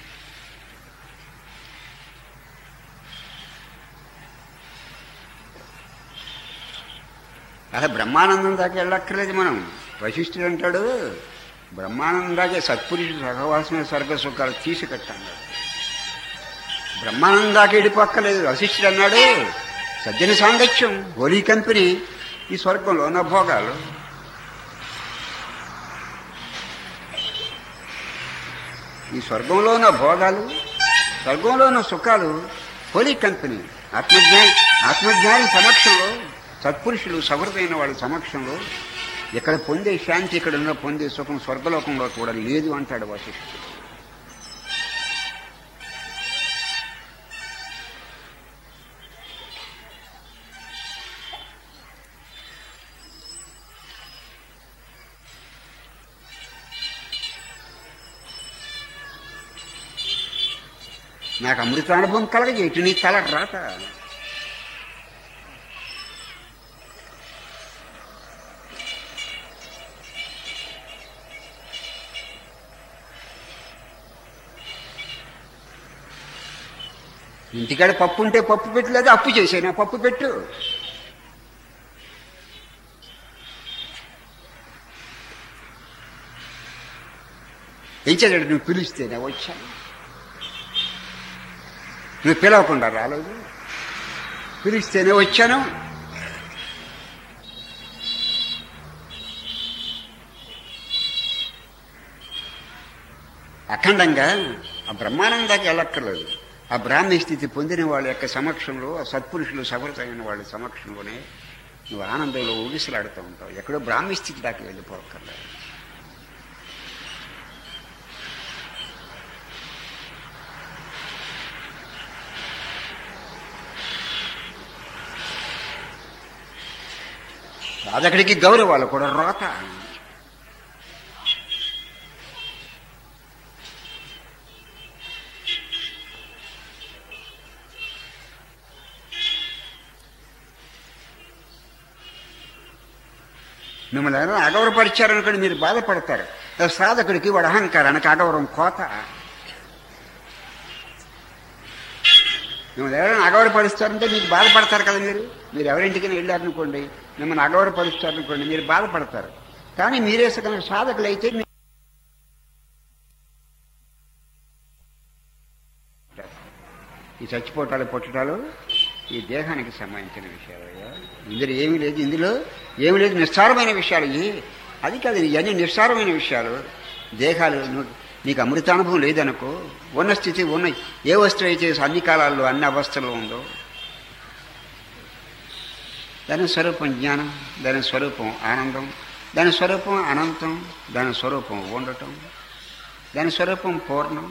అలా బ్రహ్మానందం దాకా వెళ్ళక్కర్లేదు మనం. వశిష్ఠుడు అంటాడు బ్రహ్మానందం దాకే సత్పురుషుడు సహవాసమైన స్వర్గ సుఖాలు తీసుకట్టాడు. బ్రహ్మానందం దాకా వెళ్ళిపోక్కర్లేదు. వశిష్ఠుడు అన్నాడు సజ్జన సాంగత్యం హోలీ కంపెనీ ఈ స్వర్గంలో ఉన్న భోగాలు. ఈ స్వర్గంలో ఉన్న భోగాలు స్వర్గంలో ఉన్న సుఖాలు హోలీ కంపెనీ. ఆత్మజ్ఞాని ఆత్మజ్ఞాని సమక్షంలో సత్పురుషులు సహృదైన వాళ్ళ సమక్షంలో ఇక్కడ పొందే శాంతి ఇక్కడ ఉన్న పొందే సుఖం స్వర్గలోకంలో కూడా లేదు అంటాడు వశిష్ఠుడు. నాకు అమృతానుభవం కలగజేయటు నీ తల రాత. ఇంటికాడ పప్పు ఉంటే పప్పు పెట్టలేదు, అప్పు చేసేనా పప్పు పెట్టు. ఏం చేయాలి? నువ్వు పిలిస్తేనే వచ్చాను, నువ్వు పిలవకుండా రాలేదు, పిలిస్తేనే వచ్చాను. అఖండంగా ఆ బ్రహ్మానందానికి వెళ్ళక్కర్లేదు. ఆ బ్రాహ్మీ స్థితి పొందిన వాళ్ళ యొక్క సమక్షంలో, ఆ సత్పురుషులు సహృదైన వాళ్ళ సమక్షంలోనే నువ్వు ఆనందంలో ఊగిసలాడుతూ ఉంటావు. ఎక్కడో బ్రాహ్మీ స్థితి దాకా వెళ్ళిపోక్కర్లేదు. సాధకుడికి గౌరవాలు కూడా రోత. మిమ్మల్ని ఎవరైనా అగౌరవపరిచారనుకోండి మీరు బాధపడతారు. సాధకుడికి వాడు అహంకారానికి అగౌరవం కోత. మిమ్మల్ని ఎవరైనా అగౌరవపరుస్తారంటే మీకు బాధపడతారు కదా. మీరు మీరు ఎవరింటికైనా వెళ్ళారనుకోండి, మిమ్మల్ని అగౌరవపరుస్తారనుకోండి మీరు బాధపడతారు. కానీ మీరే కనుక సాధకులైతే ఈ చచ్చిపోటాలు పుట్టడాలు ఈ దేహానికి సంబంధించిన విషయాలు. ఇందులో ఏమీ లేదు, ఇందులో ఏమి లేదు, నిస్సారమైన విషయాలు ఇవి. అది కాదు, ఇవన్నీ నిస్సారమైన విషయాలు. దేహాలు నీకు అమృతానుభవం లేదనుకో, ఉన్న స్థితి ఉన్న ఏ వస్తువు అయితే అన్ని కాలాల్లో అన్ని అవస్థల్లో ఉందో దాని స్వరూపం జ్ఞానం, దాని స్వరూపం ఆనందం, దాని స్వరూపం అనంతం, దాని స్వరూపం ఉండటం, దాని స్వరూపం పూర్ణం.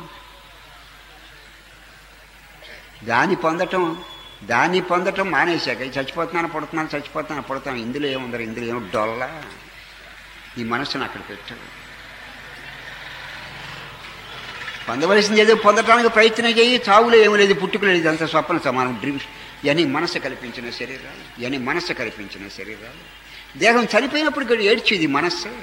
దాన్ని పొందటం దాన్ని పొందటం మానేశాక చచ్చిపోతున్నాను పుడుతున్నాను చచ్చిపోతున్నాను పుడతాను ఇందులో ఏముందరు, ఇందులో ఏమో డొల్ల. ఈ మనసును అక్కడ పెట్టాడు. పొందవలసింది ఏదో పొందటానికి ప్రయత్నం చేయి. చావులో ఏమి లేదు, పుట్టుకు లేదు, అంత స్వప్న సమానం డ్రీమ్స్. ఇవన్నీ మనసు కల్పించిన శరీరాలు, ఇవన్నీ మనసు కల్పించిన శరీరాలు. దేహం చనిపోయినప్పుడు ఇక్కడ ఏడ్చేది మనస్సే.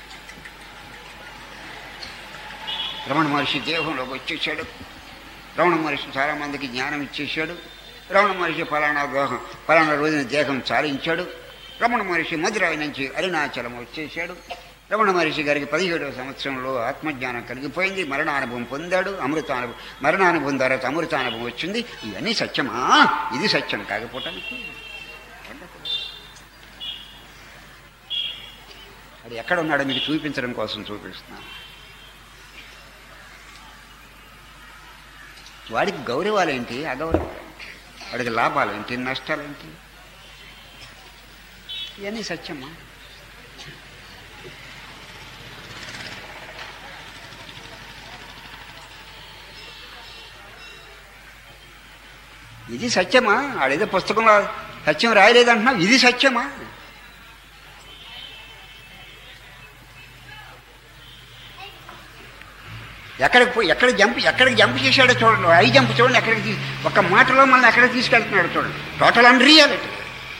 రమణ మహర్షి దేహంలోకి వచ్చేసాడు. రమణ మహర్షి చాలామందికి జ్ఞానం ఇచ్చేసాడు. రమణ మహర్షి ఫలానా దోహం ఫలానా రోజున దేహం చాలించాడు. రమణ మహర్షి మధురాయి నుంచి అరుణాచలం వచ్చేసాడు. రమణ మహర్షి గారికి పదిహేడవ సంవత్సరంలో ఆత్మజ్ఞానం కలిగిపోయింది, మరణానుభవం పొందాడు. అమృతానుభవం మరణానుభవం తర్వాత అమృతానుభవం వచ్చింది. ఇవన్నీ సత్యమా? ఇది సత్యం కాకపోవటానికి అది ఎక్కడ ఉన్నాడో మీకు చూపించడం కోసం చూపిస్తున్నాను. వాడికి గౌరవాలేంటి, అగౌరవాలేంటి, వాడికి లాభాలేంటి, నష్టాలేంటి, ఇవన్నీ సత్యమా? ఇది సత్యమా? ఆడేదో పుస్తకంలో సత్యం రాయలేదంటున్నావు, ఇది సత్యమా? ఎక్కడికి పోయి ఎక్కడ జంప్ ఎక్కడికి జంప్ చేశాడో చూడండి, ఐ జంప్ చూడండి, ఎక్కడికి ఒక మాటలో మళ్ళీ ఎక్కడికి తీసుకెళ్తున్నాడో చూడండి. టోటల్ అన్ రియాలిటీ.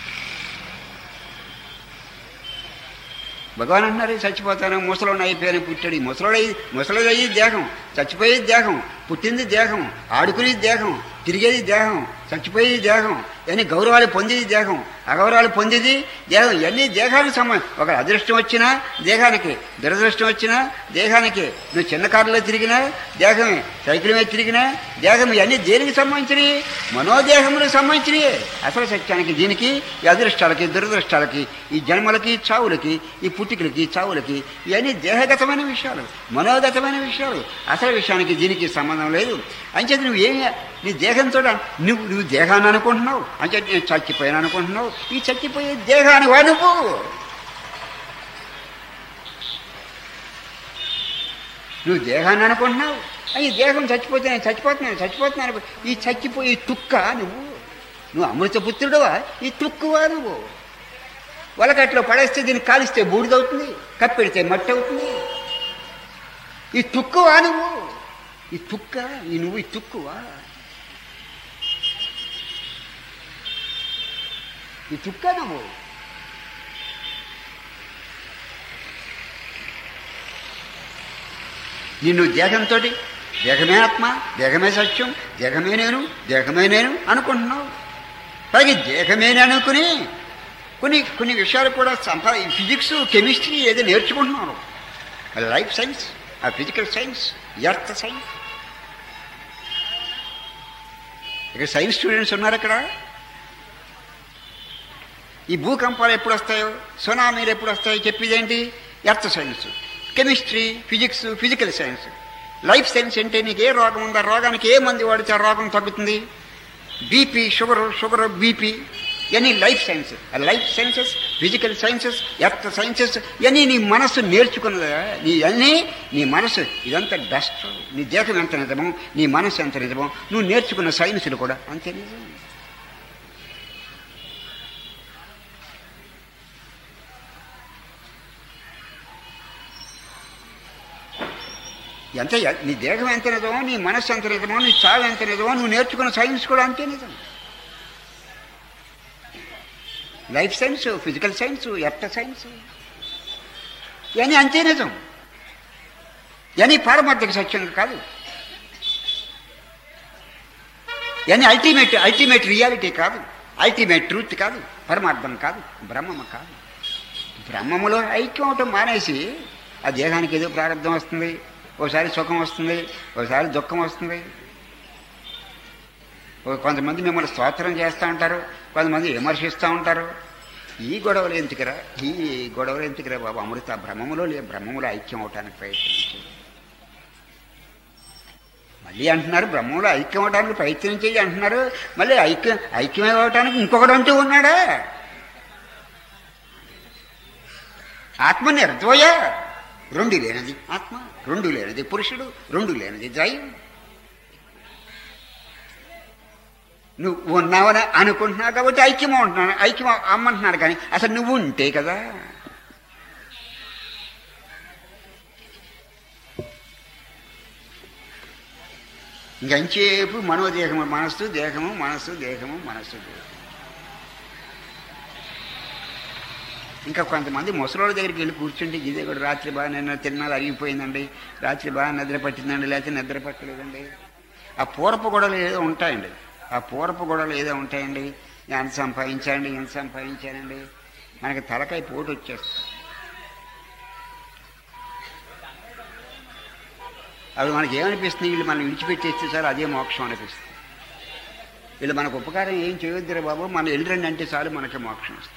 భగవాన్ అంటున్నారు చచ్చిపోతాను, ముసలోని అయిపోయాను, పుట్టాడు. ఈ ముసలోడు ముసలోడు అయ్యి దేహం, చచ్చిపోయేది దేహం, పుట్టింది దేహం, ఆడుకునేది దేహం, తిరిగేది దేహం, చచ్చిపోయేది దేహం, ఇవన్నీ గౌరవాలు పొందేది దేహం, అగౌరవాలు పొందేది దేహం. ఇవన్నీ దేహానికి సంబంధం. ఒక అదృష్టం వచ్చినా దేహానికి, దురదృష్టం వచ్చినా దేహానికి. నువ్వు చిన్న కారులో తిరిగినా దేహమే, సైకిల్ మీద తిరిగినా దేహం. ఇవన్నీ దేనికి సంబంధించినవి? మనోదేహములకు సంబంధించినవి. అసలు సత్యానికి దీనికి, ఈ అదృష్టాలకి, దురదృష్టాలకి, ఈ జన్మలకి, చావులకి, ఈ పుట్టికలకి, చావులకి, ఇవన్నీ దేహగతమైన విషయాలు, మనోగతమైన విషయాలు. అసలు విషయానికి దీనికి సంబంధం లేదు. అంచేది నువ్వు ఏమి నీ దేహంతో నువ్వు నువ్వు దేహాన్ని అనుకుంటున్నావు, అంటే నేను చచ్చిపోయాను అనుకుంటున్నావు. ఈ చచ్చిపోయే దేహాన్ని వనుపు. నువ్వు దేహాన్ని అనుకుంటున్నావు, ఈ దేహం చచ్చిపోతే నేను చచ్చిపోతున్నాను చచ్చిపోతున్నాను ఈ చచ్చిపోయే తుక్క నువ్వు. నువ్వు అమృతపుత్రుడువా, ఈ తుక్కువా నువ్వు. వలకట్లో పడేస్తే దీన్ని కాలిస్తే బూడిదవుతుంది, కప్పెడితే మట్టి అవుతుంది. ఈ తుక్కువా నువ్వు, ఈ తుక్క, ఈ నువ్వు ఈ తుక్కువా, ఈ తుక్క నువ్వు. నిన్ను దేహంతో దేహమే ఆత్మ, దేహమే సత్యం, దేహమే నేను, దేహమే నేను అనుకుంటున్నావు. పైకి దేహమే అనుకుని కొన్ని కొన్ని విషయాలు కూడా సంపా ఫిజిక్స్, కెమిస్ట్రీ ఏదో నేర్చుకుంటున్నాను. లైఫ్ సైన్స్, ఆ ఫిజికల్ సైన్స్, ఎర్త్ సైన్స్. ఇక్కడ సైన్స్ స్టూడెంట్స్ ఉన్నారు. అక్కడ ఈ భూకంపాలు ఎప్పుడు వస్తాయో, సునామీలు ఎప్పుడు వస్తాయో చెప్పేదేంటి? Earth science, chemistry, physics, physical science. Life science అంటే నీకు ఏ రోగం ఉందో, రోగానికి ఏ మందు వాడితే ఆ రోగం తగ్గుతుంది. బీపీ, షుగర్, షుగర్, బీపీ, ఇవన్నీ life science. Life sciences, physical sciences, earth sciences, ఇవన్నీ నీ మనస్సు నేర్చుకున్నదా. నీ అన్నీ నీ మనస్సు ఇదంతా డస్ట్. నీ దేహం ఎంత నిజమో, నీ మనస్సు ఎంత నిజమో, నువ్వు నేర్చుకున్న సైన్సులు కూడా అంతే నిజం. ఎంత నీ దేహం ఎంత నిజమో, నీ మనస్సు ఎంత నిజమో, నీ చావు ఎంత నిజమో, నువ్వు నేర్చుకున్న సైన్స్ కూడా అంతే నిజం. Life science, physical science, earth science, ఇవన్నీ అంతే నిజం. ఇవన్నీ పారమార్థిక సత్యం కాదు. ఇవన్నీ అల్టిమేట్ అల్టిమేట్ రియాలిటీ కాదు, అల్టిమేట్ ట్రూత్ కాదు, పరమార్థం కాదు, బ్రహ్మము కాదు. బ్రహ్మములో ఐక్యం అవటం మానేసి ఆ దేహానికి ఏదో ప్రారంభం వస్తుంది, ఒకసారి సుఖం వస్తుంది, ఒకసారి దుఃఖం వస్తుంది. కొంతమంది మిమ్మల్ని స్తోత్రం చేస్తూ ఉంటారు, కొంతమంది విమర్శిస్తూ ఉంటారు. ఈ గొడవలు ఎందుకురా, ఈ గొడవలు ఎందుకురా బాబు. అమృత బ్రహ్మములో లే బ్రహ్మములో ఐక్యం అవటానికి ప్రయత్నించి మళ్ళీ అంటున్నారు, బ్రహ్మంలో ఐక్యం అవడానికి ప్రయత్నించేది అంటున్నారు. మళ్ళీ ఐక్యం ఐక్యం అవ్వటానికి ఇంకొకడు అంటూ ఉన్నాడా? ఆత్మ నిర్ద్వయ, రెండు లేనిది ఆత్మ, రెండు లేనిది పురుషుడు, రెండు లేనిది దైవం. నువ్వు ఉన్నావని అనుకుంటున్నావు కాబట్టి ఐక్యం ఉంటున్నాను, ఐక్యం అమ్మంటున్నాడు. కానీ అసలు నువ్వు ఉంటే కదా. ఇంకంచేపు మనోదేహము, మనస్సు దేహము, మనస్సు దేహము, మనస్సు దేహము. ఇంకా కొంతమంది ముసలోళ్ళ దగ్గరికి వెళ్ళి కూర్చుంటే ఇదే కూడా రాత్రి బాగా నిన్న తిన్నాలు అరిగిపోయిందండి, రాత్రి బాగా నిద్ర పట్టిందండి, లేకపోతే నిద్ర పట్టలేదండి. ఆ పూర్వపు గొడవలు ఏదో ఉంటాయండి, ఆ పూర్వపు గొడవలు ఏదో ఉంటాయండి. ఎంత సంపాదించానండి, ఎంత సంపాదించానండి, మనకి తలకాయ పోటు వచ్చేస్తుంది. అవి మనకి ఏమనిపిస్తుంది, వీళ్ళు మనం విడిచిపెట్టేస్తే సార్ అదే మోక్షం అనిపిస్తుంది. వీళ్ళు మనకు ఉపకారం ఏం చేయొద్దురా బాబు, మనం వెళ్ళరండి అంటే చాలు మనకి మోక్షం వస్తుంది.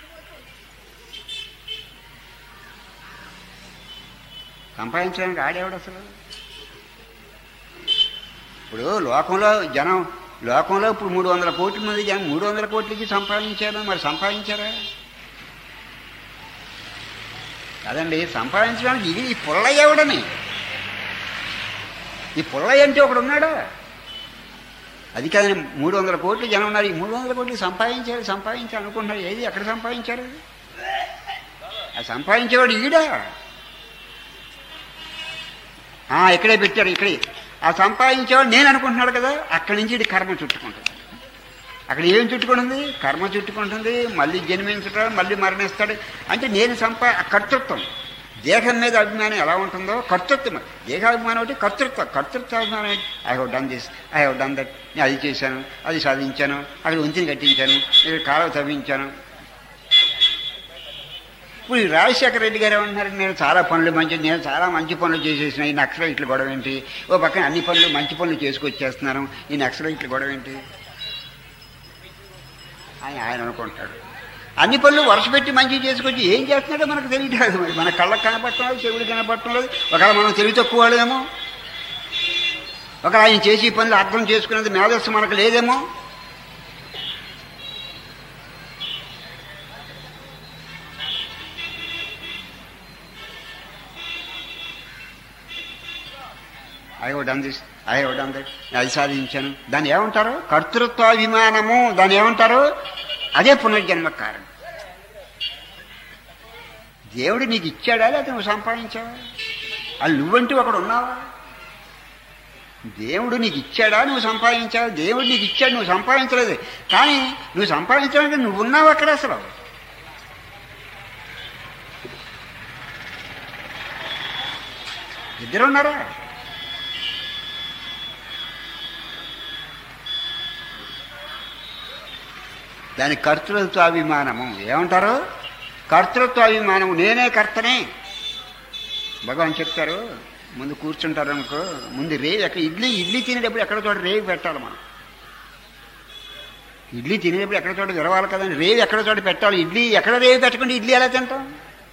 సంపాదించడానికి ఆడేవాడు అసలు. ఇప్పుడు లోకంలో జనం, లోకంలో ఇప్పుడు మూడు వందల కోట్ల మంది జనం మూడు వందల కోట్లకి సంపాదించారు. మరి సంపాదించారా? కాదండి, సంపాదించడానికి ఇది ఈ పుల్లయ్య ఎవడని, ఈ పుల్లయ్య అంటే ఒకడు ఉన్నాడా? అది కాదని మూడు వందల కోట్లు జనం ఉన్నారు. ఈ మూడు వందల కోట్లు సంపాదించారు సంపాదించారు అనుకుంటున్నారు. ఏది ఎక్కడ సంపాదించారు? ఆ సంపాదించేవాడు ఈడా, ఇక్కడే పెట్టారు, ఇక్కడే. ఆ సంపాదించేవాడు నేను అనుకుంటున్నాడు కదా, అక్కడి నుంచి ఇది కర్మ చుట్టుకుంటుంది. అక్కడ ఏం చుట్టుకుంటుంది? కర్మ చుట్టుకుంటుంది. మళ్ళీ జన్మించడం, మళ్ళీ మరణిస్తాడు. అంటే నేను సంపా కర్తృత్వం, దేహం మీద అభిమానం ఎలా ఉంటుందో కర్తృత్వం. దేహాభిమానం ఒకటి, కర్తృత్వం. కర్తృత్వ అభిమానం ఏంటి? I have done this, I have done that, నేను అది చేశాను, అది సాధించాను, అక్కడ వంతిని కట్టించాను, ఇక్కడ కాలువ తవ్వించాను. ఇప్పుడు ఈ రాజశేఖర రెడ్డి గారు ఏమంటున్నారు, నేను చాలా పనులు మంచి నేను చాలా మంచి పనులు చేసేసిన, ఈ నక్సలైట్లు గొడవ ఏంటి? ఓ పక్కన అన్ని పనులు మంచి పనులు చేసుకొచ్చేస్తున్నాను, ఈ నక్సలైట్లు గొడవ ఏంటి అని ఆయన అనుకుంటాడు. అన్ని పనులు వరుస పెట్టి మంచిగా చేసుకొచ్చి ఏం చేస్తున్నాడో మనకు తెలియట్లేదు. మరి మన కళ్ళకు కనపడటం లేదు, చెవుడు కనపడటం లేదు. ఒకవేళ మనం తెలివి తక్కువ వాళ్ళేమో, ఒకవేళ ఆయన చేసి పనులు అర్థం చేసుకునేది మేధస్సు మనకు లేదేమో. I have done this, I have done that, అది సాధించాను. దాన్ని ఏమంటారు? కర్తృత్వాభిమానము. దాన్ని ఏమంటారు? అదే పునర్జన్మ కారణం. దేవుడు నీకు ఇచ్చాడా లేకపోతే నువ్వు సంపాదించావా? అది నువ్వంటూ ఒకడు ఉన్నావా? దేవుడు నీకు ఇచ్చాడా, నువ్వు సంపాదించావా? దేవుడు నీకు ఇచ్చాడు, నువ్వు సంపాదించలేదు. కానీ నువ్వు సంపాదించడానికి నువ్వు ఉన్నావు అక్కడ. అసలు ఇద్దరు ఉన్నారా? దాని కర్తృత్వాభిమానము ఏమంటారు? కర్తృత్వాభిమానము. నేనే కర్తనే. భగవాన్ చెప్తారు, ముందు కూర్చుంటారు అనుకో, ముందు రేవి ఎక్కడ ఇడ్లీ ఇడ్లీ తినేటప్పుడు ఎక్కడ చోట రేవి పెట్టాలి. మనం ఇడ్లీ తినేటప్పుడు ఎక్కడ చోట విరవాలి కదండి, రేవి ఎక్కడ చోట పెట్టాలి. ఇడ్లీ ఎక్కడ రేవి పెట్టకుండా ఇడ్లీ ఎలా తింటాం?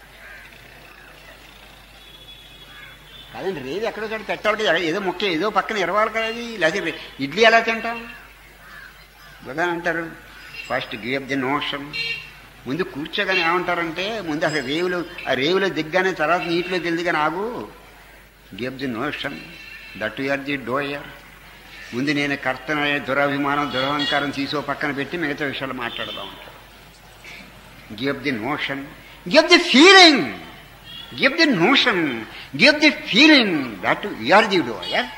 కాదండి, రేవి ఎక్కడ చోట పెట్టాలి కదా, ఏదో ముఖ్య ఏదో పక్కన ఇరవాలి కదా, అది లేకపోతే ఇడ్లీ ఎలా తింటాం? భగవాన్ అంటారు, ఫస్ట్ గివ్ ది నోషన్. ముందు కూర్చోగానే ఏమంటారంటే, ముందు అసలు రేవులు ఆ రేవులో దిగ్గానే తర్వాత నీటిలో తెలియదు కానీ ఆగు. Give the notion that you are the doer. ముందు నేను కర్తన దురభిమానం దురహంకారం తీసో పక్కన పెట్టి మిగతా విషయాలు మాట్లాడదాం అంటారు. Give the notion, give the feeling, give the notion, give the feeling that you are the doer.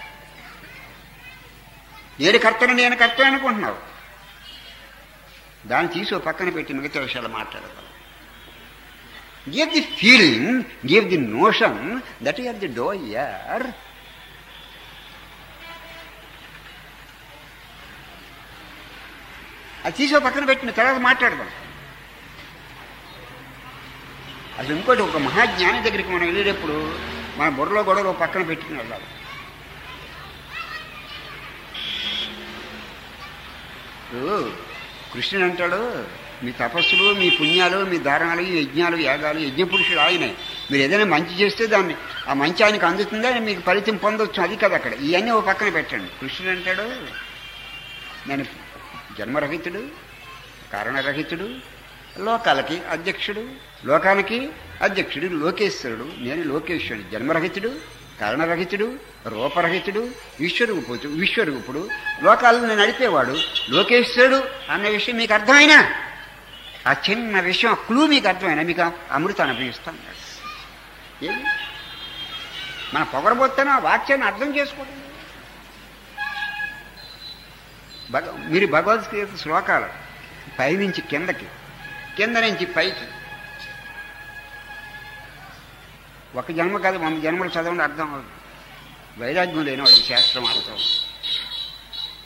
నేను కర్తను నేను కర్తను అనుకుంటున్నావు, దాన్ని తీసి పక్కన పెట్టి మిగతా విషయాలు మాట్లాడతాం. Give the feeling, give the notion that you are the doer. అది తీసి పక్కన పెట్టిన తర్వాత మాట్లాడదాం. అసలు ఇంకోటి, ఒక మహాజ్ఞాని దగ్గరికి మనం వెళ్ళేటప్పుడు మన బుర్రలో గొడవలో పక్కన పెట్టుకుని వెళ్ళాలి. కృష్ణుడు అంటాడు, మీ తపస్సులు, మీ పుణ్యాలు, మీ దారణాలు, యజ్ఞాలు, యాగాలు, యజ్ఞపురుషుడు ఆయనే. మీరు ఏదైనా మంచి చేస్తే దాన్ని ఆ మంచి ఆయనకు అందుతుందా, మీకు ఫలితం పొందవచ్చు. అది కదా అక్కడ. ఇవన్నీ ఓ పక్కన పెట్టండి. కృష్ణుడు అంటాడు, నేను జన్మరహితుడు, కారణరహితుడు, లోకాలకి అధ్యక్షుడు, లోకానికి అధ్యక్షుడు, లోకేశ్వరుడు. నేను లోకేశ్వరుడు, జన్మరహితుడు, కారణరహితుడు, రూపరహితుడు, ఈశ్వరూపుడు ఈశ్వరూపుడు, లోకాలను నడిపేవాడు, లోకేశ్వరుడు అన్న విషయం మీకు అర్థమైనా, ఆ చిన్న విషయం క్లూ మీకు అర్థమైనా మీకు అమృతాన్ని అభిస్తాను. ఏది మన పొగరబోతున్నా వాక్యాన్ని అర్థం చేసుకోండి. భగ మీరు భగవద్గీత శ్లోకాలు పైనుంచి కిందకి, కింద నుంచి పైకి ఒక జన్మ కాదు వంద జన్మలు చదవండి, అర్థం అవుతుంది. వైరాగ్యం లేని వాడికి శాస్త్రం అర్థం.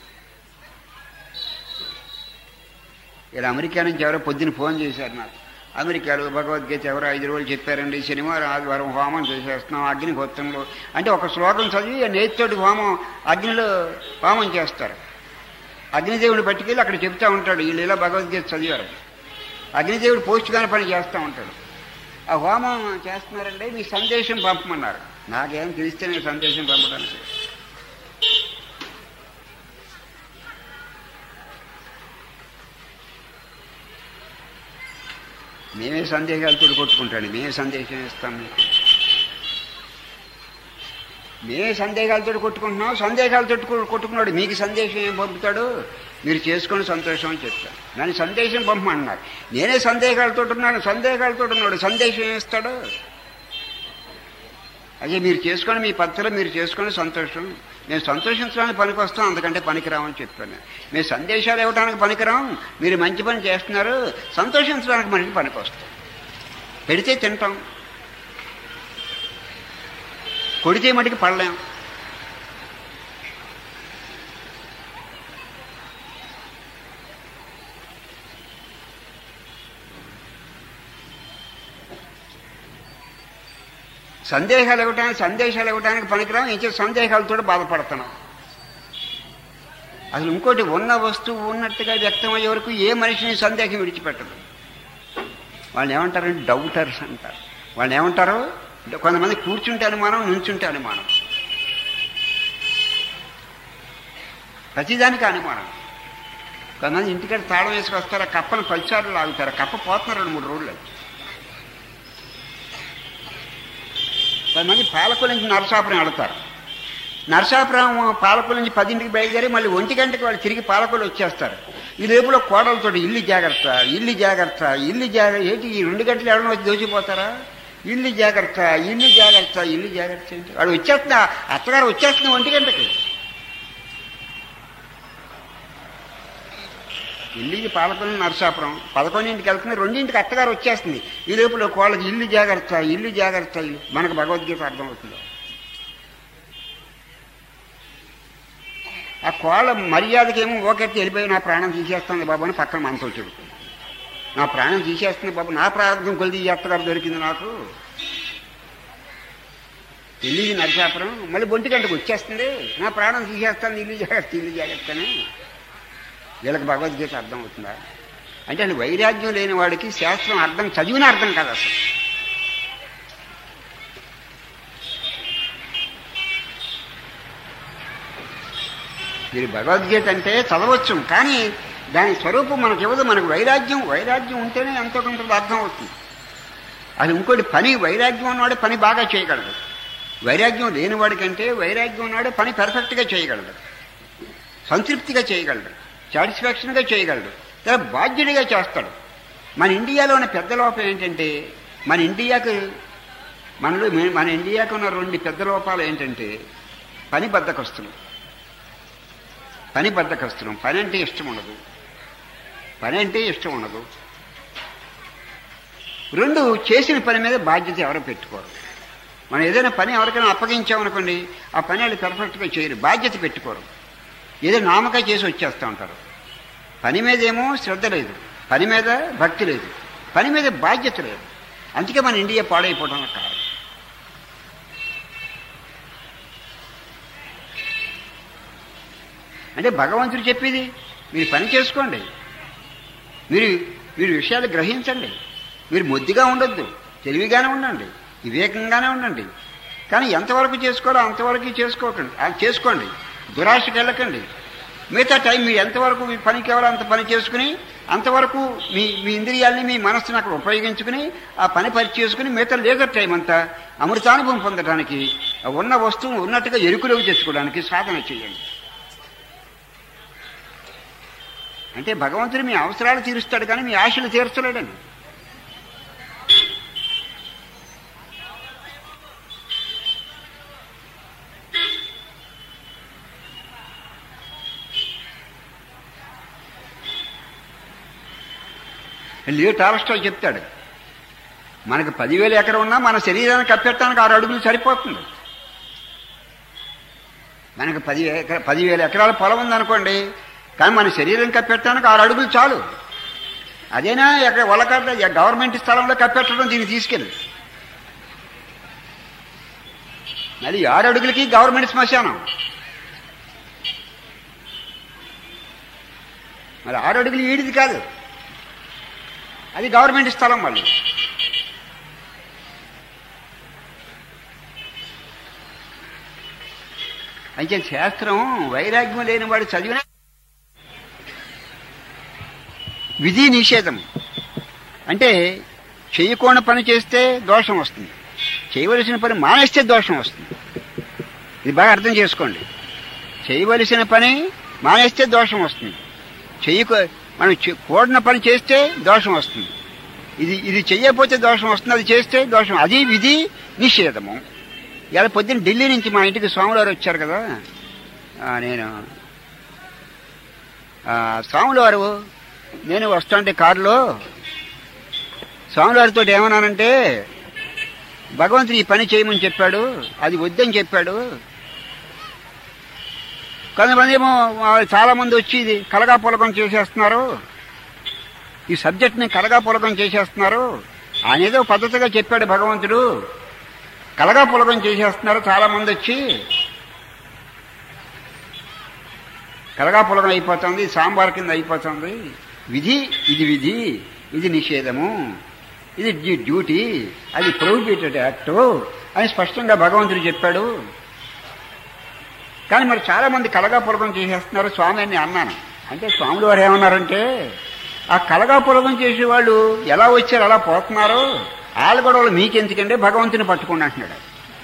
ఇక్కడ అమెరికా నుంచి ఎవరో పొద్దున ఫోన్ చేశారు నాకు. అమెరికాలో భగవద్గీత ఎవరో ఐదు రోజులు చెప్పారండి, శనివారం ఆదివారం హోమం చేసేస్తున్నాం అగ్నిహోత్రంలో అంటే ఒక శ్లోకం చదివి నేతితోటి హోమం అగ్నిలో హోమం చేస్తారు. అగ్నిదేవుడు పట్టుకెళ్ళి అక్కడ చెప్తా ఉంటాడు వీళ్ళు ఇలా భగవద్గీత చదివారు. అగ్నిదేవుడు పోస్టుగానే పని చేస్తూ ఉంటాడు. ఆ హోమం చేస్తున్నారంటే మీ సందేశం పంపమన్నారు. నాకేం తెలిస్తే నేను సందేశం పంపడానికి మేమే సందేహాలతో కొట్టుకుంటాడు. మేమే సందేశం ఇస్తాం మీకు. మేమే సందేహాలతో కొట్టుకుంటున్నాం. సందేహాలతో కొట్టుకున్నాడు మీకు సందేశం ఏం పంపుతాడు? మీరు చేసుకొని సంతోషం అని చెప్తాను. నన్ను సందేశం పంపమన్నారు. నేనే సందేహాలతో ఉన్నాను. సందేహాలతో ఉన్నాడు సందేశం ఏం ఇస్తాడు? అదే మీరు చేసుకొని మీ పద్ధతిలో మీరు చేసుకొని సంతోషం. మేము సంతోషించడానికి పనికి వస్తాం, అందుకంటే పనికిరామని చెప్పాను. మేము సందేశాలు ఇవ్వడానికి పనికిరాం. మీరు మంచి పని చేస్తున్నారు, సంతోషించడానికి మనకి పనికి వస్తాం. పెడితే తింటాం, కొడితే మటుకు పడలేం. సందేహాలు ఇవ్వటానికి సందేశాలు ఇవ్వడానికి పనికిరాం. ఇంకే సందేహాలతో బాధపడుతున్నాం. అసలు ఇంకోటి ఉన్న వస్తువు ఉన్నట్టుగా వ్యక్తమయ్యే వరకు ఏ మనిషిని సందేహం విడిచిపెట్టదు. వాళ్ళు ఏమంటారంటే డౌటర్స్ అంటారు. వాళ్ళు ఏమంటారు? కొంతమంది కూర్చుంటే అనుమానం, నుంచుంటే అనుమానం, ప్రతిదానికి అనుమానం. కొంతమంది ఇంటికాడ తాళం వేసుకొస్తారు, ఆ కప్పను పల్చారు లాగుతారు, కప్ప పోతున్నారు రెండు మూడు రోజులు. కొంతమంది పాలకుల నుంచి నరసాపురం వెళతారు. నరసాపురం పాలకుల నుంచి పదింటికి బయలుదేరి మళ్ళీ ఒంటి గంటకి వాళ్ళు తిరిగి పాలకులు వచ్చేస్తారు. ఈ రేపులో కోడలతో ఇల్లు జాగ్రత్త, ఇల్లు జాగ్రత్త, ఇల్లు జాగ్రత్త. ఏంటి ఈ రెండు గంటలు ఎవరైనా వచ్చి దోచిపోతారా? ఇల్లు జాగ్రత్త, ఇల్లు జాగ్రత్త, ఇల్లు జాగ్రత్త ఏంటి? వాడు వచ్చేస్తున్నా, అత్తగారు వచ్చేస్తుంది ఒంటి గంటకి. ఇల్లుకి పాలకులు నరసాపురం పదకొండింటికి వెళ్తుంది, రెండింటికి అత్తగారు వచ్చేస్తుంది. ఈ రేపులో కోళ్ళకి ఇల్లు జాగ్రత్త, ఇల్లు జాగ్రత్త. మనకు భగవద్గీత అర్థమవుతుంది. ఆ కోళ్ళ మర్యాదకేమో ఓకెత్తి వెళ్ళిపోయి నా ప్రాణం తీసేస్తుంది బాబు అని పక్కన మనతో చెబుతుంది. నా ప్రాణం తీసేస్తుంది బాబు, నా ప్రార్థన కొలిది ఈ అత్తగారు దొరికింది నాకు. ఇల్లు నరసాపురం మళ్ళీ ఒంటి గంటకు వచ్చేస్తుంది, నా ప్రాణం తీసేస్తాను, ఇల్లు జాగ్రత్త, ఇల్లు జాగ్రత్త అని. వీళ్ళకి భగవద్గీత అర్థం అవుతుందా? అంటే అది వైరాగ్యం లేని వాడికి శాస్త్రం అర్థం చదివిన అర్థం కాదు అసలు. మీరు భగవద్గీత అంటే చదవచ్చు, కానీ దాని స్వరూపం మనకి ఇవ్వదు. మనకు వైరాగ్యం వైరాగ్యం ఉంటేనే ఎంతో కొంత అర్థం అవుతుంది. అది ఇంకోటి పని, వైరాగ్యం ఉన్నవాడే పని బాగా చేయగలడు. వైరాగ్యం లేనివాడికంటే వైరాగ్యం ఉన్నవాడే పని పర్ఫెక్ట్గా చేయగలడు, సంతృప్తిగా చేయగలడు, సాటిస్ఫాక్షన్గా చేయగలడు, లేదా బాధ్యుడిగా చేస్తాడు. మన ఇండియాలో ఉన్న పెద్ద లోపం ఏంటంటే, మన ఇండియాకు మనలో మన ఇండియాకు ఉన్న రెండు పెద్ద లోపాలు ఏంటంటే పని బద్ధకస్తులు. పని బద్ధకస్తులు పని అంటే ఇష్టం ఉండదు, పని అంటే ఇష్టం ఉండదు. రెండు, చేసిన పని మీద బాధ్యత ఎవరో పెట్టుకోరు. మనం ఏదైనా పని ఎవరికైనా అప్పగించామనుకోండి, ఆ పని వాళ్ళు పర్ఫెక్ట్గా చేయరు, బాధ్యత పెట్టుకోరు, ఏదో నామకా చేసి వచ్చేస్తూ ఉంటారు. పని మీద ఏమో శ్రద్ధ లేదు, పని మీద భక్తి లేదు, పని మీద బాధ్యత లేదు. అందుకే మన ఇండియా పాడైపోవడం కాదు. అంటే భగవంతుడు చెప్పేది మీరు పని చేసుకోండి, మీరు మీరు విషయాలు గ్రహించండి, మీరు మొద్దుగా ఉండొద్దు, తెలివిగానే ఉండండి, వివేకంగానే ఉండండి. కానీ ఎంతవరకు చేసుకోవాలో అంతవరకు చేసుకోకండి, చేసుకోండి, దురాశకి వెళ్ళకండి. మిగతా టైం మీరు ఎంతవరకు మీ పనికి ఎవరో అంత పని చేసుకుని, అంతవరకు మీ మీ ఇంద్రియాలని మీ మనస్సును అక్కడ ఉపయోగించుకుని ఆ పని పని చేసుకుని మిగతా లేజర్ టైం అంతా అమృతానుభవం పొందడానికి, ఉన్న వస్తువు ఉన్నట్టుగా ఎరుకులోకి తెచ్చుకోవడానికి సాధన చేయండి. అంటే భగవంతుడు మీ అవసరాలు తీరుస్తాడు, కానీ మీ ఆశలు తీర్చలేడండి. లియో టాల్స్టాయ్ చెప్తాడు, మనకు పదివేల ఎకరం ఉన్నా మన శరీరాన్ని కప్పెట్టడానికి ఆరు అడుగులు సరిపోతుంది. మనకు పది ఎకర పదివేల ఎకరాల పొలం ఉందనుకోండి, కానీ మన శరీరం కప్పెట్టడానికి ఆరు అడుగులు చాలు. అదేనా ఎక్కడ వలకట్ల గవర్నమెంట్ స్థలంలో కప్పెట్టడం దీన్ని తీసుకెళ్ళి. అది ఆరు అడుగులకి గవర్నమెంట్ శ్మశానం. మరి ఆరు అడుగులు ఈడిది కాదు, అది గవర్నమెంట్ స్థలం. మళ్ళీ అయితే శాస్త్రం వైరాగ్యం లేని వాడు చదివిన విధి నిషేధం అంటే చేయకూడని పని చేస్తే దోషం వస్తుంది, చేయవలసిన పని మానేస్తే దోషం వస్తుంది. ఇది బాగా అర్థం చేసుకోండి. చేయవలసిన పని మానేస్తే దోషం వస్తుంది, చెయ్యక మనం కూడిన పని చేస్తే దోషం వస్తుంది. ఇది ఇది చెయ్యకపోతే దోషం వస్తుంది, అది చేస్తే దోషం. అది విధి నిషేధము. ఇలా పొద్దున్న ఢిల్లీ నుంచి మా ఇంటికి స్వాములవారు వచ్చారు కదా. నేను స్వాములవారు నేను వస్తుంటే కారులో స్వాములవారితో ఏమన్నానంటే, భగవంతుడు ఈ పని చేయమని చెప్పాడు, అది వద్దని చెప్పాడు. కొంతమంది ఏమో చాలా మంది వచ్చి ఇది కలగాపులకం చేసేస్తున్నారు, ఈ సబ్జెక్ట్ని కలగాపులకం చేసేస్తున్నారు. ఆయన ఏదో పద్ధతిగా చెప్పాడు భగవంతుడు, కలగాపులకం చేసేస్తున్నారు చాలా మంది వచ్చి, కలగాపులకం అయిపోతుంది, సాంబార్ కింద అయిపోతుంది. విధి ఇది విధి, ఇది నిషేధము, ఇది డ్యూటీ, అది ప్రొహిబిటెడ్ యాక్ట్ అని స్పష్టంగా భగవంతుడు చెప్పాడు. కానీ మరి చాలా మంది కలగాపులకం చేసేస్తున్నారు స్వామి అని అన్నాను. అంటే స్వాములు వారు ఏమన్నారంటే, ఆ కలగాపులకం చేసేవాళ్ళు ఎలా వచ్చారు అలా పోతున్నారు, వాళ్ళ గొడవలు మీకెందుకంటే భగవంతుని పట్టుకోండి అంటున్నాడు.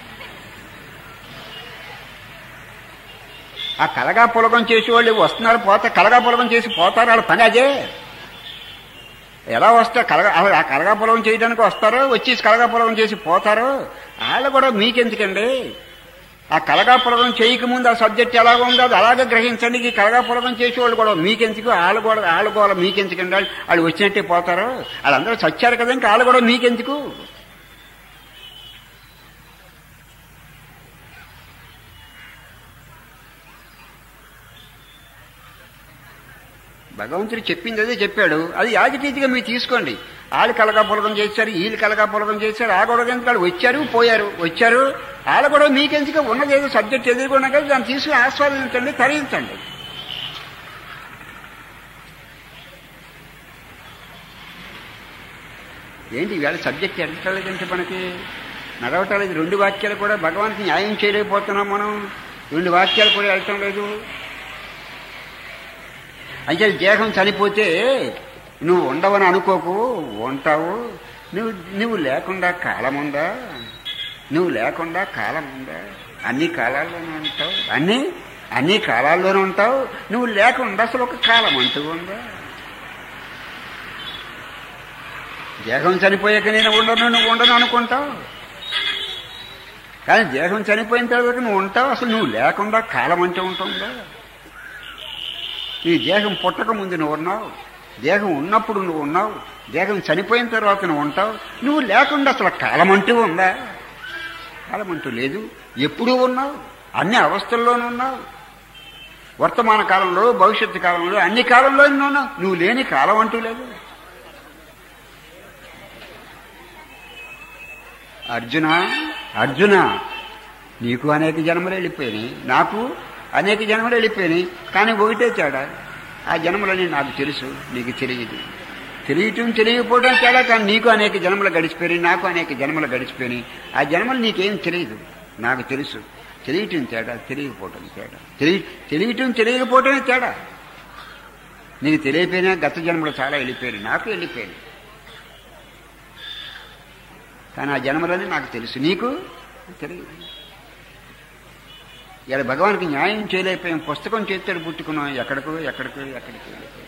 ఆ కలగాపులకం చేసేవాళ్ళు వస్తున్నారు, పోతే కలగాపులకం చేసి పోతారు, వాళ్ళ పని అదే. ఎలా వస్తారు కలగా ఆ కలగాపులకం చేయడానికి వస్తారో, వచ్చేసి కలగాపులకం చేసి పోతారో, వాళ్ళ గొడవ మీకెందుకండి. ఆ కలగాపులకం చేయకముందు ఆ సబ్జెక్ట్ ఎలాగ ఉందో అది అలాగే గ్రహించండి. ఈ కలగాపులకం చేసేవాళ్ళు కూడా మీకెందుకు, వాళ్ళ కూడా వాళ్ళ కూడా మీకెందుకండి, వాళ్ళు వచ్చినట్టే పోతారు, వాళ్ళందరూ చచ్చారు కదా, ఇంకా వాళ్ళు కూడా మీకెందుకు. భగవంతుడు చెప్పింది అదే చెప్పాడు, అది యాజిటీతిగా మీరు తీసుకోండి. వాళ్ళు కలగాపులకం చేశారు, వీళ్ళు కలగాపులకం చేశారు, ఆ గొడవ ఎందుకు వాళ్ళు వచ్చారు పోయారు, వచ్చారు వాళ్ళ గొడవ మీకెందుకు, ఉన్నది ఏదో సబ్జెక్ట్ ఎదుర్కొన్నా కదా దాన్ని తీసుకుని ఆస్వాదించండి, తరించండి. ఏంటి వేళ సబ్జెక్ట్ ఎడతలేదంటే మనకి నడవటలేదు. రెండు వాక్యాలు కూడా భగవానికి న్యాయం చేయలేకపోతున్నాం మనం, రెండు వాక్యాలు కూడా వెళ్ళటం లేదు. అంటే దేహం చనిపోతే నువ్వు ఉండవని అనుకోకు, ఉంటావు. నువ్వు నువ్వు లేకుండా కాలం ఉందా, నువ్వు లేకుండా కాలం ఉందా, అన్ని కాలాల్లోనే ఉంటావు, అన్ని అన్ని కాలాల్లోనే ఉంటావు. నువ్వు లేకుండా అసలు ఒక కాలం అంటూ ఉందా. దేహం చనిపోయాక నేను ఉండను, నువ్వు ఉండను అనుకుంటావు, కానీ దేహం చనిపోయిన తర్వాత నువ్వు ఉంటావు. అసలు నువ్వు లేకుండా కాలం అంటూ ఉంటుందా. నీ దేహం పుట్టక ముందు నువ్వు ఉన్నావు, దేహం ఉన్నప్పుడు నువ్వు ఉన్నావు, దేహం చనిపోయిన తర్వాత నువ్వు ఉంటావు. నువ్వు లేకుండా అసలు కాలం అంటూ ఉందా, కాలం అంటూ లేదు. ఎప్పుడూ ఉన్నావు, అన్ని అవస్థల్లోనూ ఉన్నావు, వర్తమాన కాలంలో భవిష్యత్తు కాలంలో అన్ని కాలంలో ఉన్నావు. నువ్వు లేని కాలం అంటూ లేదు. అర్జున అర్జున నీకు అనేక జన్మలు వెళ్ళిపోయినాయి, నాకు అనేక జన్మలు వెళ్ళిపోయినాయి, కానీ ఒకటే తేడా, ఆ జన్మలని నాకు తెలుసు, నీకు తెలియదు. తెలియటం తెలియకపోవడం తేడా, కానీ నీకు అనేక జన్మలు గడిచిపోయినాయి, నాకు అనేక జన్మలు గడిచిపోయినాయి. ఆ జన్మలు నీకేం తెలియదు, నాకు తెలుసు. తెలియటం తేడా, తెలియకపోవటం తేడా. తెలియ తెలియటం తెలియకపోవటమే తేడా. నీకు తెలియపోయినా గత జన్మలు చాలా వెళ్ళిపోయినాయి, నాకు వెళ్ళిపోయినాయి, కానీ ఆ జన్మలని నాకు తెలుసు, నీకు తెలియదు. ఇలా భగవానికి న్యాయం చేయలేకపోయాం, పుస్తకం చేస్తాడు పుట్టుకున్నాం, ఎక్కడికో ఎక్కడికో ఎక్కడికో వెళ్ళిపోయాం.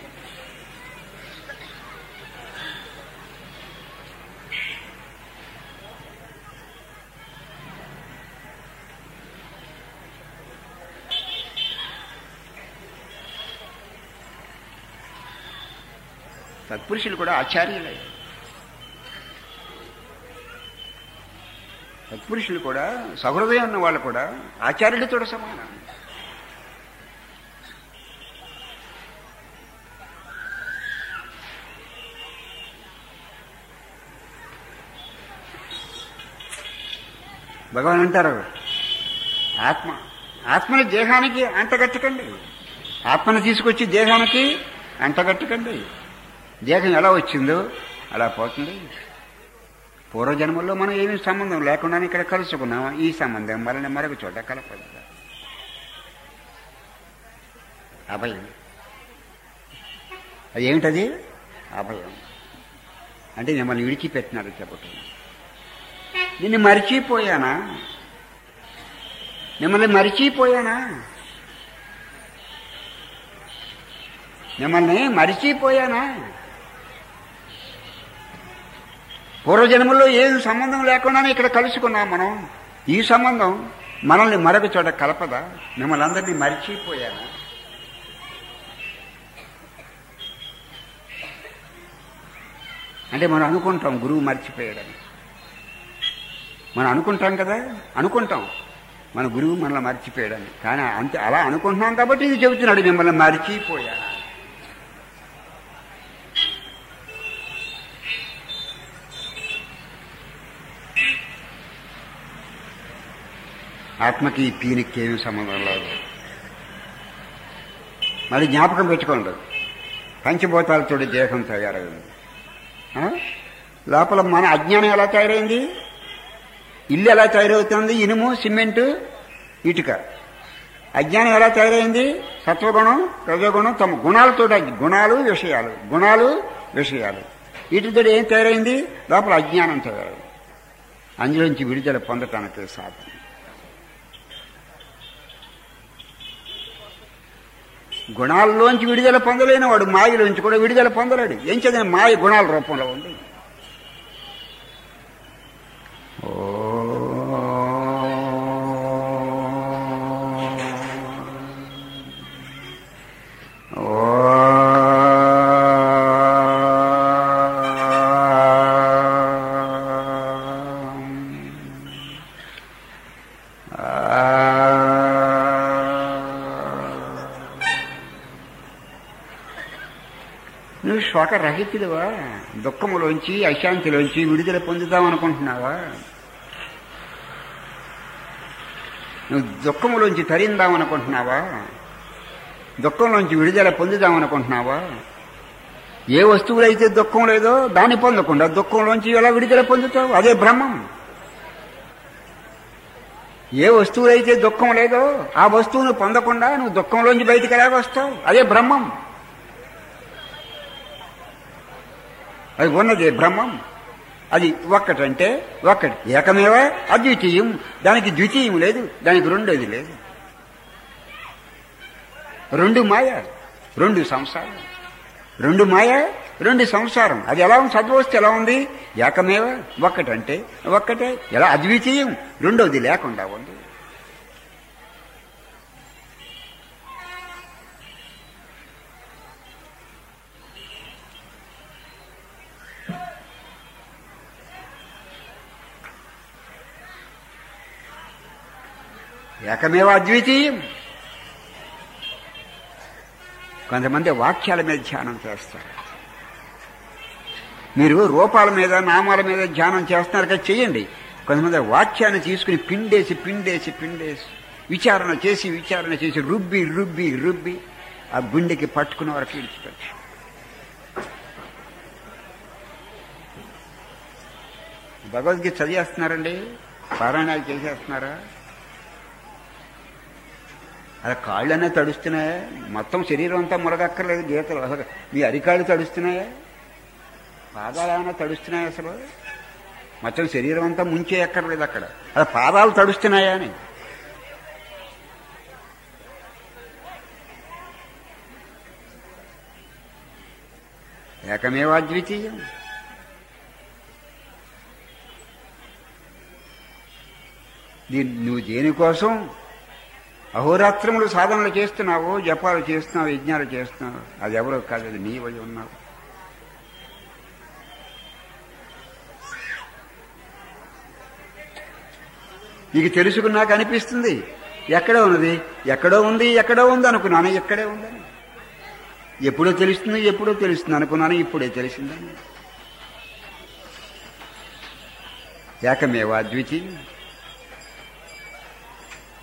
సత్పురుషులు కూడా ఆచార్యులే, సత్పురుషులు కూడా సహృదయం ఉన్న వాళ్ళు కూడా ఆచార్యులతో సమానం. భగవాన్ అంటారు, ఆత్మ ఆత్మని దేహానికి అంటగట్టకండి, ఆత్మను తీసుకొచ్చి దేహానికి అంటగట్టకండి. దేహం ఎలా వచ్చిందో అలా పోతుంది. పూర్వజన్మల్లో మనం ఏమీ సంబంధం లేకుండానే ఇక్కడ కలుసుకున్నాం. ఈ సంబంధం మళ్ళీ మరొక చోట కలపదు. అభయం. అది ఏమిటది? అభయం అంటే మిమ్మల్ని విడిచిపెట్టినారు చెప్పటం. నిన్ను మరిచిపోయానా? మిమ్మల్ని మరిచిపోయానా? మిమ్మల్ని మరిచిపోయానా? పూర్వజన్మల్లో ఏం సంబంధం లేకుండానే ఇక్కడ కలుసుకున్నాం మనం. ఈ సంబంధం మనల్ని మరొక చోట కలపదా? మిమ్మల్ని అందరినీ మరిచిపోయానా? అంటే మనం అనుకుంటాం గురువు మర్చిపోయాడని. మనం అనుకుంటాం కదా, అనుకుంటాం మన గురువు మనల్ని మర్చిపోయాడని. కానీ అంతే అలా అనుకుంటున్నాం కాబట్టి ఇది చెబుతున్నాడు, మిమ్మల్ని మర్చిపోయా. ఆత్మకి పీనికి ఏమీ సంబంధం లేదు. మళ్ళీ జ్ఞాపకం పెట్టుకోండి, పంచభూతాలతో దేహం తయారైంది. లోపల మన అజ్ఞానం ఎలా తయారైంది? ఇల్లు ఎలా తయారవుతుంది? ఇనుము, సిమెంటు, ఇటుక. అజ్ఞానం ఎలా తయారైంది? సత్వగుణం, రజోగుణం, తమ గుణాలతో. గుణాలు విషయాలు, గుణాలు విషయాలు. వీటితో ఏం తయారైంది? లోపల అజ్ఞానం తయారైంది. అందులోంచి విడుదల పొందటానికి సాధన. గుణాల్లోంచి విడుదల పొందలేని వాడు మాయలోంచి కూడా విడుదల పొందలేడు. ఏం చదివిన మాయ గుణాల రూపంలో ఉంది. నువ్వు శోకరహితుడివా? దుఃఖములోంచి, అశాంతిలోంచి విడుదల పొందుదామనుకుంటున్నావా? నువ్వు దుఃఖములోంచి తరిందామనుకుంటున్నావా? దుఃఖంలోంచి విడుదల పొందుదామనుకుంటున్నావా? ఏ వస్తువులైతే దుఃఖం లేదో దాన్ని పొందకుండా దుఃఖంలోంచి ఎలా విడుదల పొందుతావు? అదే బ్రహ్మం. ఏ వస్తువులైతే దుఃఖం లేదో ఆ వస్తువును పొందకుండా నువ్వు దుఃఖంలోంచి బయటికి ఎలాగ వస్తావు? అదే బ్రహ్మం. అది ఉన్నదే బ్రహ్మం. అది ఒక్కటంటే ఒక్కటి, ఏకమేవ అద్వితీయం. దానికి ద్వితీయం లేదు, దానికి రెండోది లేదు. రెండు మాయ, రెండు సంసారం. రెండు మాయ, రెండు సంసారం. అది ఎలా ఉంది? సద్వస్తు ఎలా ఉంది? ఏకమేవ, ఒక్కటంటే ఒక్కటే. ఎలా అద్వితీయం, రెండోది లేకుండా ఉంది. ఏకమేవ అద్వితీయం. కొంతమంది వాక్యాల మీద ధ్యానం చేస్తారు. మీరు రూపాల మీద, నామాల మీద ధ్యానం చేస్తున్నారు కదా, చెయ్యండి. కొంతమంది వాక్యాన్ని తీసుకుని పిండేసి పిండేసి పిండేసి విచారణ చేసి విచారణ చేసి రుబ్బి రుబ్బి రుబ్బి ఆ గుండెకి పట్టుకున్న వరకు ఇడిచిపెట్టు. భగవద్గీత చదివేస్తున్నారండి, పారాయణాలు చేసేస్తున్నారా? అలా కాళ్ళనే తడుస్తున్నాయా? మొత్తం శరీరం అంతా మురగక్కర్లేదు గీతలు. అసలు మీ అరికాళ్ళు తడుస్తున్నాయా? పాదాలు ఏమైనా తడుస్తున్నాయా? అసలు మొత్తం శరీరం అంతా ముంచే ఎక్కర్లేదు అక్కడ. అలా పాదాలు తడుస్తున్నాయా అని. ఏకమేవ అద్వితీయం. నువ్వు దేనికోసం అహోరాత్రములు సాధనలు చేస్తున్నావు, జపాలు చేస్తున్నావు, యజ్ఞాలు చేస్తున్నావు, అది ఎవరో కాదు, అది నీవై ఉన్నావు. నీకు తెలుసుకున్నాక అనిపిస్తుంది ఎక్కడో ఉన్నది, ఎక్కడో ఉంది, ఎక్కడో ఉంది అనుకున్నాను, ఎక్కడే ఉందని. ఎప్పుడో తెలుస్తుంది, ఎప్పుడో తెలుస్తుంది అనుకున్నాను, ఇప్పుడే తెలిసిందని. ఏకమేవ అద్వితీయం.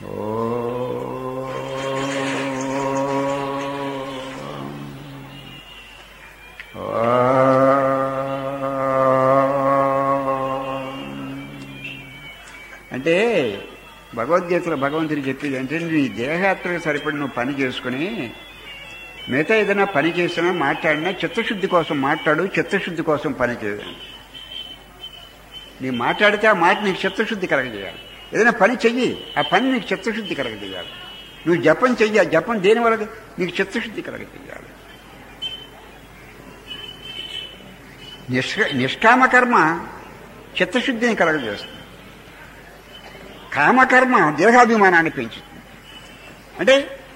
అంటే భగవద్గీతలో భగవంతుడు చెప్పేది అంటే నీ దేహయాత్రకు సరిపడి నువ్వు పని చేసుకుని మిగతా ఏదైనా పని చేసినా మాట్లాడినా చిత్తశుద్ధి కోసం మాట్లాడు, చిత్తశుద్ధి కోసం పని చేయాలి. నీ మాట్లాడితే ఆ మాట నీకు చిత్తశుద్ధి కలగజేయాలి. ఏదైనా పని చెయ్యి, ఆ పని నీకు చిత్తశుద్ధి కలగజేయాలి. నువ్వు జపం చెయ్యి, ఆ జపం దేని వల్ల నీకు చిత్తశుద్ధి కలగజేయాలి. నిష్క నిష్కామకర్మ చిత్తశుద్ధిని కలగజేస్తుంది. కామకర్మ దేహాభిమానాన్ని పెంచుతుంది. అంటే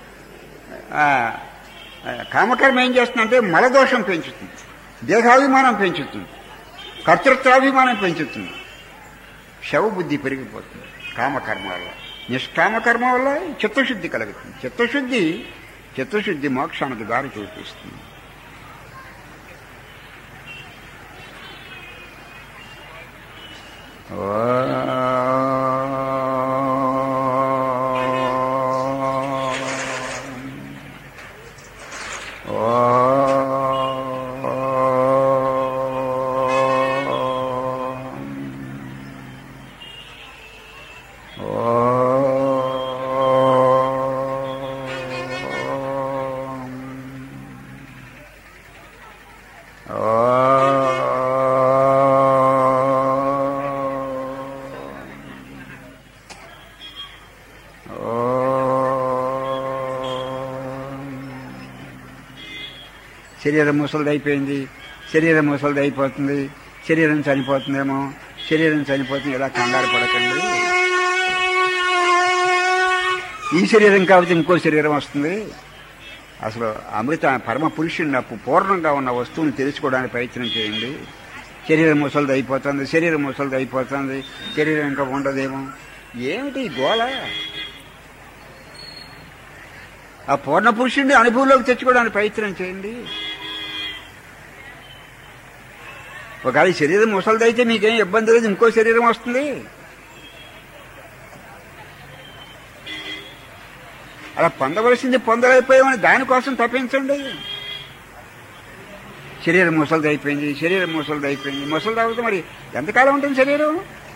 కామకర్మ ఏం చేస్తుందంటే మలదోషం పెంచుతుంది, దేహాభిమానం పెంచుతుంది, కర్తృత్వాభిమానం పెంచుతుంది, శవబుద్ధి పెరిగిపోతుంది కామకర్మ వల్ల. నిష్కామకర్మ వల్ల చిత్తశుద్ధి కలుగుతుంది. చిత్తశుద్ధి చిత్తశుద్ధి మోక్షానికి దారి చూపిస్తుంది. శరీరం ముసలిదైపోయింది, శరీరం ముసలిది అయిపోతుంది, శరీరం చనిపోతుందేమో, శరీరం చనిపోతుంది, ఇలా కంగారు పడకండి. ఈ శరీరం కాబట్టి ఇంకో శరీరం వస్తుంది. అసలు అమృత పరమ పురుషుని పూర్ణంగా ఉన్న వస్తువుని తెలుసుకోవడానికి ప్రయత్నం చేయండి. శరీరం ముసలిది అయిపోతుంది, శరీరం ముసలిది అయిపోతుంది, శరీరం ఇంకా ఉండదేమో, ఏమిటి గోళ? ఆ పూర్ణ పురుషుడిని అనుభవంలోకి తెచ్చుకోవడానికి ప్రయత్నం చేయండి. ఒకవేళ శరీరం ముసలిదైతే మీకేం ఇబ్బంది లేదు, ఇంకో శరీరం వస్తుంది. అలా పొందవలసింది పొందలేకపోయామని దానికోసం తప్పించండి. శరీరం ముసలిది అయిపోయింది, శరీరం ముసలిది అయిపోయింది, ముసలిది అవుతుంది. మరి ఎంతకాలం ఉంటుంది శరీరం?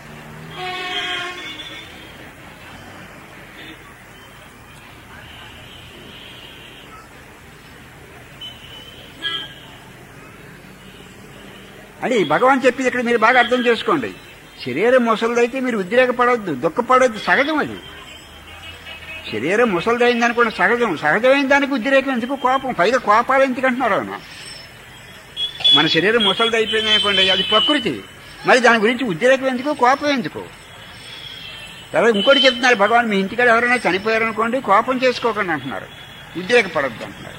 అని భగవాన్ చెప్పింది ఇక్కడ మీరు బాగా అర్థం చేసుకోండి. శరీరం ముసలిదైతే మీరు ఉద్రేకపడవద్దు, దుఃఖపడవద్దు, సహజం అది. శరీరం ముసలిదైంది అనుకోండి, సహజం. సహజమైన దానికి ఉద్రేకం ఎందుకు? కోపం. పైగా కోపాలు ఎందుకు అంటున్నారు ఆయన? మన శరీరం ముసలిది అయిపోయింది అనుకోండి, అది ప్రకృతి. మరి దాని గురించి ఉద్రేకం ఎందుకు, కోపం ఎందుకు? తర్వాత ఇంకోటి చెప్తున్నారు భగవాన్, మీ ఇంటికాడ ఎవరైనా చనిపోయారనుకోండి, కోపం చేసుకోకండి అంటున్నారు, ఉద్రేకపడద్దు అంటున్నారు.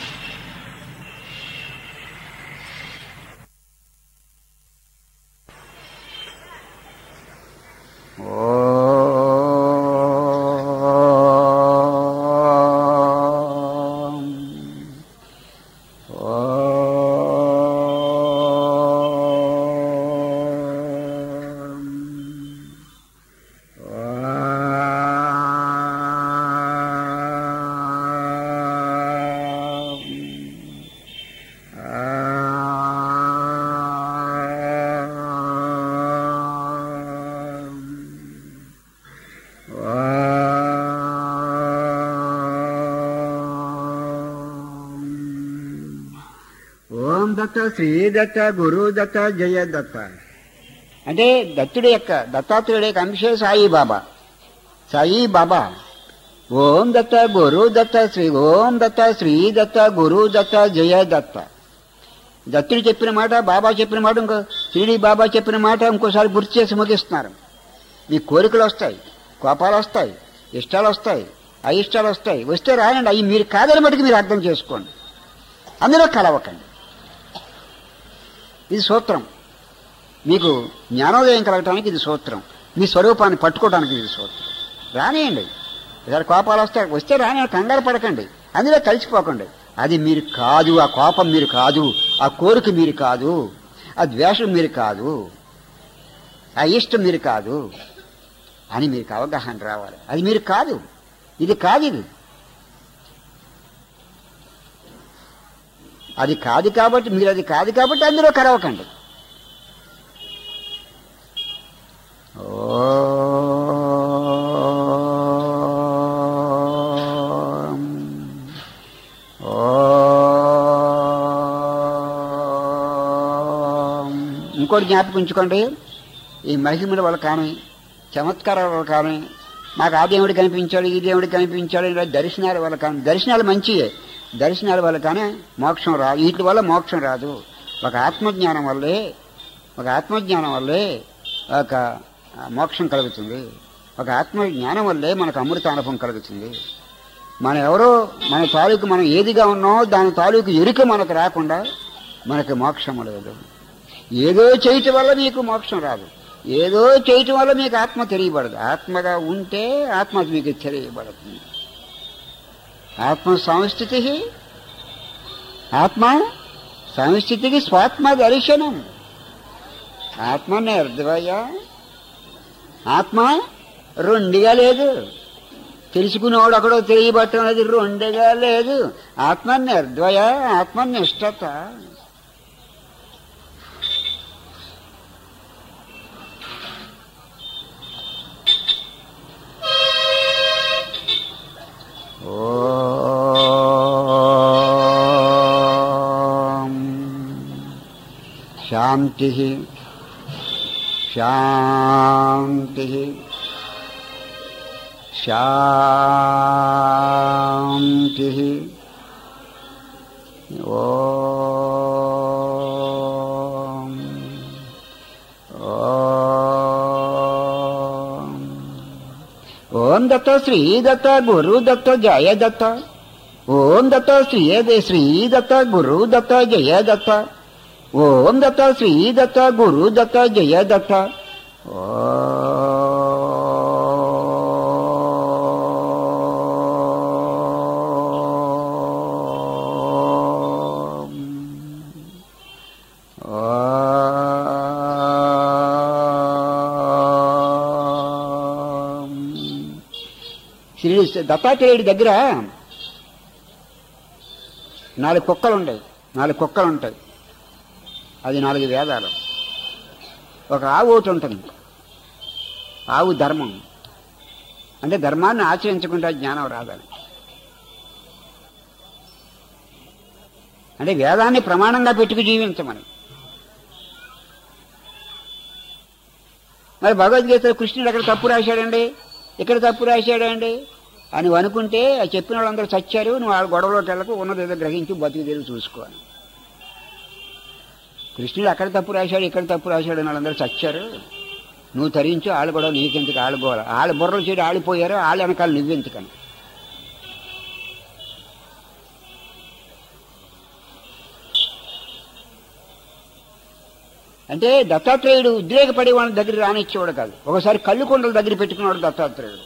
దత్త, శ్రీ దత్త, గురు దత్త, జయ దత్త. అంటే దత్తుడి యొక్క దత్తాత్రేయుడి యొక్క అంశే సాయి బాబా. సాయి బాబా ఓం దత్త, గురు దత్త, శ్రీ ఓం దత్త, శ్రీ దత్త, గురు దత్త, జయ దత్త. దత్తుడు చెప్పిన మాట, బాబా చెప్పిన మాట, ఇంకో శ్రీడి బాబా చెప్పిన మాట ఇంకోసారి గుర్తు చేసి ముగిస్తున్నారు. మీ కోరికలు వస్తాయి, కోపాలు వస్తాయి, ఇష్టాలు వస్తాయి, అయిష్టాలు వస్తాయి. వస్తే రాయండి, అవి మీరు కాదని మటుకు మీరు అర్థం చేసుకోండి, అందులో కలవకండి. ఇది సూత్రం. మీకు జ్ఞానోదయం కలగటానికి ఇది సూత్రం, మీ స్వరూపాన్ని పట్టుకోవడానికి ఇది సూత్రం. రానియండి, ఇద్దరు కోపాలు వస్తాయి, వస్తే రాని, కంగారు పడకండి, అందులో కలిసిపోకండి. అది మీరు కాదు, ఆ కోపం మీరు కాదు, ఆ కోరిక మీరు కాదు, ఆ ద్వేషం మీరు కాదు, ఆ ఇష్టం మీరు కాదు. అని మీకు అవగాహన రావాలి. అది మీరు కాదు, ఇది కాదు, ఇది అది కాదు కాబట్టి మీరు అది కాదు కాబట్టి అందులో కరవకండి. ఇంకోటి జ్ఞాపకం ఉంచుకోండి, ఈ మహిమల వల్ల కానీ చమత్కారాల వల్ల కానీ మాకు ఆ దేవుడు కనిపించాడు ఈ దేవుడు కనిపించాడు ఇలా దర్శనాల వల్ల కానీ, దర్శనాలు మంచియే, దర్శనాల వల్ల కానీ మోక్షం రాదు. వీటి వల్ల మోక్షం రాదు. ఒక ఆత్మజ్ఞానం వల్లే ఒక ఆత్మజ్ఞానం వల్లే ఒక మోక్షం కలుగుతుంది. ఒక ఆత్మజ్ఞానం వల్లే మనకు అమృతానుభవం కలుగుతుంది. మనం ఎవరో మన తాలూకు మనం ఏదిగా ఉన్నామో దాని తాలూకు ఎరుక మనకు రాకుండా మనకు మోక్షం లేదు. ఏదో చేయటం వల్ల మీకు మోక్షం రాదు, ఏదో చేయటం వల్ల మీకు ఆత్మ తెలియబడదు. ఆత్మగా ఉంటే ఆత్మ మీకు తెలియబడుతుంది. ఆత్మ సంస్థితి ఆత్మ సంస్థితికి స్వాత్మ దర్శనం. ఆత్మ నిర్ద్వయ, ఆత్మ రెండుగా లేదు. తెలుసుకునేవాడు అక్కడో తెలియబట్టం అనేది రెండుగా లేదు. ఆత్మ నిర్ద్వయ, ఆత్మ నిష్ఠత. శాంతి శాంతి శాంతి. ఓం ఓం దత్త శ్రీ దత్త గురు దత్త జయ దత్త. ఓం దత్త శ్రీ శ్రీ దత్త గురు దత్త జయ దత్త. ఓం దత్త శ్రీ దత్త గురు దత్త జయ దత్త. శ్రీ దత్తాత్రేయుడి దగ్గర నాలుగు కుక్కలు ఉంటాయి నాలుగు కుక్కలు ఉంటాయి అది నాలుగు వేదాలు. ఒక ఆవు ఒకటి ఉంటుంది. ఆవు ధర్మం అంటే ధర్మాన్ని ఆచరించకుండా జ్ఞానం రాదని. అంటే వేదాన్ని ప్రమాణంగా పెట్టుకు జీవించమని. మరి భగవద్గీత కృష్ణుడు అక్కడ తప్పు రాశాడండి, ఇక్కడ తప్పు రాశాడండి అని అనుకుంటే చెప్పిన వాళ్ళందరూ చచ్చారు. నువ్వు వాళ్ళ గొడవలోకి వెళ్ళకు, ఉన్నది ఏదో గ్రహించి బతికి తెరుగు చూసుకోవాలి. కృష్ణుడు అక్కడ తప్పు రాశాడు ఇక్కడ తప్పు రాశాడు అని వాళ్ళందరూ చచ్చారు. నువ్వు తరించు, వాళ్ళు కూడా నీకెందుకు ఆడుకోవాలి. వాళ్ళ బుర్రలు చేసి ఆడిపోయారు, వాళ్ళు వెనకాల నువ్వెందుకని. అంటే దత్తాత్రేయుడు ఉద్రేకపడి వాళ్ళ దగ్గర రానిచ్చేవాడు కాదు. ఒకసారి కళ్ళు కొండల దగ్గర పెట్టుకున్నాడు దత్తాత్రేయుడు.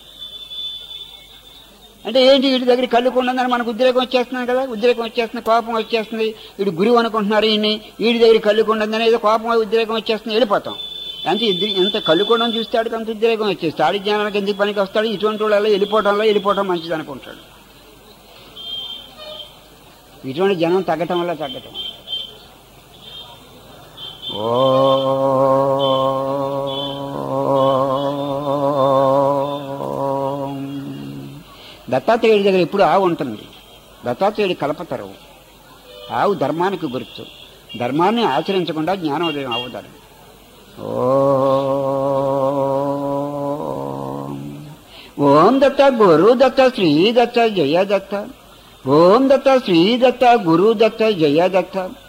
అంటే ఏంటి, వీటి దగ్గర కళ్ళు కొండదని మనకు ఉద్రేకం వచ్చేస్తున్నాయి కదా, ఉద్రేకం వచ్చేస్తుంది, కోపం వచ్చేస్తుంది. వీడు గురువు అనుకుంటున్నారు ఈయన్ని, వీడి దగ్గర కళ్ళు కొండదని ఏదో కోపం ఉద్రేకం వచ్చేస్తుంది, వెళ్ళిపోతాం. అంటే ఎంత కళ్ళు కొండని చూస్తే ఆడికి అంత ఉద్రేకం వచ్చేస్తుంది. ఆడి జ్ఞానానికి ఎందుకు పనికి వస్తాడు, ఇటువంటి వాళ్ళ వెళ్ళిపోవడంలో వెళ్ళిపోవడం మంచిది అనుకుంటాడు. ఇటువంటి జనం తగ్గటం వల్ల తగ్గటం. ఓ దత్తాత్రేయుడి దగ్గర ఎప్పుడు ఆవు ఉంటుంది. దత్తాత్రేయుడి కల్పతరు. ఆవు ధర్మానికి గుర్తు. ధర్మాన్ని ఆచరించకుండా జ్ఞానోదయం అవుతారు. ఓం దత్త గురు దత్త శ్రీ దత్త జయ దత్త. ఓం దత్త శ్రీ దత్త గురు దత్త జయ దత్త.